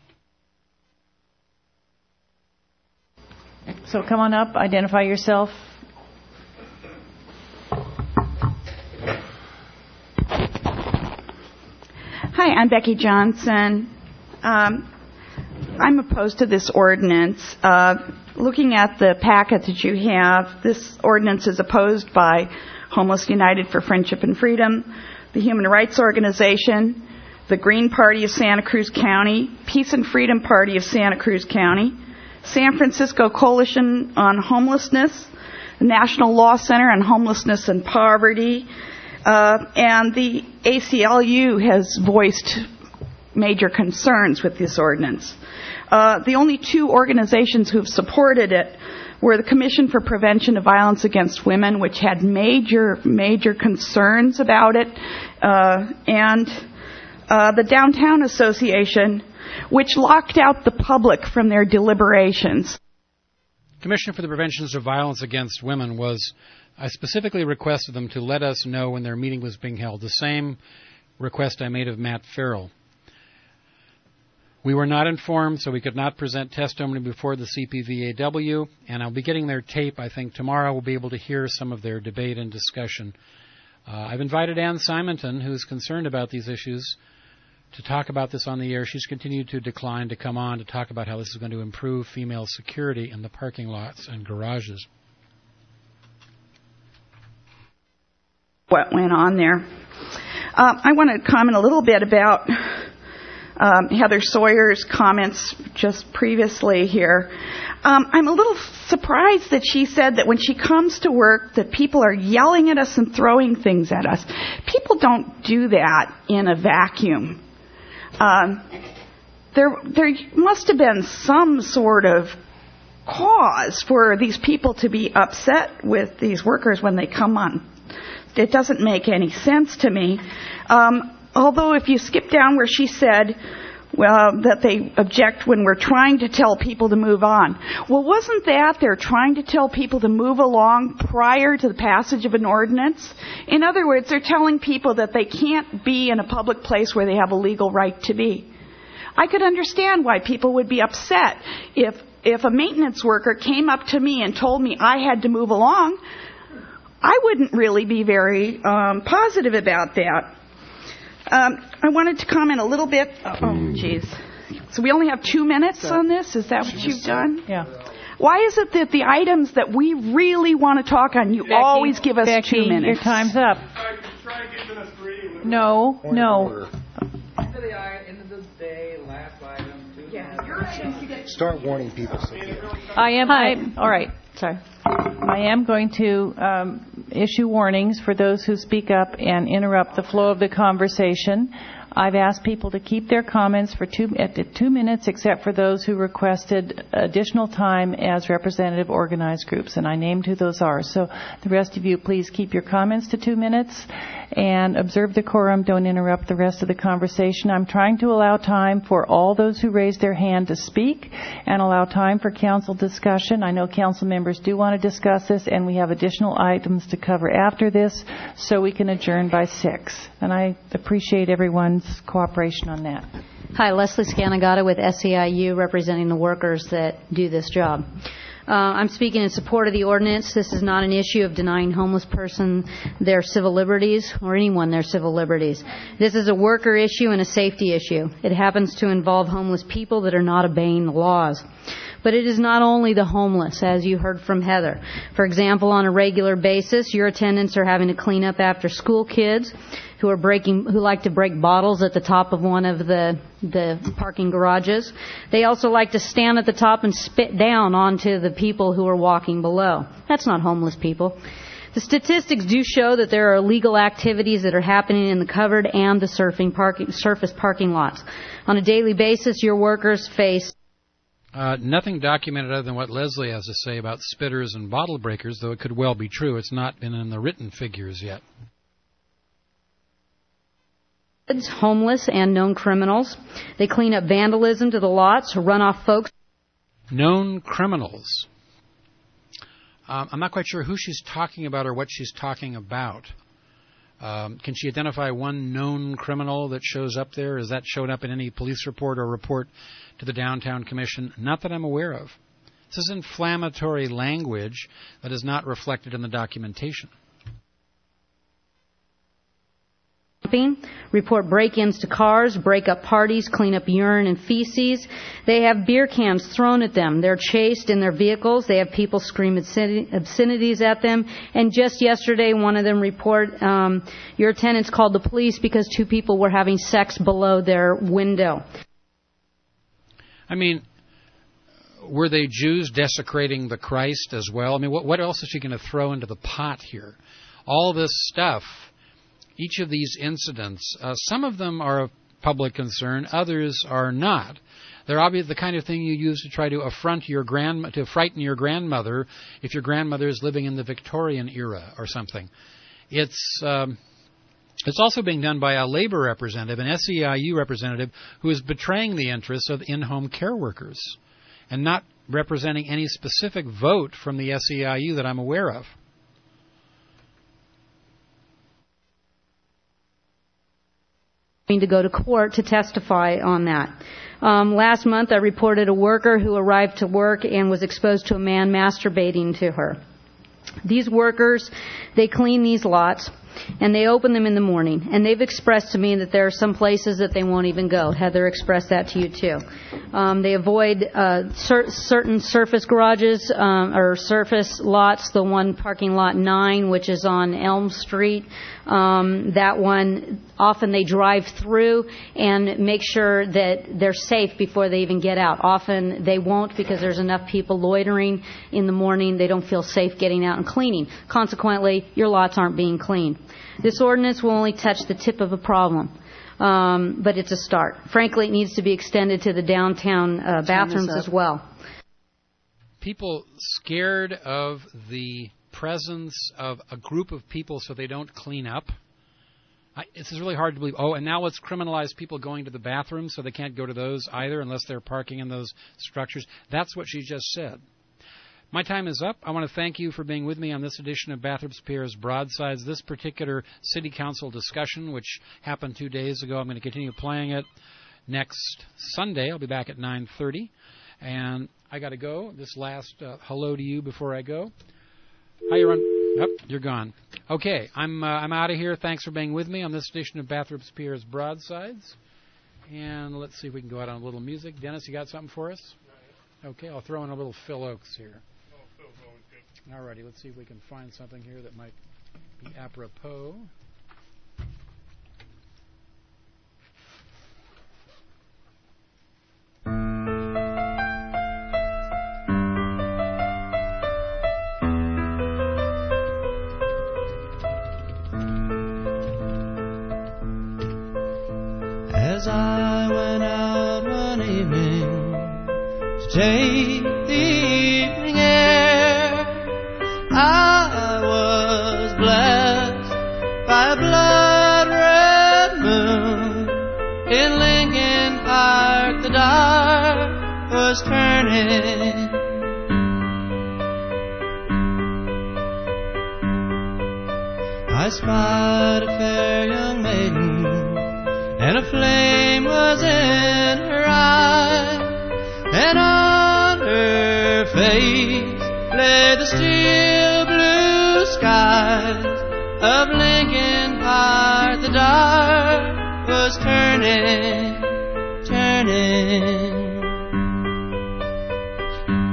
So come on up, identify yourself. Hi, I'm Becky Johnson. Um, I'm opposed to this ordinance. Uh, looking at the packet that you have, this ordinance is opposed by Homeless United for Friendship and Freedom, the Human Rights Organization, the Green Party of Santa Cruz County, Peace and Freedom Party of Santa Cruz County, San Francisco Coalition on Homelessness, the National Law Center on Homelessness and Poverty, uh, and the A C L U has voiced major concerns with this ordinance. Uh, the only two organizations who have supported it were the Commission for Prevention of Violence Against Women, which had major, major concerns about it, uh, and uh, the Downtown Association, which locked out the public from their deliberations. Commission for the Prevention of Violence Against Women was, I specifically requested them to let us know when their meeting was being held, the same request I made of Matt Farrell. We were not informed, so we could not present testimony before the C P V A W, and I'll be getting their tape, I think, tomorrow. We'll be able to hear some of their debate and discussion. Uh, I've invited Ann Simonton, who's concerned about these issues, to talk about this on the air. She's continued to decline to come on to talk about how this is going to improve female security in the parking lots and garages. What went on there? Um, I want to comment a little bit about um, Heather Sawyer's comments just previously here. Um, I'm a little surprised that she said that when she comes to work that people are yelling at us and throwing things at us. People don't do that in a vacuum. Um, there, there must have been some sort of cause for these people to be upset with these workers when they come on. It doesn't make any sense to me. Um, although if you skip down where she said, well, that they object when we're trying to tell people to move on. Well, wasn't that they're trying to tell people to move along prior to the passage of an ordinance? In other words, they're telling people that they can't be in a public place where they have a legal right to be. I could understand why people would be upset if if a maintenance worker came up to me and told me I had to move along. I wouldn't really be very um, positive about that. Um, I wanted to comment a little bit. Oh, jeez. So we only have two minutes on this? Is that what you've done? Yeah. Why is it that the items that we really want to talk on, you Becky, always give us Becky, two minutes? Your time's up. No, no. Start warning people. I am. I, all right. Sorry. I am going to um, issue warnings for those who speak up and interrupt the flow of the conversation. I've asked people to keep their comments for two, at two minutes, except for those who requested additional time as representative organized groups, and I named who those are. So the rest of you, please keep your comments to two minutes and observe decorum. Don't interrupt the rest of the conversation. I'm trying to allow time for all those who raised their hand to speak and allow time for council discussion. I know council members do want to discuss this, and we have additional items to cover after this, so we can adjourn by six. And I appreciate everyone's cooperation on that. Hi, Leslie Scanagata with S E I U, representing the workers that do this job. Uh, I'm speaking in support of the ordinance. This is not an issue of denying homeless person their civil liberties or anyone their civil liberties. This is a worker issue and a safety issue. It happens to involve homeless people that are not obeying the laws. But it is not only the homeless, as you heard from Heather. For example, on a regular basis, your attendants are having to clean up after school kids who are breaking, who like to break bottles at the top of one of the the parking garages. They also like to stand at the top and spit down onto the people who are walking below. That's not homeless people. The statistics do show that there are illegal activities that are happening in the covered and the surfing parking, surface parking lots. On a daily basis, your workers face... Uh, nothing documented other than what Leslie has to say about spitters and bottle breakers, though it could well be true. It's not been in the written figures yet. Homeless and known criminals. They clean up vandalism to the lots, run off folks. Known criminals. Um, I'm not quite sure who she's talking about or what she's talking about. Um, can she identify one known criminal that shows up there? Has that shown up in any police report or report to the Downtown Commission? Not that I'm aware of. This is inflammatory language that is not reflected in the documentation. Report break-ins to cars, break up parties, clean up urine and feces. They have beer cans thrown at them. They're chased in their vehicles. They have people scream obscenities at them. And just yesterday, one of them report um, your attendants called the police because two people were having sex below their window. I mean, were they Jews desecrating the Christ as well? I mean, what, what else is she going to throw into the pot here? All this stuff. Each of these incidents, uh, some of them are of public concern, others are not. They're obviously the kind of thing you use to try to affront your grand, to frighten your grandmother if your grandmother is living in the Victorian era or something. It's um, it's also being done by a labor representative, an S E I U representative, who is betraying the interests of in-home care workers and not representing any specific vote from the S E I U that I'm aware of. To go to court to testify on that. Um, last month, I reported a worker who arrived to work and was exposed to a man masturbating to her. These workers, they clean these lots, and they open them in the morning. And they've expressed to me that there are some places that they won't even go. Heather expressed that to you, too. Um, they avoid uh, cer- certain surface garages um, or surface lots, the one parking lot nine, which is on Elm Street. Um, that one, often they drive through and make sure that they're safe before they even get out. Often they won't because there's enough people loitering in the morning. They don't feel safe getting out and cleaning. Consequently, your lots aren't being cleaned. This ordinance will only touch the tip of a problem, um, but it's a start. Frankly, it needs to be extended to the downtown uh, bathrooms as well. People scared of the presence of a group of people so they don't clean up. I, this is really hard to believe. Oh, and now let's criminalize people going to the bathroom so they can't go to those either unless they're parking in those structures. That's what she just said. My time is up. I want to thank you for being with me on this edition of Bathurst Pierre's Broadsides. This particular City Council discussion, which happened two days ago, I'm going to continue playing it next Sunday. I'll be back at nine thirty. And I got to go. This last uh, hello to you before I go. How you run? Yep, you're gone. Okay, I'm uh, I'm out of here. Thanks for being with me on this edition of Bathurst Pierre's Broadsides. And let's see if we can go out on a little music. Dennis, you got something for us? Okay, I'll throw in a little Phil Oakes here. All righty, let's see if we can find something here that might be apropos. As I went out one evening to take the evening air, I was blessed by a blood-red moon. In Lincoln Park the dark was turning. I spied a fair young maiden, and a flame was in her eye, and on her face lay the steel blue skies of Lincoln Park. The dark was turning, turning.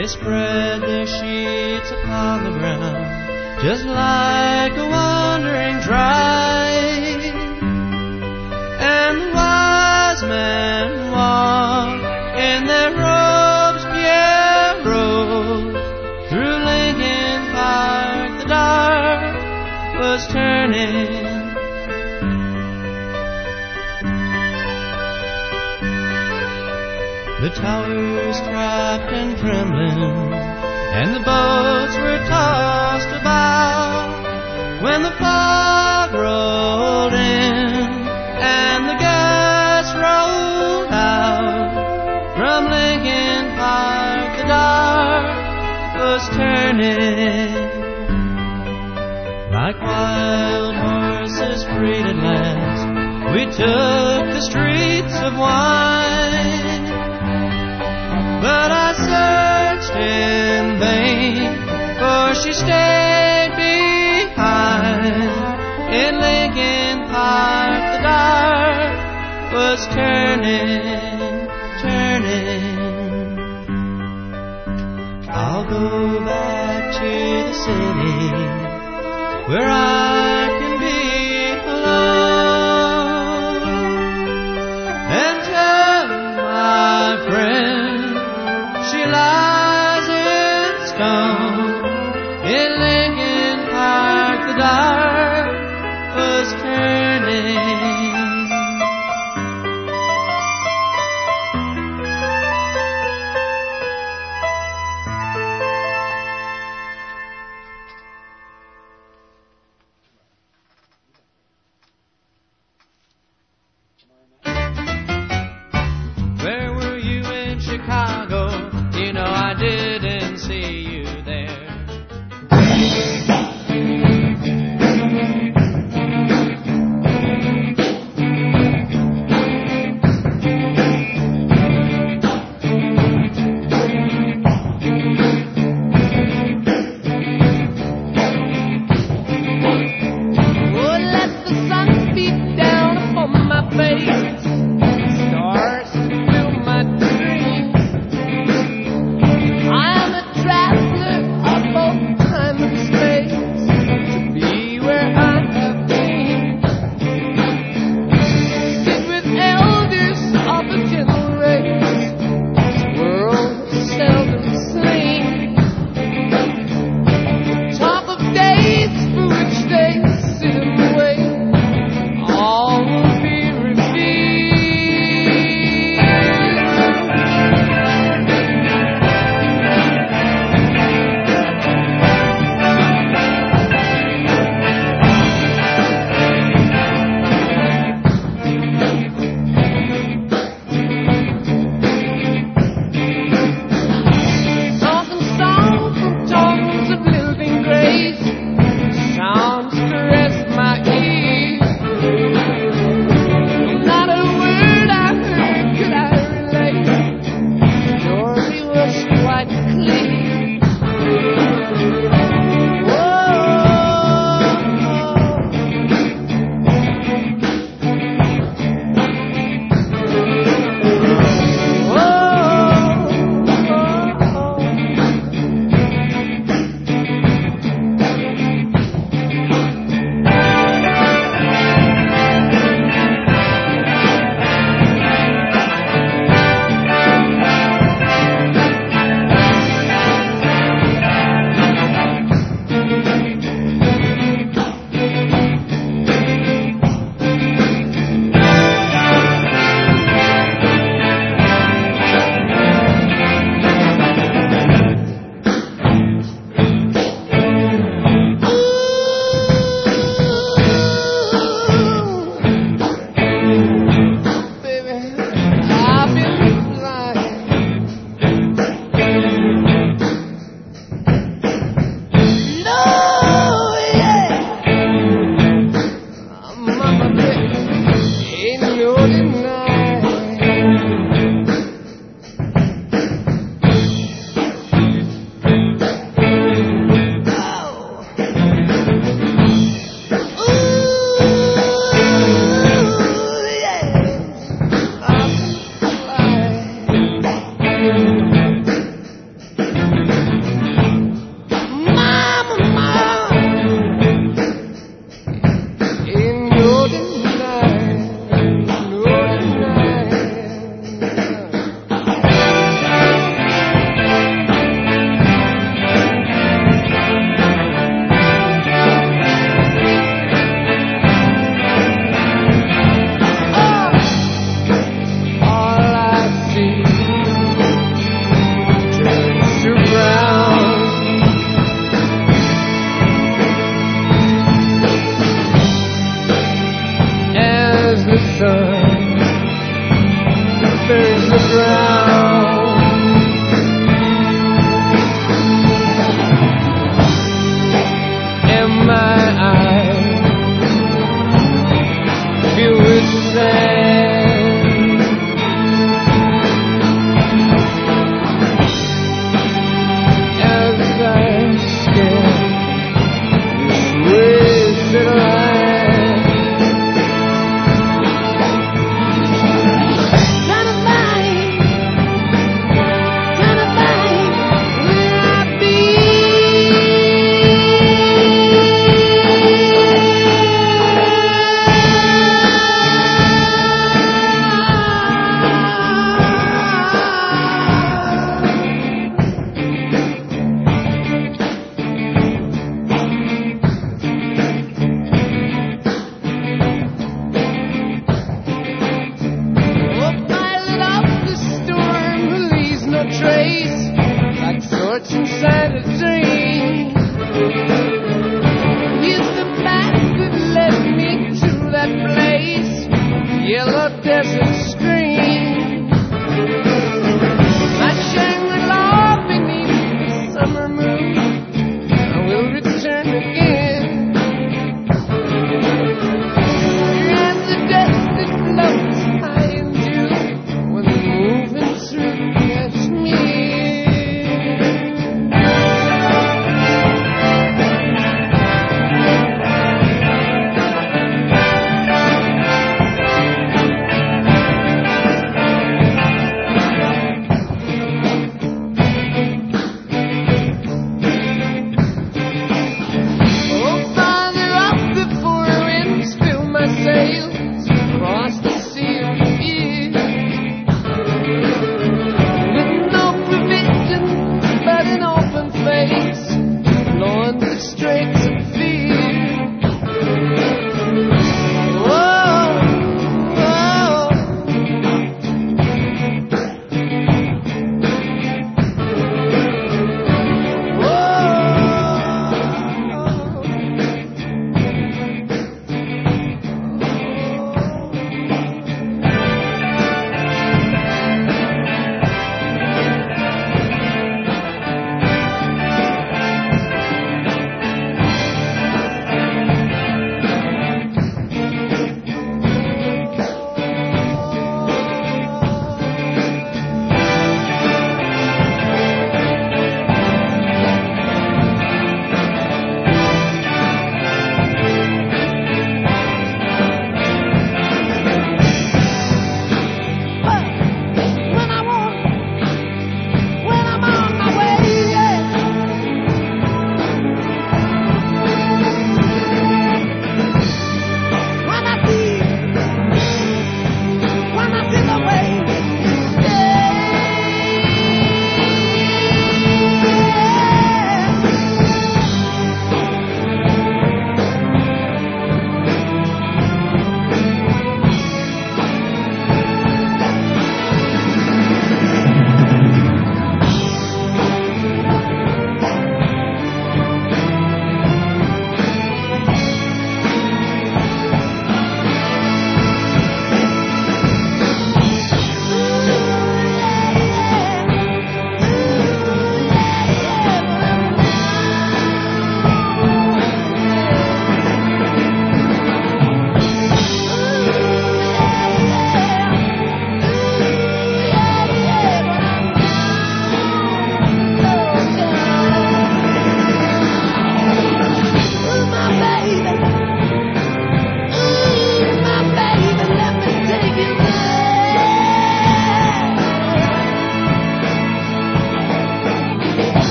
They spread their sheets upon the ground, just like a wandering tribe. And the wise men walked in their robes, Pierrot. Through Lincoln Park the dark was turning. The towers cracked and trembling, and the boats were tossed about, when the fog rolled in and the gas rolled out. From Lincoln Park the dark was turning. Like wild horses freed at last, we took the streets of wine. But I searched in vain, for she stayed behind. In Lincoln Park the dark was turning, turning. I'll go back to the city where I